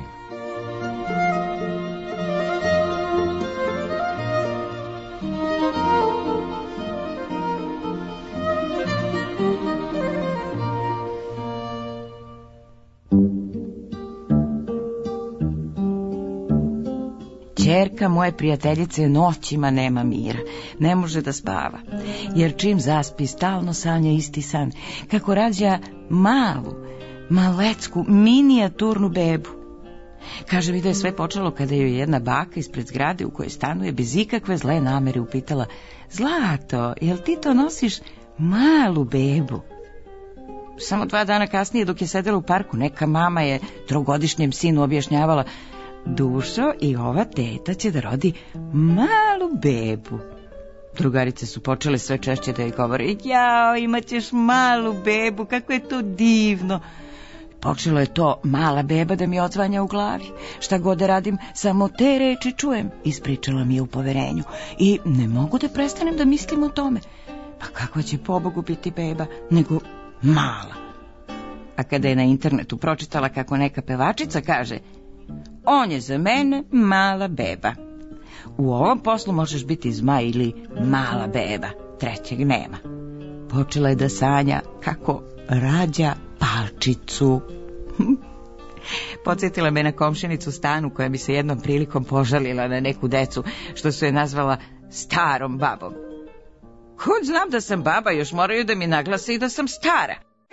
Ćerka moje prijateljice noćima nema mira, ne može da spava, jer čim zaspi stalno sanja isti san, kako rađa malu, malecku, minijaturnu bebu. Kaže mi da je sve počelo kada je jedna baka ispred zgrade u kojoj stanuje bez ikakve zle namere upitala: Zlato, jel ti to nosiš malu bebu? Samo 2 dana kasnije, dok je sedela u parku, neka mama je 3-godišnjem sinu objašnjavala: Dušo, i ova teta će da rodi malu bebu. Drugarice su počele sve češće da joj govore: Jao, imaćeš malu bebu, kako je to divno. Počelo je to mala beba da mi odzvanja u glavi. Šta god da radim, samo te reči čujem, ispričala mi je u poverenju. I ne mogu da prestanem da mislim o tome. Pa kako će pobogu biti beba, nego mala. A kada je na internetu pročitala kako neka pevačica kaže: On je za mene mala beba. U ovom poslu možeš biti zmaj ili mala beba, trećeg nema. Počela je da sanja kako rađa palčicu. Podsjetila me na komšinicu Stanu koja bi se jednom prilikom požalila na neku decu što su je nazvala starom babom. Kud znam da sam baba, još moraju da mi naglase i da sam stara.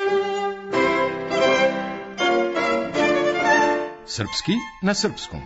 Srpski na srpskom.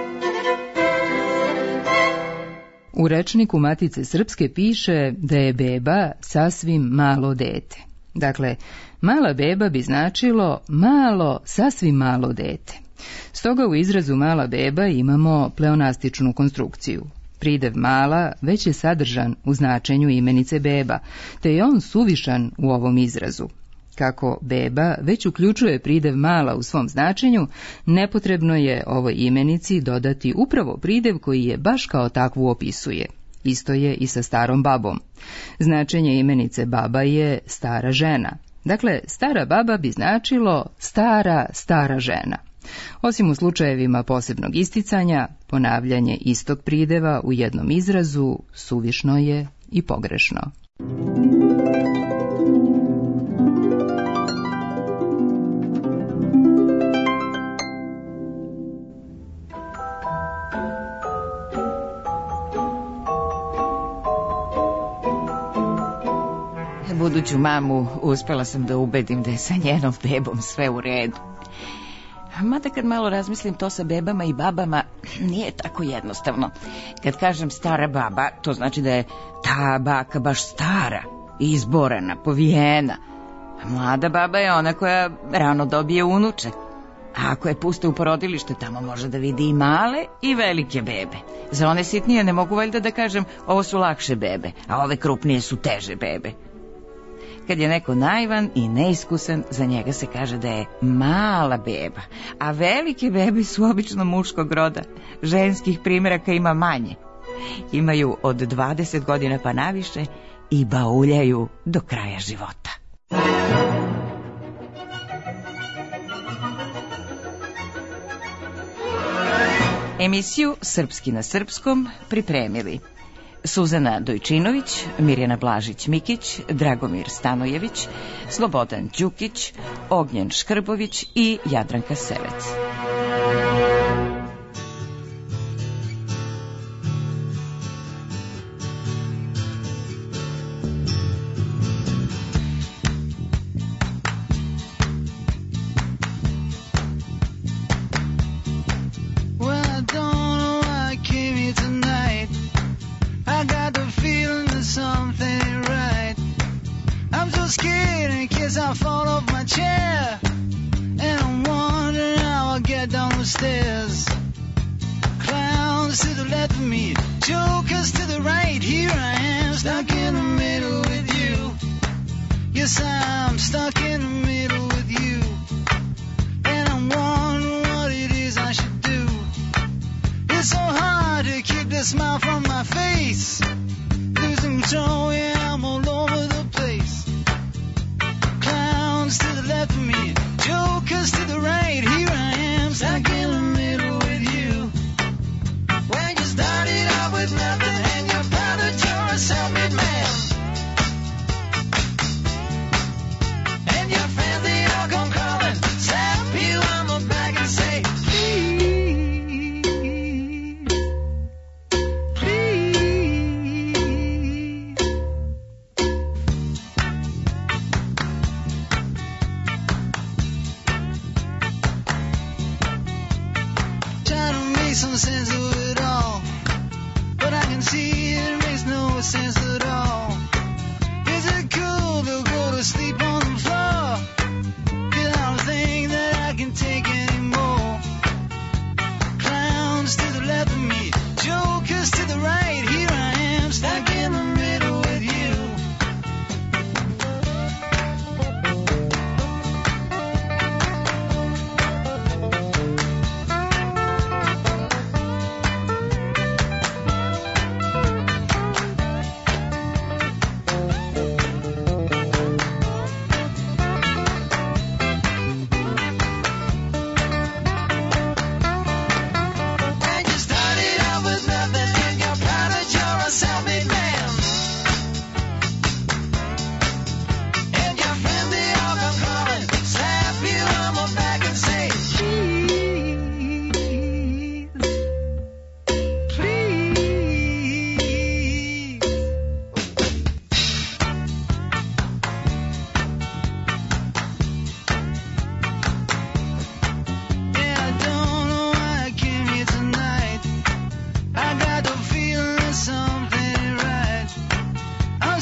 U rečniku Matice Srpske piše da je beba sasvim malo dete. Dakle, mala beba bi značilo malo, sasvim malo dete. Stoga u izrazu mala beba imamo pleonastičnu konstrukciju. Pridev mala već je sadržan u značenju imenice beba, te je on suvišan u ovom izrazu. Kako beba već uključuje pridev mala u svom značenju, nepotrebno je ovoj imenici dodati upravo pridev koji je baš kao takvu opisuje. Isto je i sa starom babom. Značenje imenice baba je stara žena. Dakle, stara baba bi značilo stara žena. Osim u slučajevima posebnog isticanja, ponavljanje istog prideva u jednom izrazu suvišno je i pogrešno. Buduću mamu uspela sam da ubedim da je sa njenom bebom sve u redu. Mada kad malo razmislim, to sa bebama i babama nije tako jednostavno. Kad kažem stara baba, to znači da je ta baka baš stara, izborena, povijena. A mlada baba je ona koja rano dobije unuče. A ako je puste u porodilište, tamo može da vidi i male i velike bebe. Za one sitnije ne mogu valjda da kažem ovo su lakše bebe, a ove krupnije su teže bebe. Kad je neko naivan i neiskusan, za njega se kaže da je mala beba, a velike bebe su obično muškog roda. Ženskih primjeraka ima manje. Imaju od 20 godina pa naviše i bauljaju do kraja života. Emisiju Srpski na srpskom pripremili Suzana Dojčinović, Mirjana Blažić-Mikić, Dragomir Stanojević, Slobodan Đukić, Ognjen Škrbović i Jadranka Sevec. I fall off my chair, and I'm wondering how I'll get down the stairs. Clowns to the left of me, jokers to the right. Here I am, stuck in the middle with you. Yes, I'm stuck in the middle with you, and I'm wondering what it is I should do. It's so hard to keep the smile from my face. Losing control, yeah, I'm all over the place. Clowns to the left of me, jokers to the right. Here I am, stuck in the middle with you. When you started out with nothing and you found that you're a self-made man, and your friends they all come crawling, slap you on the back and say, please, please,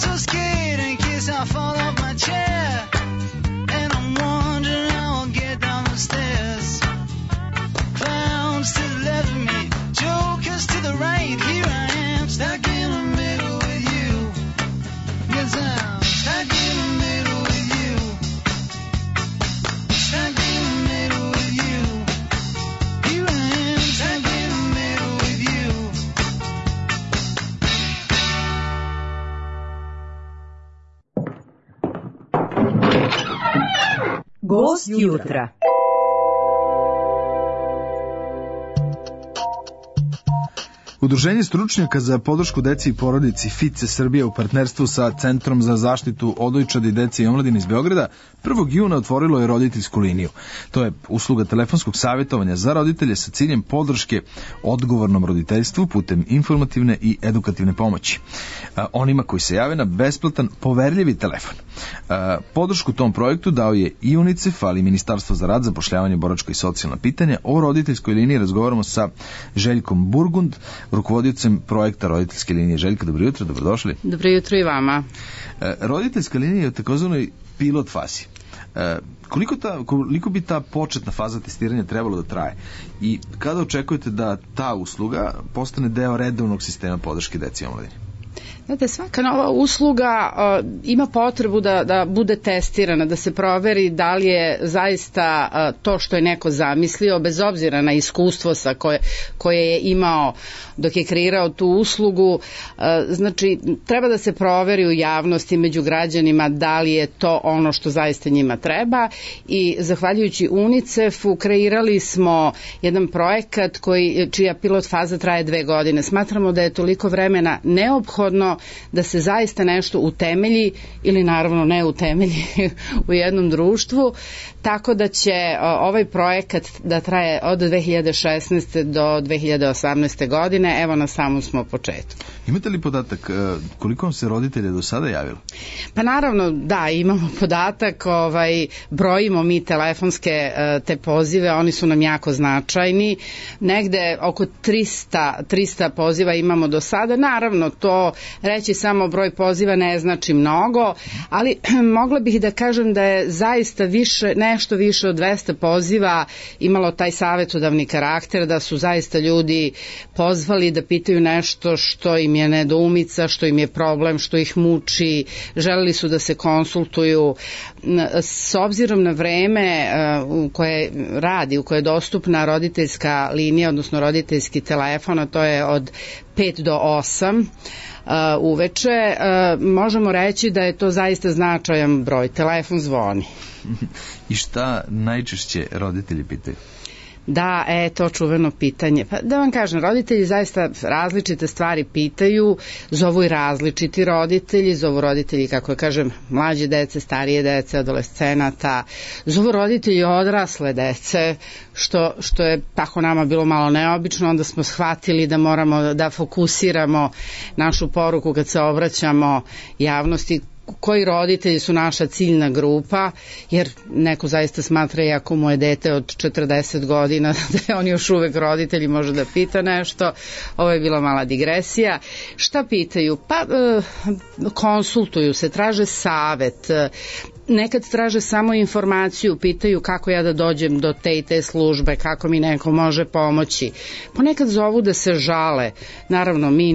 so scared in case I fall off my chair. And I'm wondering how I'll get down the stairs. Clowns to the left of me, jokers to the right. Here I am, stuck in the middle with you. Yes, I'm stuck in the middle with you. Stuck in the middle with you. Here I am, stuck in the middle with you. Gost jutra. Udruženje stručnjaka za podršku deci i porodici FICE Srbije u partnerstvu sa Centrom za zaštitu odojčadi, dece i omladine iz Beograda 1. juna otvorilo je roditeljsku liniju. To je usluga telefonskog savjetovanja za roditelje sa ciljem podrške odgovornom roditeljstvu putem informativne i edukativne pomoći. Onima koji se jave na besplatan, poverljivi telefon. Podršku tom projektu dao je i UNICEF, ali i Ministarstvo za rad, zapošljavanje, boračka i socijalna pitanja. O roditeljskoj liniji razgovaramo sa Željkom Burgund, rukovodiocem projekta roditeljske linije. Željka, dobro jutro, dobrodošli. Dobro jutro i vama. Roditeljska linija je u takozvanoj pilot fazi. Koliko bi ta početna faza testiranja trebalo da traje i kada očekujete da ta usluga postane deo redovnog sistema podrške deci i omladini? Znate, svaka nova usluga ima potrebu da bude testirana, da se proveri da li je zaista to što je neko zamislio, bez obzira na iskustvo koje je imao dok je kreirao tu uslugu. Znači, treba da se proveri u javnosti među građanima da li je to ono što zaista njima treba i zahvaljujući UNICEF-u kreirali smo jedan projekat čija pilot faza traje 2 godine. Smatramo da je toliko vremena neophodno da se zaista nešto utemelji ili naravno ne utemelji u jednom društvu, tako da će ovaj projekat da traje od 2016. do 2018. godine, evo na samom smo početku. Imate li podatak koliko vam se roditelja do sada javilo? Pa naravno da, imamo podatak, brojimo mi telefonske te pozive, oni su nam jako značajni, negde oko 300 poziva imamo do sada, naravno to reći samo broj poziva ne znači mnogo, ali mogla bih da kažem da je zaista nešto više od 200 poziva imalo taj savjetodavni karakter, da su zaista ljudi pozvali da pitaju nešto što im je nedoumica, što im je problem, što ih muči, želeli su da se konsultuju. S obzirom na vreme u koje radi, u koje je dostupna roditeljska linija, odnosno roditeljski telefon, a to je od 5 do 8 uveče, možemo reći da je to zaista značajan broj. Telefon zvoni. I šta najčešće roditelji pitaju? Da, to čuveno pitanje. Pa da vam kažem, roditelji zaista različite stvari pitaju, zovu i različiti roditelji, zovu roditelji, kako kažem, mlađe dece, starije dece, adolescenata, zovu roditelji odrasle dece, što je tako nama bilo malo neobično, onda smo shvatili da moramo da fokusiramo našu poruku kad se obraćamo javnosti, koji roditelji su naša ciljna grupa, jer neko zaista smatra i ako mu je dete od 40 godina da je on još uvek roditelj i može da pita nešto. Ovo je bila mala digresija. Šta pitaju? Pa konsultuju se, traže savet, nekad traže samo informaciju, pitaju kako ja da dođem do te i te službe, kako mi neko može pomoći. Ponekad zovu da se žale. Naravno, mi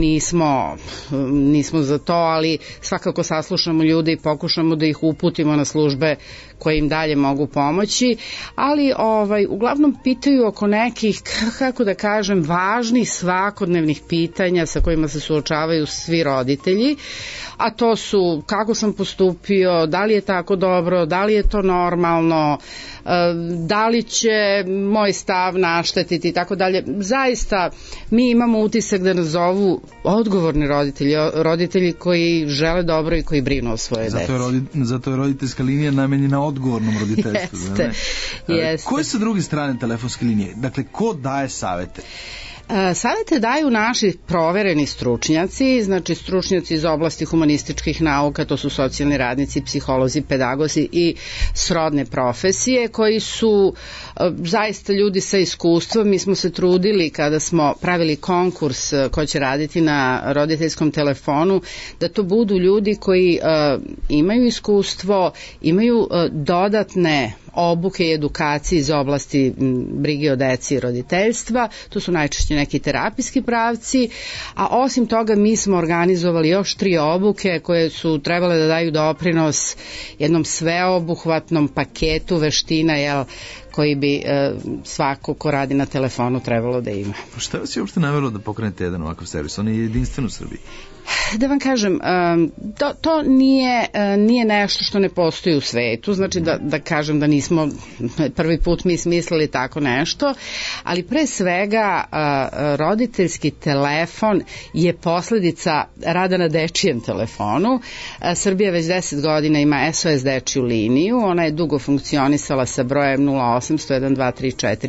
nismo za to, ali svakako saslušamo ljude i pokušamo da ih uputimo na službe koje im dalje mogu pomoći, ali uglavnom pitaju oko nekih, kako da kažem, važnih svakodnevnih pitanja sa kojima se suočavaju svi roditelji, a to su kako sam postupio, da li je tako dobro, da li je to normalno, da li će moj stav naštetiti i tako dalje. Zaista mi imamo utisak da nas zovu odgovorni roditelji koji žele dobro i koji brinu o svoje dece. Zato je roditeljska linija namenjena odgovornom roditeljstvu. Jeste. Koje su druge strane telefonske linije? Dakle, ko daje savete? Savete daju naši provereni stručnjaci, znači stručnjaci iz oblasti humanističkih nauka, to su socijalni radnici, psiholozi, pedagozi i srodne profesije, koji su zaista ljudi sa iskustvom. Mi smo se trudili kada smo pravili konkurs ko će raditi na roditeljskom telefonu, da to budu ljudi koji imaju iskustvo, imaju dodatne obuke i edukacije iz oblasti brige o deci i roditeljstva, to su najčešće neki terapijski pravci, a osim toga mi smo organizovali još 3 obuke koje su trebale da daju doprinos jednom sveobuhvatnom paketu veština, koji bi svako ko radi na telefonu trebalo da ima. Šta vas je uopšte navelo da pokrenete jedan ovakav servis? On je jedinstven u Srbiji. Da vam kažem, to nije nešto što ne postoji u svetu, znači da kažem da nismo prvi put mi smislili tako nešto, ali pre svega roditeljski telefon je posledica rada na dečijem telefonu. Srbija već 10 godina ima SOS dečiju liniju, ona je dugo funkcionisala sa brojem 0800 1234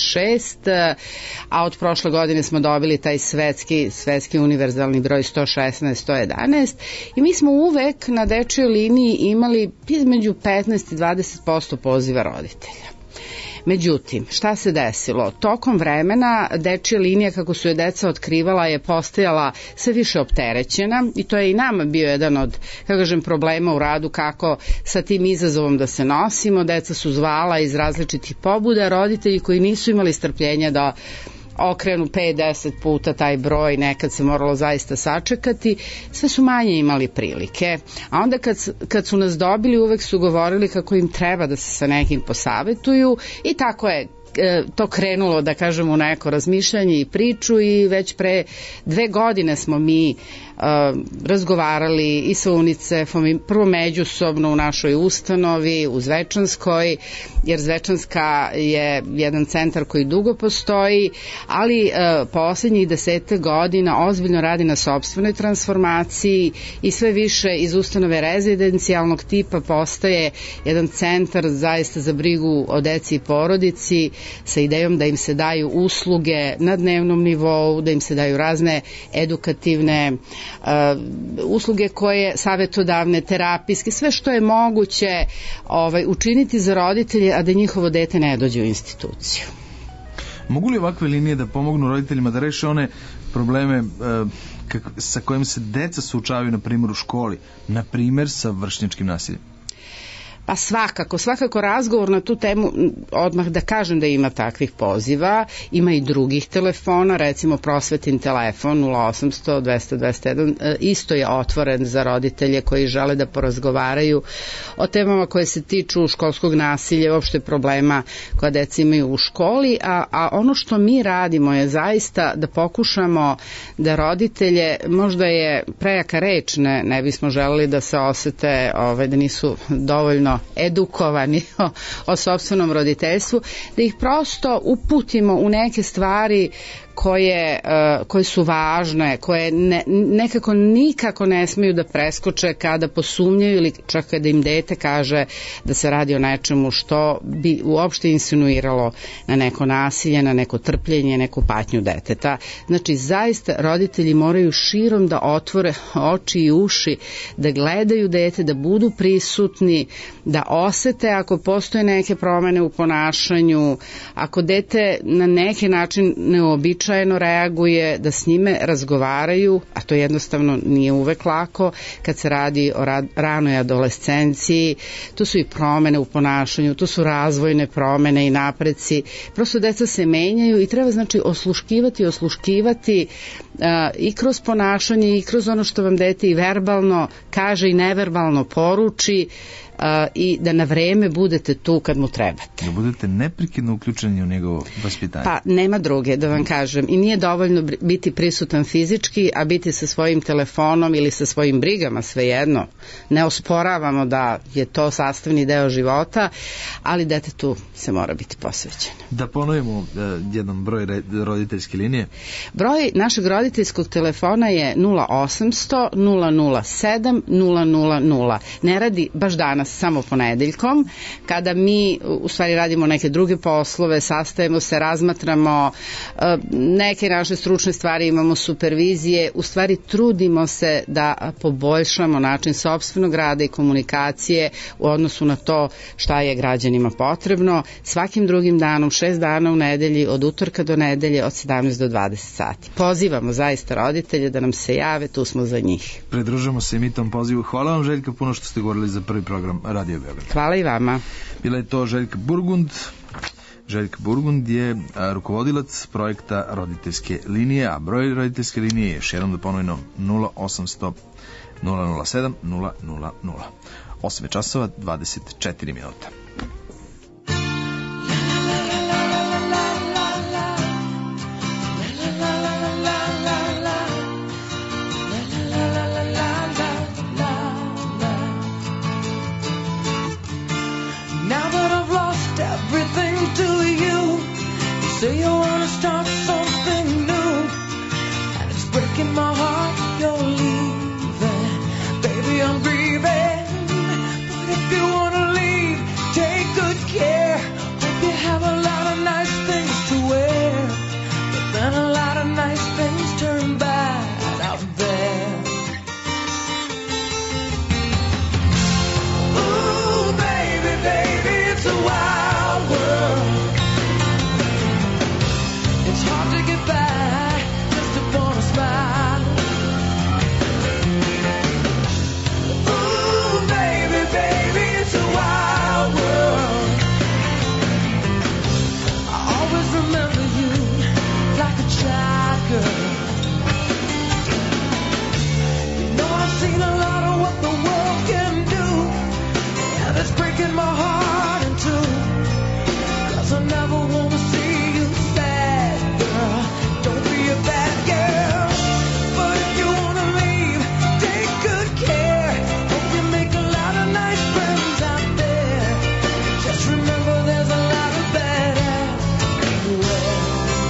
56, a od prošle godine smo dobili taj svetski univerzalni broj 116 111 i mi smo uvek na dečjoj liniji imali između 15 i 20% poziva roditelja. Međutim, šta se desilo? Tokom vremena dečja linija, kako su je deca otkrivala, je postajala sve više opterećena i to je i nama bio jedan od, kako kažem, problema u radu, kako sa tim izazovom da se nosimo. Deca su zvala iz različitih pobuda, roditelji koji nisu imali strpljenja da okrenu 5-10 puta taj broj, nekad se moralo zaista sačekati, sve su manje imali prilike. A onda kad su nas dobili, uvek su govorili kako im treba da se sa nekim posavetuju i tako je to krenulo, da kažem, u neko razmišljanje i priču i već pre 2 godine smo mi razgovarali i sa UNICEF-om i prvo međusobno u našoj ustanovi u Zvečanskoj, jer Zvečanska je jedan centar koji dugo postoji, ali poslednjih 10 godina ozbiljno radi na sopstvenoj transformaciji i sve više iz ustanove rezidencijalnog tipa postaje jedan centar zaista za brigu o deci i porodici, sa idejom da im se daju usluge na dnevnom nivou, da im se daju razne edukativne usluge koje savetodavne, terapijske, sve što je moguće učiniti za roditelje, a da njihovo dete ne dođe u instituciju. Mogu li ovakve linije da pomognu roditeljima da reše one probleme sa kojim se deca suočavaju, na primjer, u školi, na primjer sa vršnjačkim nasiljem? Pa svakako razgovor na tu temu, odmah da kažem da ima takvih poziva, ima i drugih telefona, recimo prosvetin telefon 0800 200 201 isto je otvoren za roditelje koji žele da porazgovaraju o temama koje se tiču školskog nasilja, uopšte problema koja deca imaju u školi, a ono što mi radimo je zaista da pokušamo da roditelje, možda je prejaka reč, ne bismo želeli da se osete da nisu dovoljno edukovani o sopstvenom roditeljstvu, da ih prosto uputimo u neke stvari koje su važne, koje nekako nikako ne smeju da preskoče kada posumnjaju ili čak kada im dete kaže da se radi o nečemu što bi uopšte insinuiralo na neko nasilje, na neko trpljenje, neku patnju deteta. Znači, zaista roditelji moraju širom da otvore oči i uši, da gledaju dete, da budu prisutni, da osete ako postoje neke promene u ponašanju, ako dete na neki način neobičajno reaguje, da s njime razgovaraju, a to jednostavno nije uvek lako kad se radi o ranoj adolescenciji. To su i promene u ponašanju, to su razvojne promene i napreci. Prosto deca se menjaju i treba, znači, osluškivati i kroz ponašanje i kroz ono što vam dete i verbalno kaže i neverbalno poruči, i da na vreme budete tu kad mu trebate. Da budete neprekidno uključeni u njegovo vaspitanje. Pa nema druge, da vam kažem. I nije dovoljno biti prisutan fizički, a biti sa svojim telefonom ili sa svojim brigama, svejedno. Ne osporavamo da je to sastavni deo života, ali detetu se mora biti posvećen. Da ponovimo jedan broj roditeljske linije. Broj našeg roditeljske roditeljskog telefona je 0800 007 000. Ne radi baš danas, samo ponedeljkom, kada mi u stvari radimo neke druge poslove, sastajemo se, razmatramo neke naše stručne stvari, imamo supervizije, u stvari trudimo se da poboljšamo način sopstvenog rada i komunikacije u odnosu na to šta je građanima potrebno. Svakim drugim danom, 6 dana u nedelji, od utorka do nedelje, od 17 do 20 sati. Pozivamo zaista roditelje da nam se jave, tu smo za njih. Pridružamo se i mi tom pozivu. Hvala vam, Željka, puno što ste govorili za prvi program Radio Beograd. Hvala i vama. Bila je to Željka Burgund. Željka Burgund je rukovodilac projekta roditeljske linije, a broj roditeljske linije je, još jednom da ponovimo, 0800 007 000. 8 časova, 24 minuta. Say you wanna start something new, and it's breaking my heart you're leaving. Baby, I'm grieving, but if you wanna leave, take good care. Hope you have a lot of nice things to wear, but then a lot of nice things turn bad out there. Ooh, baby, baby, it's a wild world. It's hard to get by just upon a smile. Ooh, baby, baby, it's a wild world. I always remember you like a child girl. You know I've seen a lot of what the world can do, and it's breaking my heart in two, 'cause I never want to see you sad, girl. Don't be a bad girl, but if you wanna leave, take good care. Hope you make a lot of nice friends out there. Just remember there's a lot of bad ass everywhere.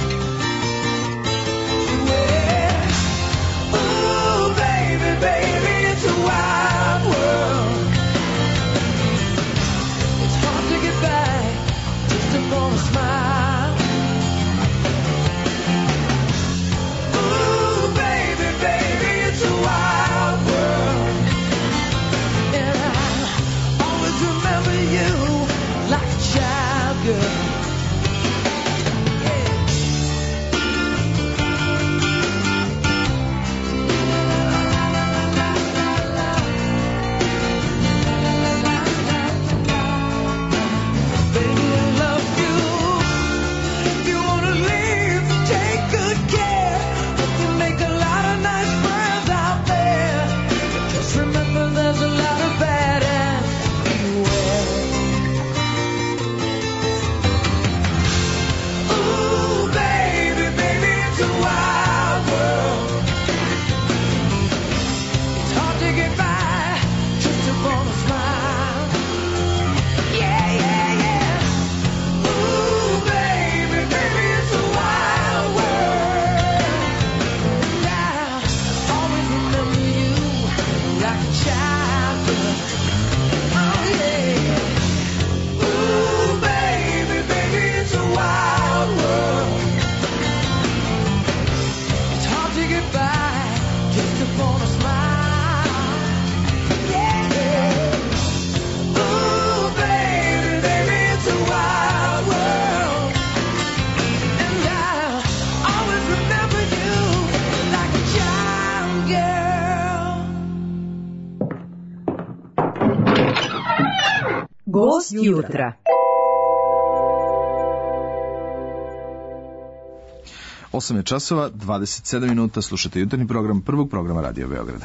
Ooh, baby, baby, it's a wild world. It's hard to get back just upon a smile. Ooh, baby, baby, it's a wild world. And I always remember you like a child girl. Baby, I love you. If you wanna leave, take good care. Hope you make a lot of nice friends out there. Just remember there's a lot of bad ass everywhere. Ooh, baby, baby, it's a wild world. It's hard to get by just upon a smile. Yeah, yeah, yeah. Ooh, baby, baby, it's a wild world. I always remember you like a child girl. Oh, yeah. Ooh, baby, baby, it's a wild world. It's hard to get by just upon a smile. Yeah, yeah. Ooh, baby, baby, it's a wild world. And I'll always remember you like a child girl. Gost jutra. 8 je časova, 27 minuta, slušate jutarnji program prvog programa Radio Beograda.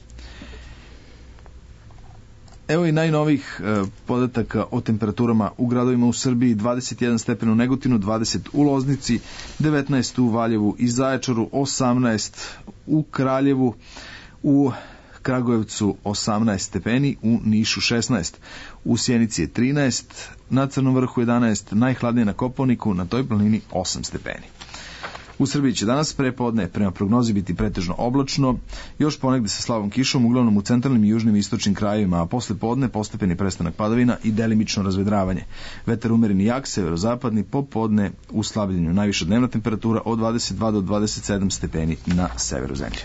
Evo i najnovih podataka o temperaturama u gradovima u Srbiji. 21 stepen u Negotinu, 20 u Loznici, 19 u Valjevu i Zaječaru, 18 u Kraljevu, u Kragujevcu 18 stepeni, u Nišu 16, u Sjenici je 13, na Crnom vrhu 11, najhladnije na Kopaoniku, na toj planini 8 stepeni. U Srbiji će danas prepodne prema prognozi biti pretežno oblačno, još ponegde sa slabom kišom, uglavnom u centralnim i južnim i istočnim krajevima, a posle podne postepeni prestanak padavina i delimično razvedravanje. Vetar umeren i jak, severozapadni, popodne u slabljenju. Najviša dnevna temperatura od 22 do 27 stepeni na severu zemlje.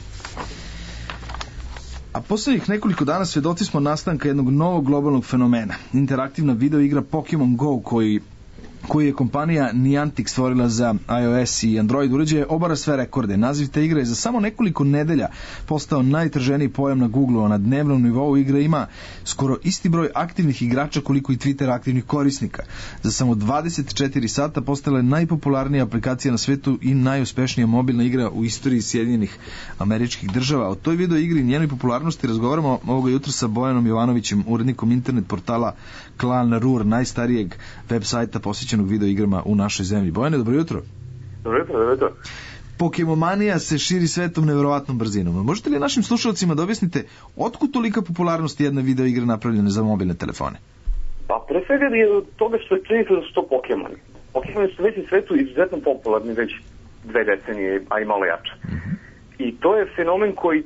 A poslednjih nekoliko dana svedoci smo nastanka jednog novog globalnog fenomena. Interaktivna video igra Pokemon Go koju je kompanija Niantic stvorila za iOS i Android uređaje, obara sve rekorde. Naziv te igre je za samo nekoliko nedelja postao najtraženiji pojam na Google-u, a na dnevnom nivou igra ima skoro isti broj aktivnih igrača koliko i Twitter aktivnih korisnika. Za samo 24 sata postala je najpopularnija aplikacija na svetu i najuspešnija mobilna igra u istoriji Sjedinjenih Američkih Država. O toj video igri i njenoj popularnosti razgovaramo ovoga jutra sa Bojanom Jovanovićem, urednikom internet portala Klan Rur, najstarijeg web sajta posvećenog video igrama u našoj zemlji. Bojane, dobro jutro. Dobro jutro. Pokemomanija se širi svetom neverovatnom brzinom. Možete li našim slušalcima da objasnite otkud tolika popularnost jedne video igre napravljene za mobilne telefone? Pa pre svega je od toga što je činjenica da su to Pokemoni. Pokemoni su već u svetu izuzetno popularni već 2 decenije, a i malo jače. I to je fenomen koji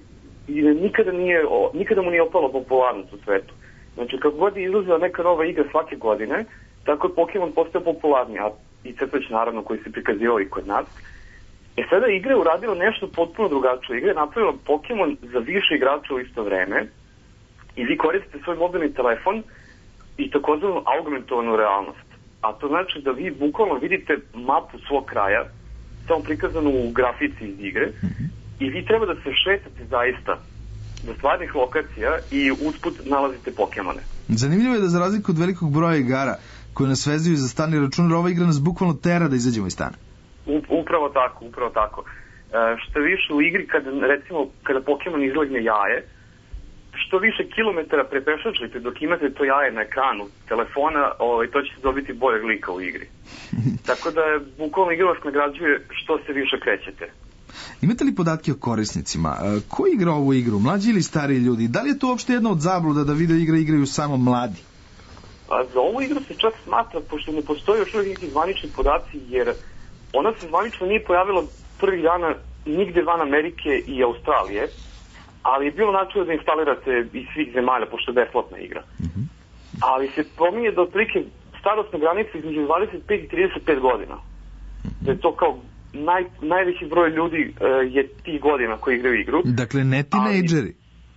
nikada mu nije opala popularnost u svetu. Znači, kako god je izlazila neka nova igra svake godine, tako je Pokemon postao popularniji, a i crtač naravno koji se prikazivao i kod nas. Sada igra je uradila nešto potpuno drugačije. Igra je napravila Pokemon za više igrača u isto vreme i vi koristite svoj mobilni telefon i takozvanu augmentovanu realnost. A to znači da vi bukvalno vidite mapu svog kraja, samo prikazanu u grafici iz igre, i vi treba da se šetate zaista do stvarnih lokacija i usput nalazite Pokemone. Zanimljivo je da za razliku od velikog broja igara koje nas vezuju za stalni račun, ova igra nas bukvalno tera da izađemo iz stana. Upravo tako. Što više u igri, kada Pokemon izlegne jaje, što više kilometara prepešačite dok imate to jaje na ekranu telefona, to ćete dobiti boljeg lika u igri. Tako da bukvalno igra vas nagrađuje što se više krećete. Imate li podatke o korisnicima? Ko igra ovu igru? Mlađi ili stariji ljudi? Da li je to uopšte jedna od zabluda da video igre igraju samo mladi? Za ovu igru se čak smatra, pošto ne postoji još uvijek neki zvanični podaci, jer ona se zvanično nije pojavila prvih dana nigde van Amerike i Australije, ali je bilo način da instalirate iz svih zemalja, pošto je besplatna igra. Ali se pominje da otprilike starostna granica između 25 i 35 godina. Da je to kao najveći broj ljudi je tih godina koji igraju igru. Dakle, ne tinejdžeri.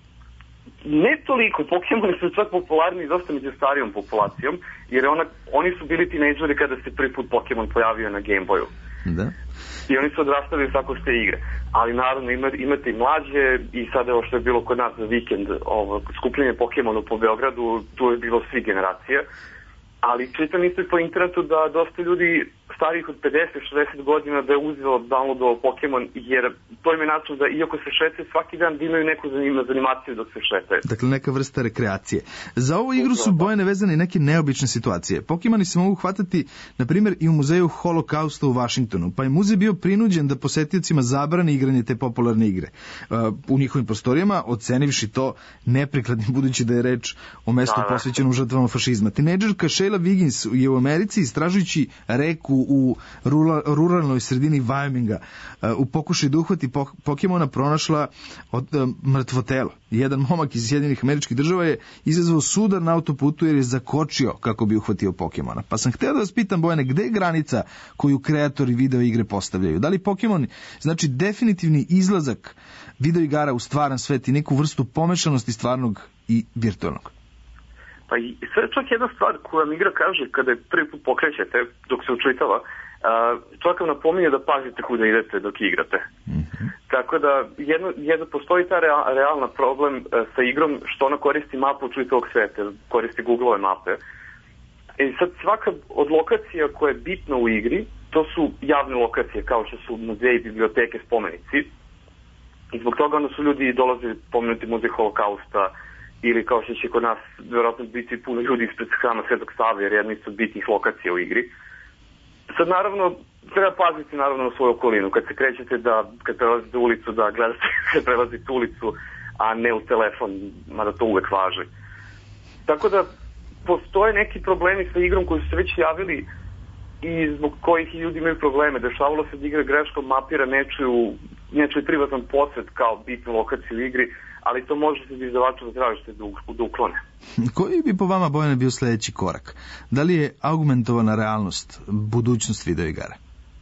Ne toliko, Pokemoni su čak popularni dosta među starijom populacijom, jer oni su bili tinejdžeri kada se prvi put Pokemon pojavio na Game Boyu. Da. I oni su odrastali u svakog te igre. Ali naravno imate i mlađe i sada ovo što je bilo kod nas za vikend, skupljenje Pokemona po Beogradu, tu je bilo svi generacije. Ali čitam isto po internetu da dosta ljudi starijih od 50-60 godina da je uzelo downloadovao Pokemon, jer to im je način da iako se šete svaki dan da imaju neku zanimaciju dok se šete. Dakle, neka vrsta rekreacije. Za ovu igru su Bojane vezane i neke neobične situacije. Pokemoni se mogu hvatati, na primjer, i u muzeju Holokausta u Vašingtonu, pa je muzej bio prinuđen da posetiocima zabrani igranje te popularne igre. U njihovim prostorijama, ocenivši to neprikladnim, budući da je reč o mestu posvećenom žrtvama fašizma. Tinejdžerka Sheila Wiggins je u Americi, istražujući reku u ruralnoj sredini Wyominga, u pokušaju da uhvati Pokemona, pronašla mrtvo telo. Jedan momak iz Sjedinjenih Američkih Država je izazvao sudar na autoputu jer je zakočio kako bi uhvatio Pokemona. Pa sam hteo da vas pitam, Bojane, gde je granica koju kreatori video igre postavljaju? Da li Pokemon znači definitivni izlazak video igara u stvaran svet i neku vrstu pomešanosti stvarnog i virtualnog? Pa i sve čak jedna stvar koja vam igra kaže kada je prvi put pokrećete dok se učitava, čak vam napominje da pazite kuda idete dok igrate. Tako da postoji ta realna problem sa igrom što ona koristi mapu čitavog sveta, koristi Google-ove mape. I sad svaka od lokacija koja je bitna u igri, to su javne lokacije kao što su muzeji, biblioteke, spomenici. I zbog toga onda su ljudi dolazili pomenuti muzej Holokausta, ili kao što će kod nas vjerojatno biti puno ljudi ispred hrama Svetog Save, jer jedna od bitnih lokacija u igri. Sad naravno treba paziti naravno na svoju okolinu. Kad se krećete kad prelazite ulicu, da gledate kad prelazite ulicu, a ne u telefon, mada to uvek važi. Tako da postoje neki problemi sa igrom koji su se već javili i zbog kojih ljudi imaju probleme. Dešavalo se da igra greškom mapira nečiji privatan posed kao bitnu lokaciju u igri, ali to može se izdavača zatražiti da uklone. Koji bi po vama, Bojane, bio sledeći korak? Da li je augmentovana realnost budućnost videoigara?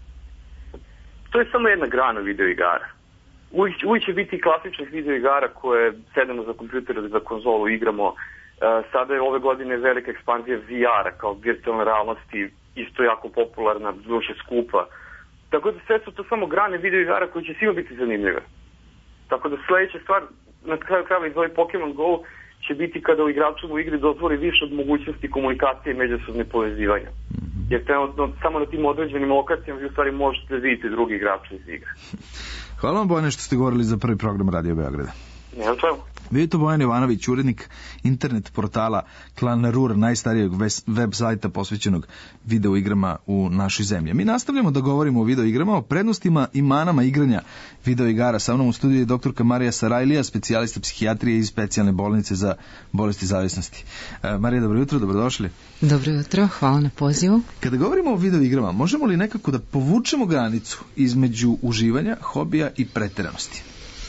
To je samo jedna grana videoigara. Uvijek će biti klasičnih videoigara koje sedemo za kompjuter ili za konzolu igramo. Sada je ove godine velika ekspanzija VR-a kao virtualne realnosti, isto jako popularna, duše skupa. Tako da sve su to samo grane videoigara koje će svima biti zanimljive. Tako da sledeća stvar, na kraju krajeva iz ovaj Pokemon Go, će biti kada u igračima u igri dozvoli više od mogućnosti komunikacije i međusobne povezivanja. Jer trenutno samo na tim određenim lokacijama vi u stvari možete vidjeti drugi igrače iz igre. Hvala vam, Bojane, što ste govorili za prvi program Radio Beograda. Nema čemu. Bio je to Bojan Jovanović, urednik internet portala Klan Rur, najstarijeg web sajta posvećenog videoigrama u našoj zemlji. Mi nastavljamo da govorimo o videoigrama, o prednostima i manama igranja videoigara. Sa mnom u studiju je doktorka Marija Sarajlija, specijalista psihijatrije iz specijalne bolnice za bolesti zavisnosti. Marija, dobro jutro, dobrodošli. Dobro jutro, hvala na pozivu. Kada govorimo o videoigrama, možemo li nekako da povučemo granicu između uživanja, hobija i preteranosti?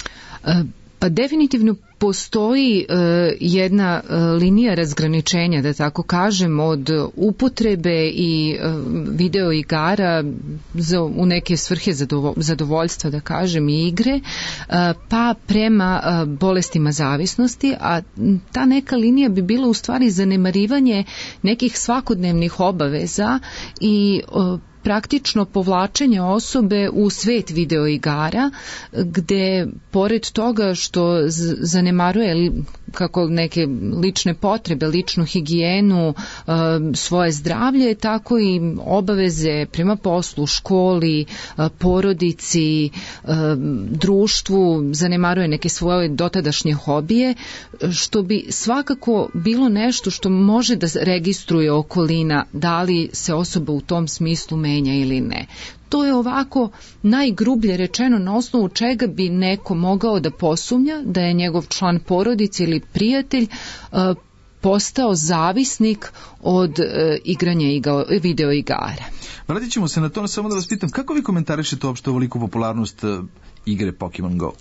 Pa definitivno postoji jedna linija razgraničenja, da tako kažem, od upotrebe i videoigara u neke svrhe zadovoljstva, da kažem, i igre, pa prema bolestima zavisnosti, a ta neka linija bi bila u stvari zanemarivanje nekih svakodnevnih obaveza i praktično povlačenje osobe u svet videoigara, gde pored toga što zanemaruje kako neke lične potrebe, ličnu higijenu, svoje zdravlje, tako i obaveze prema poslu, školi, porodici, društvu, zanemaruje neke svoje dotadašnje hobije, što bi svakako bilo nešto što može da registruje okolina da li se osoba u tom smislu menja ili ne. To je ovako najgrublje rečeno na osnovu čega bi neko mogao da posumnja da je njegov član porodice ili prijatelj postao zavisnik od igranja videoigara. Vratit ćemo se na to, samo da vas pitam, kako vi komentarišete uopšte ovoliku popularnost igre Pokemon Go?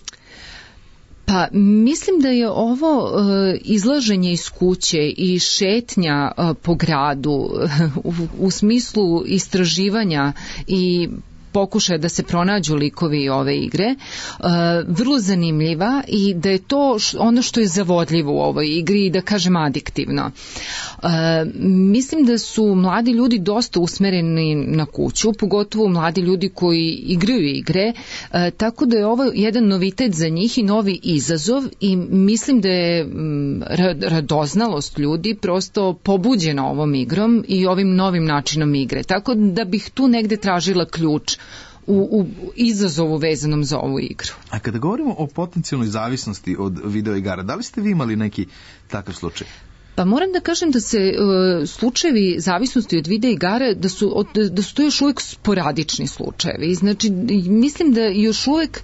Pa mislim da je ovo izlaženje iz kuće i šetnja po gradu u smislu istraživanja i pokušaja da se pronađu likovi ove igre, vrlo zanimljiva i da je to ono što je zavodljivo u ovoj igri i da kažem adiktivno. Mislim da su mladi ljudi dosta usmereni na kuću, pogotovo mladi ljudi koji igraju igre, tako da je ovo jedan novitet za njih i novi izazov i mislim da je radoznalost ljudi prosto pobuđena ovom igrom i ovim novim načinom igre. Tako da bih tu negde tražila ključ u izazovu vezanom za ovu igru. A kada govorimo o potencijalnoj zavisnosti od videoigara, da li ste vi imali neki takav slučaj? Pa moram da kažem da se slučajevi zavisnosti od videoigara, da su to još uvijek sporadični slučajevi. Znači, mislim da još uvijek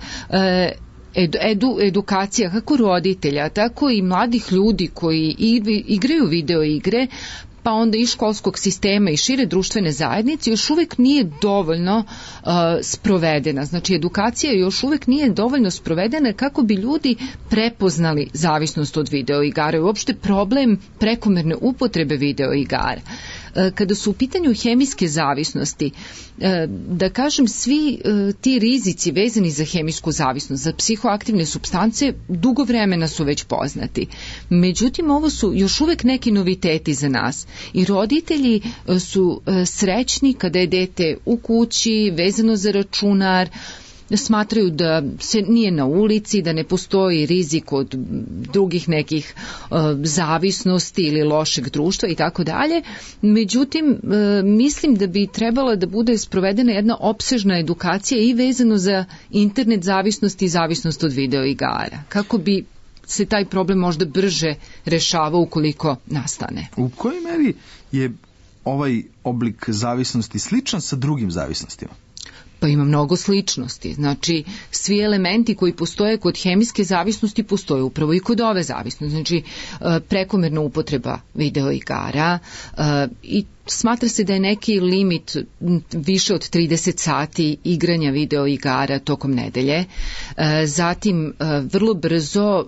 edukacija kako roditelja, tako i mladih ljudi koji igraju videoigre, pa onda i školskog sistema i šire društvene zajednice još uvijek nije dovoljno sprovedena. Znači, edukacija još uvijek nije dovoljno sprovedena kako bi ljudi prepoznali zavisnost od videoigara i uopšte problem prekomerne upotrebe videoigara. Kada su u pitanju hemijske zavisnosti, da kažem, svi ti rizici vezani za hemijsku zavisnost, za psihoaktivne supstance, dugo vremena su već poznati. Međutim, ovo su još uvek neki noviteti za nas i roditelji su srećni kada je dete u kući, vezano za računar, smatraju da se nije na ulici, da ne postoji rizik od drugih nekih zavisnosti ili lošeg društva i tako dalje. Međutim, mislim da bi trebala da bude sprovedena jedna opsežna edukacija i vezano za internet zavisnost i zavisnost od videoigara. Kako bi se taj problem možda brže rešavao ukoliko nastane. U kojoj meri je ovaj oblik zavisnosti sličan sa drugim zavisnostima? Pa ima mnogo sličnosti. Znači, svi elementi koji postoje kod hemijske zavisnosti postoje upravo i kod ove zavisnosti. Znači, prekomerna upotreba video igara i smatra se da je neki limit više od 30 sati igranja video igara tokom nedelje. Zatim, vrlo brzo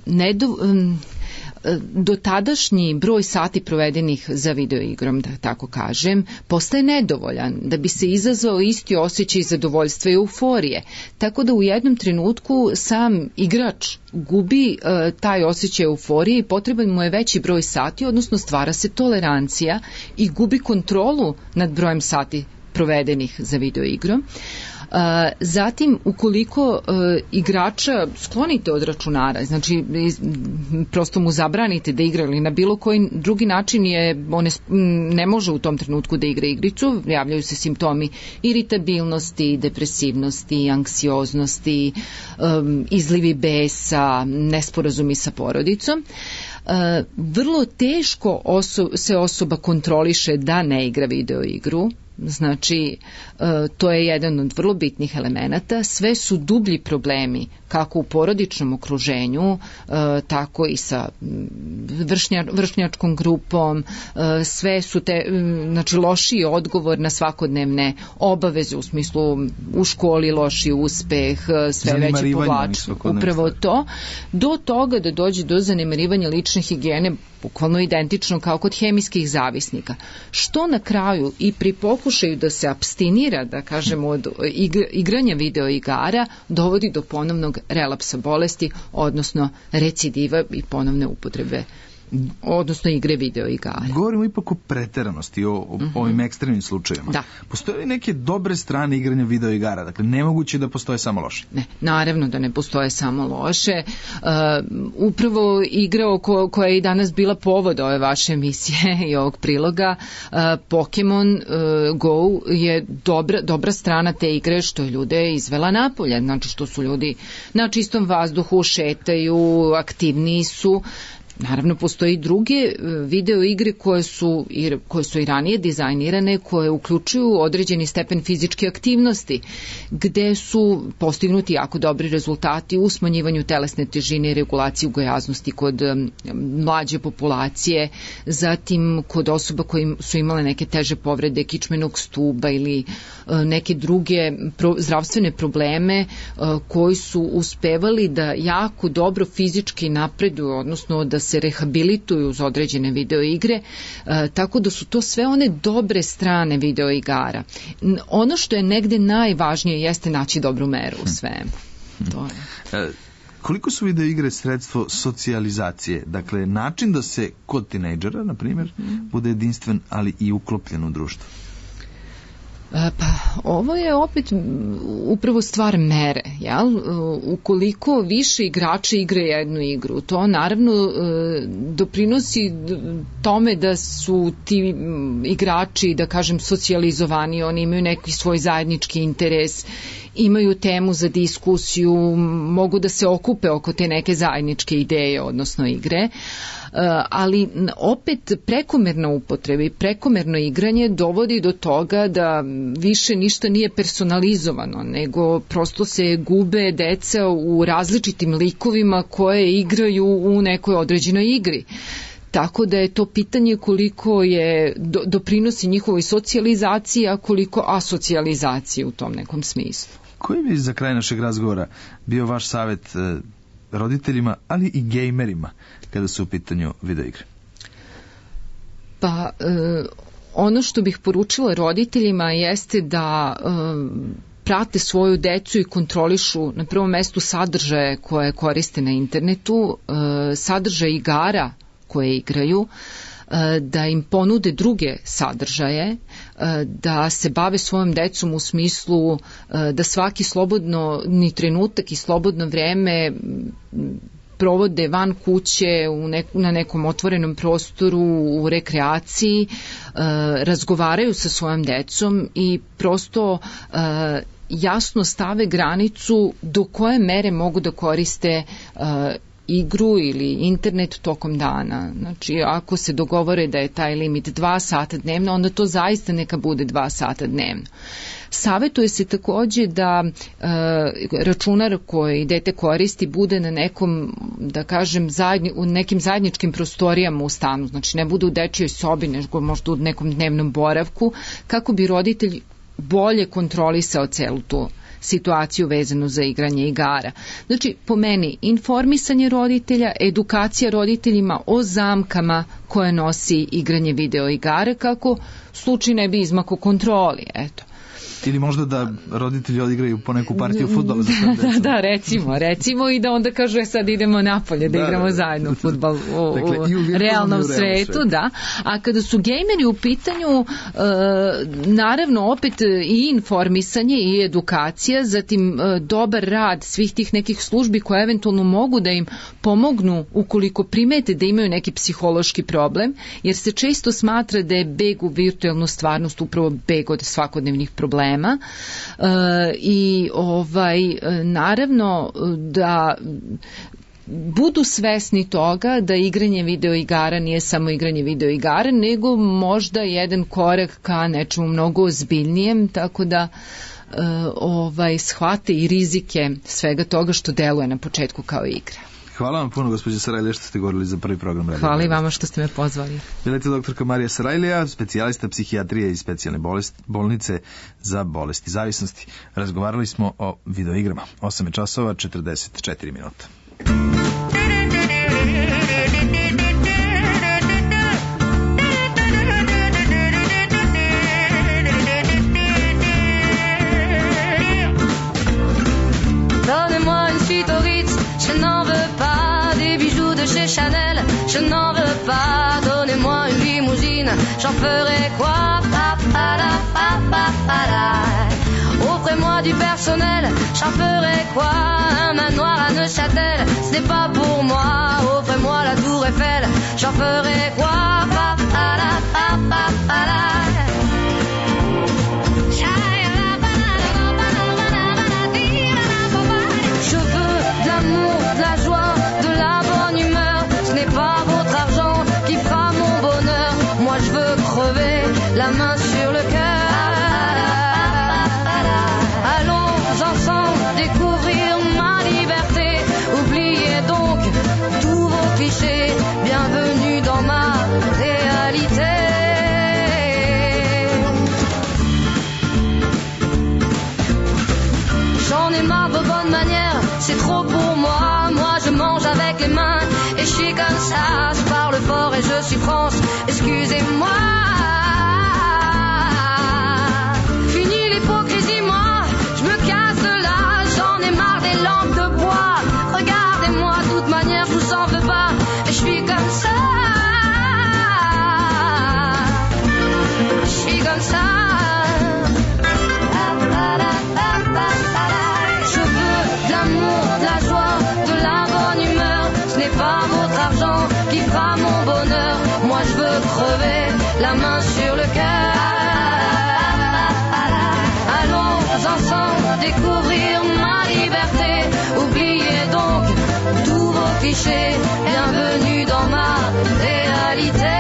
dotadašnji broj sati provedenih za video igrom, da tako kažem, postaje nedovoljan da bi se izazvao isti osjećaj zadovoljstva i euforije. Tako da u jednom trenutku sam igrač gubi taj osjećaj euforije i potreban mu je veći broj sati, odnosno stvara se tolerancija i gubi kontrolu nad brojem sati provedenih za video igrom. Zatim, ukoliko igrača sklonite od računara, znači prosto mu zabranite da igra ili na bilo koji drugi način ne može u tom trenutku da igra igricu, javljaju se simptomi iritabilnosti, depresivnosti, anksioznosti, izlivi besa, nesporazumi sa porodicom. Vrlo teško se osoba kontroliše da ne igra video igru. Znači, to je jedan od vrlo bitnih elemenata. Sve su dublji problemi, kako u porodičnom okruženju, tako i sa vršnjačkom grupom. Sve su znači, lošiji odgovor na svakodnevne obaveze, u smislu u školi loši uspeh, sve veći povlač. Upravo to. Do toga da dođe do zanemarivanja lične higijene, bukvalno identično kao kod hemijskih zavisnika. Što na kraju i pri pokušaju da se apstinira, da kažemo, od igranja video igara, dovodi do ponovnog relapsa bolesti, odnosno recidiva i ponovne upotrebe, odnosno igre video igara. Govorimo ipak o preteranosti, o ovim ekstremnim slučajevima. Da. Postoje li neke dobre strane igranja video igara? Dakle, nemoguće da postoje samo loše. Ne, naravno da ne postoje samo loše. Upravo igra koja je i danas bila povod ove vaše emisije i ovog priloga, Pokemon Go je dobra strana te igre, što je ljude izvela napolje. Znači što su ljudi na čistom vazduhu, šetaju, aktivniji su. Naravno, postoji i druge video igre koje su i ranije dizajnirane, koje uključuju određeni stepen fizičke aktivnosti, gde su postignuti jako dobri rezultati u smanjivanju telesne težine i regulaciji gojaznosti kod mlađe populacije, zatim kod osoba koji su imale neke teže povrede kičmenog stuba ili neke druge zdravstvene probleme, koji su uspevali da jako dobro fizički napreduju, odnosno da se rehabilituju uz određene video igre, tako da su to sve one dobre strane video igara. Ono što je negde najvažnije jeste naći dobru meru u svemu. To je. Koliko su video igre sredstvo socijalizacije? Dakle, način da se kod tinejdžera, na primjer, bude jedinstven, ali i uklopljen u društvo? Pa, ovo je opet upravo stvar mere, jel? Ukoliko više igrača igra jednu igru, to naravno doprinosi tome da su ti igrači, da kažem, socijalizovani, oni imaju neki svoj zajednički interes, imaju temu za diskusiju, mogu da se okupe oko te neke zajedničke ideje, odnosno igre, ali opet prekomerna upotreba i prekomerno igranje dovodi do toga da više ništa nije personalizovano, nego prosto se gube deca u različitim likovima koje igraju u nekoj određenoj igri. Tako da je to pitanje koliko je doprinosi njihovoj socijalizaciji, a koliko asocijalizaciji u tom nekom smislu. Koji bi za kraj našeg razgovora bio vaš savjet roditeljima, ali i gejmerima kada su u pitanju videoigre? Pa, ono što bih poručila roditeljima jeste da prate svoju decu i kontrolišu na prvom mestu sadržaje koje koriste na internetu, sadržaje igara koje igraju, da im ponude druge sadržaje, da se bave svojom decom u smislu da svaki slobodni trenutak i slobodno vreme provode van kuće, na nekom otvorenom prostoru, u rekreaciji, razgovaraju sa svojom decom i prosto jasno stave granicu do koje mere mogu da koriste igru ili internet tokom dana. Znači, ako se dogovore da je taj limit 2 sata dnevno, onda to zaista neka bude 2 sata dnevno. Savetuje se takođe da računar koji dete koristi bude na nekom, da kažem, u nekim zajedničkim prostorijama u stanu, znači ne bude u dečijoj sobi, nego možda u nekom dnevnom boravku, kako bi roditelj bolje kontrolisao celu tu situaciju vezanu za igranje igara. Znači, po meni, informisanje roditelja, edukacija roditeljima o zamkama koje nosi igranje video igara, kako slučaj ne bi izmako kontroli, eto. Ili možda da roditelji odigraju po neku partiju fudbala za sve decu. Da, recimo i da onda kažu sad idemo napolje da igramo zajedno fudbal u realnom svetu, da. A kada su gejmeri u pitanju, naravno opet i informisanje i edukacija, zatim dobar rad svih tih nekih službi koje eventualno mogu da im pomognu ukoliko primete da imaju neki psihološki problem, jer se često smatra da je beg u virtualnu stvarnost upravo beg od svakodnevnih problema. I naravno da budu svesni toga da igranje video igara nije samo igranje video igara, nego možda jedan korak ka nečemu mnogo ozbiljnijem, tako da shvate i rizike svega toga što deluje na početku kao igra. Hvala vam puno, gospođo Sarajlija, što ste govorili za prvi program Radio. Hvala i vama što ste me pozvali. Bila je doktorka Marija Sarajlija, specijalista psihijatrije i specijalne bolnice za bolesti zavisnosti. Razgovarali smo o videoigrama. 8 časova, 44 minuta. Donnez-moi une suite au Ritz, je n'en veux pas des bijoux de chez Chanel, je n'en veux pas. Donnez-moi une limousine, j'en ferai quoi? Offrez-moi du personnel, j'en ferai quoi? Un manoir à Neuchâtel, ce n'est pas pour moi. Offrez-moi la tour Eiffel, j'en ferai quoi? Je veux de l'amour, de la joie, de la bonne humeur. Ce n'est pas votre argent qui fera mon bonheur. Moi je veux crever la main sur le cœur. Allons ensemble découvrir ma liberté. Oubliez donc tous vos clichés. Bienvenue dans ma réalité. J'en ai marre de vos bonnes manières, c'est trop pour moi. Moi je mange avec les mains et je suis comme ça. Je parle fort et je suis France, excusez-moi. Fini l'hypocrisie, moi je me casse de là. J'en ai marre des lampes de bois. Regardez-moi, de toute manière je vous en veux pas. Et je suis comme ça. Je suis comme ça. Je veux de l'amour, de la joie, de la bonne humeur. Ce n'est pas votre argent qui fera mon bonheur. Moi je veux crever la main sur le cœur. Allons ensemble découvrir ma liberté. Oubliez donc tous vos clichés. Bienvenue dans ma réalité.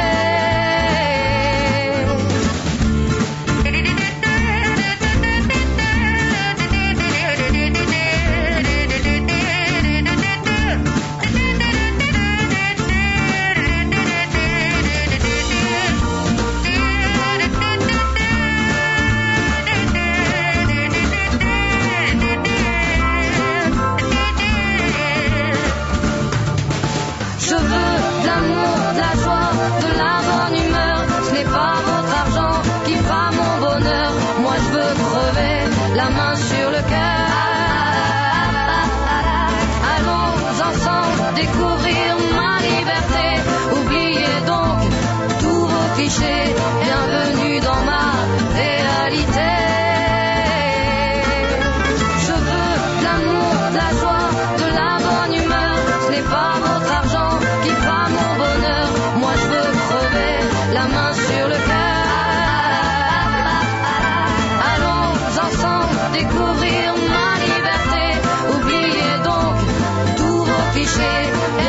Je veux de l'amour, de la joie, de la bonne humeur. Ce n'est pas votre argent qui fera mon bonheur. Moi je veux crever la main sur le cœur. Allons ensemble découvrir ma liberté. Oubliez donc tous vos clichés. Bienvenue dans ma réalité. Je veux de l'amour, de la joie, de la bonne humeur. Ce n'est pas votre argent qui fera mon bonheur. Moi je veux crever la main sur le cœur. Allons ensemble découvrir ma liberté. Oubliez donc tous vos clichés.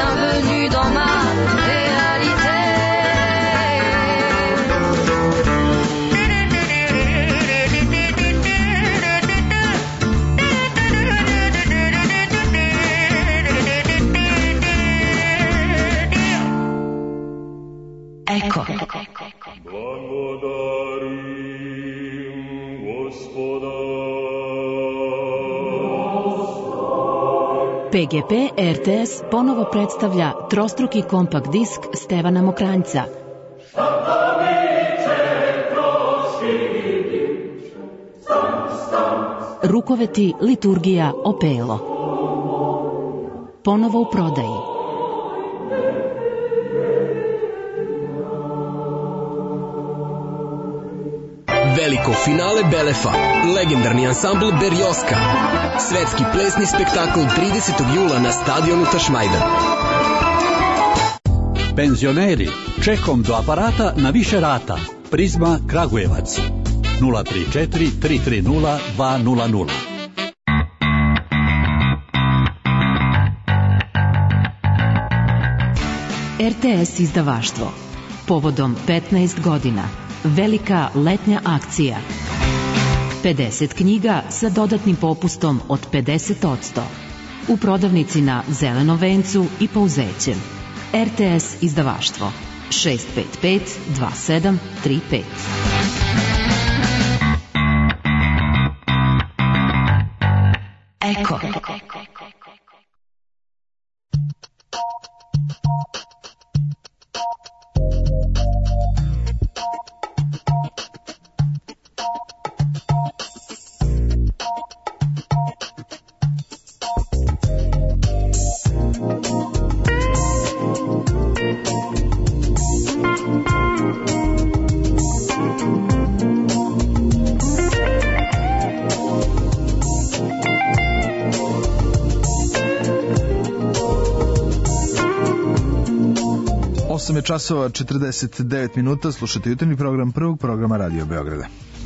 Eko. PGP RTS ponovo predstavlja trostruki kompakt disk Stevana Mokranjca. Rukoveti, liturgija, opelo. Ponovo u prodaji. Veliko finale Belefa, legendarni ansambl Berjoska. Svetski plesni spektakl 30. jula na stadionu Tašmajdan. Penzioneri, čekom do aparata na više rata. Prizma Kragujevac. 034 330 200. RTS izdavaštvo. Povodom 15 godina. Velika letnja akcija. 50 knjiga sa dodatnim popustom od 50%. U prodavnici na Zelenom vencu i Pouzećem. RTS izdavaštvo. 655 2735. Eko. Časova 49 minuta, slušate jutarnji program prvog programa Radio Beograda.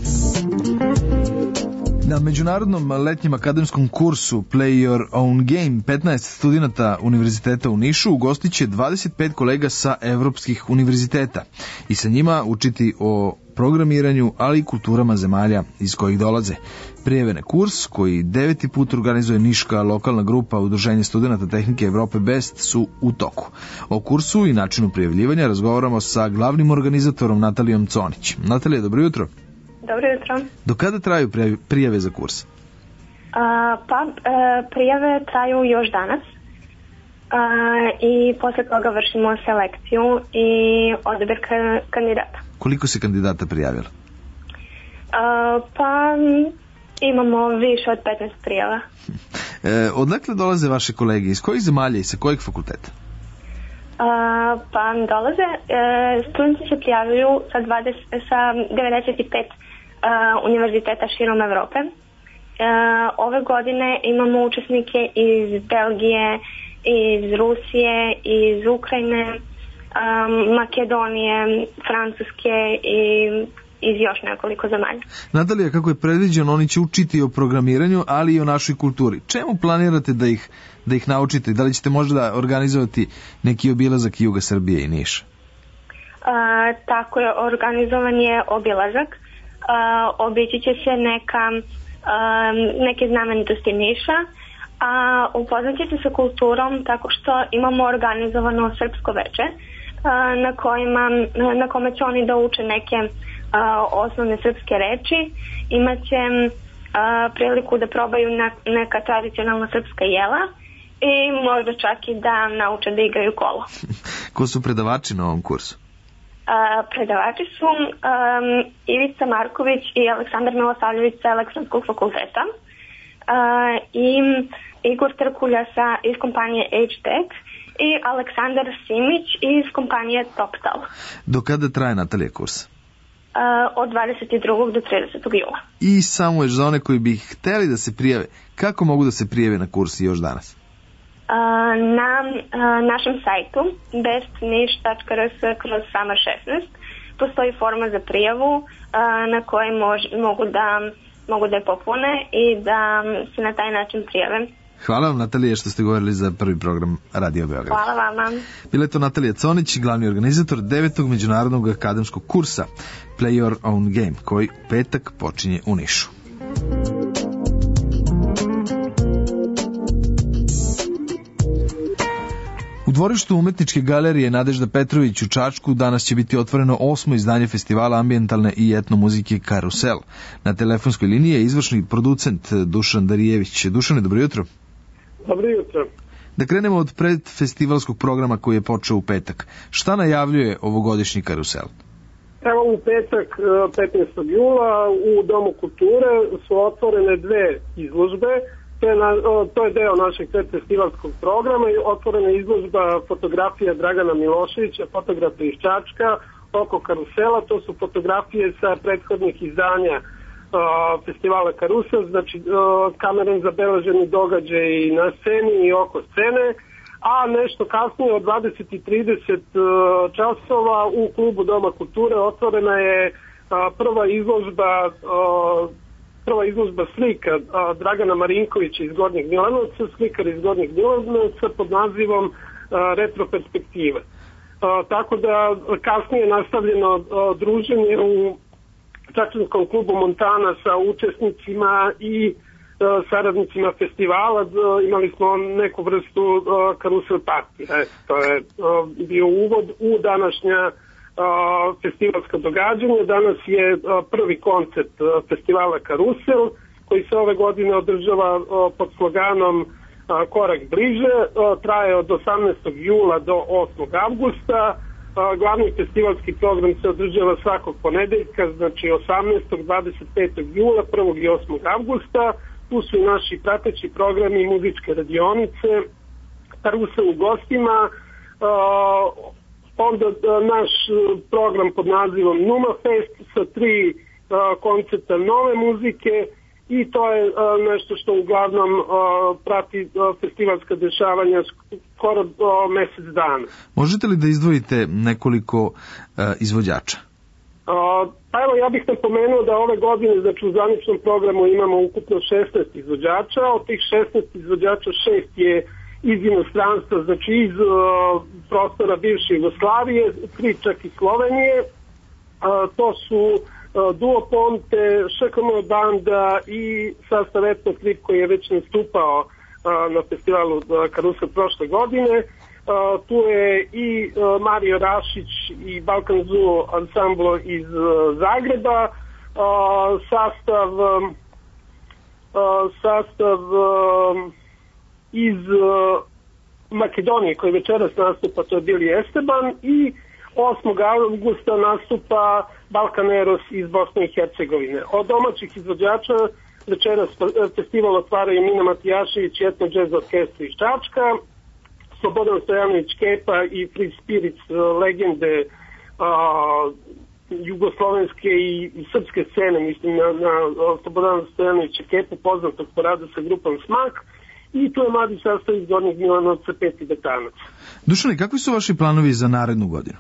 Na međunarodnom letnjem akademskom kursu Play Your Own Game 15 studenata Univerziteta u Nišu ugostit će 25 kolega sa evropskih univerziteta i sa njima učiti o programiranju, ali i kulturama zemalja iz kojih dolaze. Prijave na kurs, koji 9. put organizuje niška lokalna grupa Udruženje studenata tehnike Evrope Best, su u toku. O kursu i načinu prijavljivanja razgovaramo sa glavnim organizatorom Natalijom Conić. Natalija, dobro jutro. Dobro jutro. Do kada traju prijave za kurs? Prijave traju još danas i posle toga vršimo selekciju i odabir kandidata. Koliko se kandidata prijavilo? Imamo više od 15 prijava. Odakle dolaze vaše kolege? Iz kojih zemalja i sa kojeg fakulteta? Dolaze, studenti se prijavljuju sa 95 univerziteta širom Evrope. Ove godine imamo učesnike iz Belgije, iz Rusije, iz Ukrajine, Makedonije, Francuske i iz još nekoliko zemalja. Natalija, kako je predviđeno, oni će učiti o programiranju, ali i o našoj kulturi. Čemu planirate da ih naučite? Da li ćete možda organizovati neki obilazak juga Srbije i Niša? Tako je, organizovan je obilazak. Obići će se neke znamenitosti Niša, a upoznat će se sa kulturom tako što imamo organizovano srpsko veče na kome će oni da uče neke osnovne srpske reči. Imaće priliku da probaju neka tradicionalna srpska jela i možda čak i da nauče da igraju kolo. Ko su predavači na ovom kursu? Predavači su Ivica Marković i Aleksandar Milosavljević sa Elektronskog fakulteta i Igor Trkulja iz kompanije H-Tech i Aleksandar Simić iz kompanije TopTal. Do kada traje, Natalija, kurs? Od 22. do 30. jula. I samo još za one koji bi hteli da se prijave, kako mogu da se prijave na kurs još danas? Na našem sajtu bestniš.rs/summer16 postoji forma za prijavu na kojoj mogu da je popune i da se na taj način prijave. Hvala vam, Natalija, što ste govorili za prvi program Radio Beograd. Hvala vama. Bila je to Natalija Conić, glavni organizator 9. međunarodnog akademskog kursa Play Your Own Game, koji petak počinje u Nišu. U dvorištu Umetničke galerije Nadežda Petrović u Čačku danas će biti otvoreno 8. izdanje festivala ambijentalne i etnomuzike Karusel. Na telefonskoj liniji je izvršni producent Dušan Darijević. Dušane, dobro jutro. Dobro jutro. Da krenemo od predfestivalskog programa koji je počeo u petak. Šta najavljuje ovogodišnji Karusel? Evo u petak 15. jula u Domu kulture su otvorene 2 izložbe. To je deo našeg predfestivalskog programa i otvorena izložba fotografija Dragana Miloševića, fotografa iz Čačka, oko Karusela. To su fotografije sa prethodnih izdanja festivala Karusel, znači kamerom zabeleženi događaj na sceni i oko scene, a nešto kasnije od 20:30 časova u klubu Doma kulture otvorena je prva izložba slika Dragana Marinkovića iz Gornjeg Milanovca, slikar iz Gornjeg Milanovca pod nazivom Retroperspektiva. Tako da kasnije je nastavljeno druženje u Čačanskom klubu Montana sa učesnicima i saradnicima festivala. Imali smo neku vrstu karusel partija. To je bio uvod u današnja festivalska događanja. Danas je prvi koncert festivala Karusel koji se ove godine održava pod sloganom Korak bliže. Traje od 18. jula do 8. avgusta. Glavni festivalski program se održava svakog ponedeljka, znači 18., 25. jula, 1. i 8. avgusta. Tu su i naši prateći programi, muzičke radionice, Karusel u gostima, onda naš program pod nazivom Numa Fest sa 3 koncerta nove muzike i to je nešto što uglavnom prati festivalska dešavanja skoro mesec dana. Možete li da izdvojite nekoliko izvođača? Pa evo, ja bih napomenuo da ove godine, znači u zvaničnom programu imamo ukupno 16 izvođača, od tih 16 izvođača 6 je iz inostranstva, znači iz prostora bivše Jugoslavije, 3 čak i Slovenije. To su Duo Ponte, ŠKM banda i sastav Etno Trip koji je već nastupao na festivalu Karusel prošle godine. Tu je i Mario Rašić i Balkan Zoo ansamblo iz Zagreba, sastav iz Makedonije koji večeras nastupa, to je Bili Esteban, i 8. avgusta nastupa Balkaneros iz Bosne i Hercegovine. Od domaćih izvođača večeras festival otvaraju Mina Matijašević i Etno Jazz Orkestra iz Čačka, Slobodan Stojanović Kepa i Free Spirits, legende jugoslovenske i srpske scene, mislim na Slobodana Stojanovića Kepu, poznatog po radu sa grupom Smak, i tu je mladi sastav iz Gornjeg Milanovca, Peti Betanac. Dušane, kakvi su vaši planovi za narednu godinu?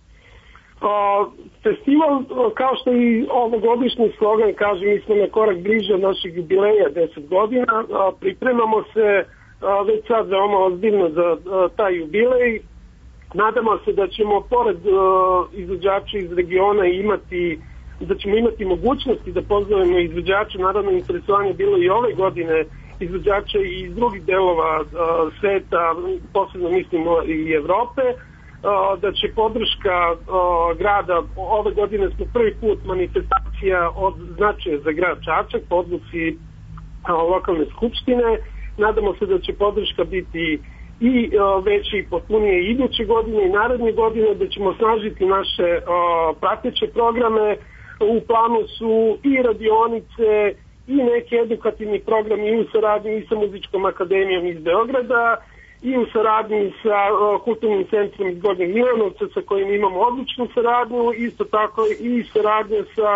Festival, kao što i ovogodišnji slogan kaže, mi smo na korak bliže od našeg jubileja 10 godina, pripremamo se već sad veoma ozbiljno za taj jubilej. Nadamo se da ćemo pored izvođača iz regiona da ćemo imati mogućnosti da pozovemo izvođače. Naravno, interesovanje bilo i ove godine izvođača iz drugih delova sveta, posebno mislimo i Evrope, da će podrška grada, ove godine smo prvi put manifestacija od značaja za grad Čačak po odluci lokalne skupštine. Nadamo se da će podrška biti i veće i potpunije iduće godine i naredne godine, da ćemo snažiti naše prateće programe. U planu su i radionice i neki edukativni programi i u saradnji i sa Muzičkom akademijom iz Beograda i u saradnji sa kulturnim centrom iz Gornjeg Milanovca sa kojim imamo odličnu saradnju, isto tako i saradnje sa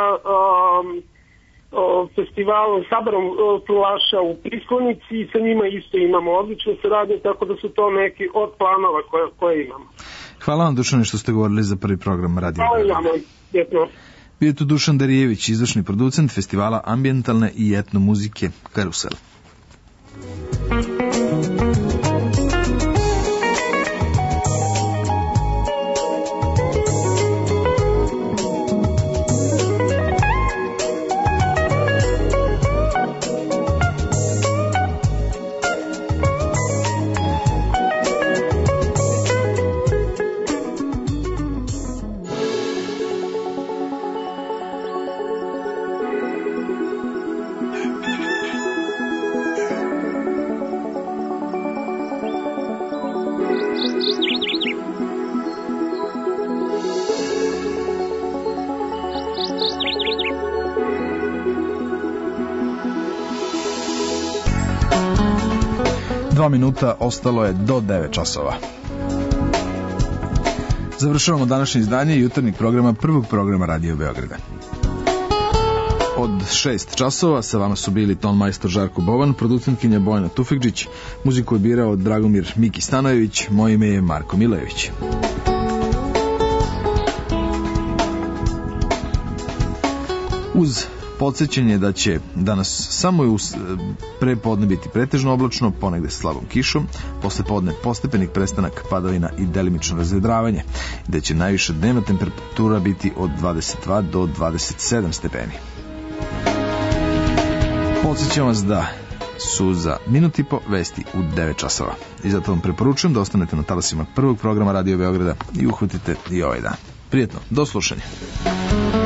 festivalom Sabarom Fulaša u Prislonici i sa njima isto imamo odličnu saradnju, tako da su to neki od planova koje imamo. Hvala vam, Dušane, što ste govorili za prvi program Radio Beograd. Hvala vam, Bio je tu Dušan Darijević, izvršni producent festivala ambijentalne i etno muzike Karusel. 2 minuta, ostalo je do 9 časova. Završavamo današnje izdanje jutarnjeg programa, prvog programa Radio Beograda. Od 6 časova sa vama su bili ton majstor Žarko Bovan, producentkinja Bojana Tufekđić, muziku je birao Dragomir Miki Stanojević, moje ime je Marko Milejević. Uz podsjećanje da će danas samo pre podne biti pretežno oblačno, ponegde s slabom kišom, posle podne postepenih prestanak padavina i delimično razvedravanje, da će najviša dnevna temperatura biti od 22 do 27 stepeni. Podsjećam vas da su za minut i po vesti u 9 časova. I zato vam preporučujem da ostanete na talasima prvog programa Radio Beograda i uhvatite i ovaj dan. Prijetno, do slušanja.